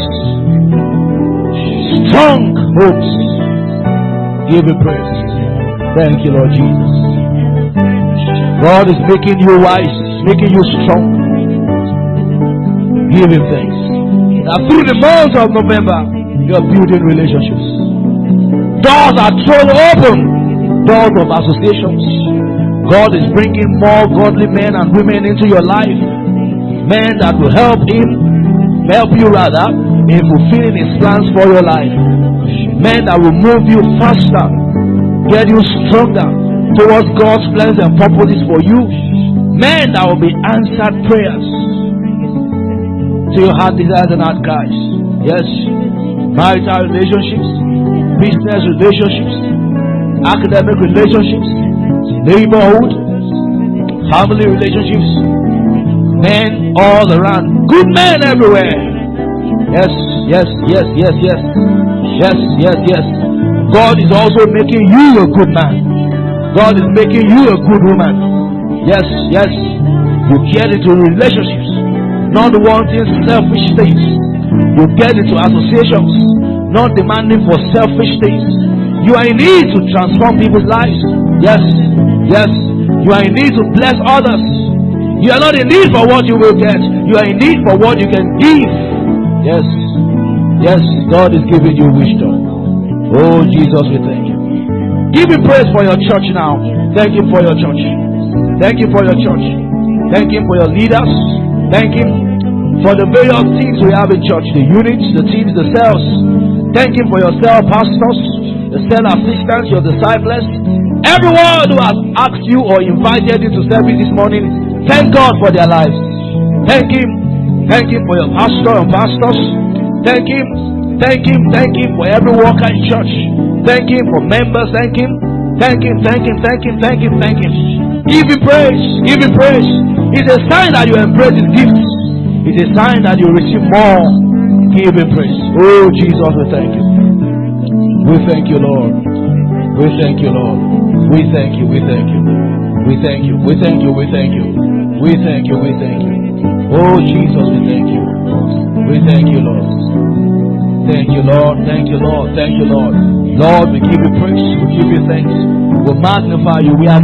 Strong homes. Give him praise. Thank you, Lord Jesus. God is making you wise, making you strong. Give him thanks. Now through the month of November, you are building relationships. Doors are thrown open. Doors of associations. God is bringing more godly men and women into your life. Men that will help you rather, in fulfilling his plans for your life. Men that will move you faster, get you stronger towards God's plans and purposes for you. Men that will be answered prayers to your heart desires and heart cries. Yes, marital relationships, business relationships, academic relationships, neighborhood, family relationships, men all around, good men everywhere. Yes, yes, yes, yes, yes, yes, yes, yes. God is also making you a good man. God is making you a good woman. Yes, yes. You get into relationships, not wanting selfish things. You get into associations, not demanding for selfish things. You are in need to transform people's lives. Yes, yes. You are in need to bless others. You are not in need for what you will get. You are in need for what you can give. Yes, yes. God is giving you wisdom. Oh Jesus, we thank you. Give him praise for your church now. Thank him for your church. Thank him for your church. Thank him for your leaders. Thank him for the various teams we have in church. The units, the teams, the cells. Thank him for your cell pastors, the cell assistants, your disciples. Everyone who has asked you or invited you to service this morning, thank God for their lives. Thank him. Thank him for your pastor and pastors. Thank him. Thank him. Thank him for every worker in church. Thank him for members. Thank him. Thank him. Thank him. Thank him. Thank him. Thank him. Give him praise. Give him praise. It's a sign that you embrace his gifts. It's a sign that you receive more. Give him praise. Oh Jesus, we thank you. We thank you, Lord. We thank you, Lord. We thank you. We thank you. We thank you. We thank you. We thank you. We thank you. We thank you. Oh Jesus, we thank you. We thank you, Lord. Thank you, Lord. Thank you, Lord. Thank you, Lord. Lord, we give you praise. We give you thanks. We magnify you. We are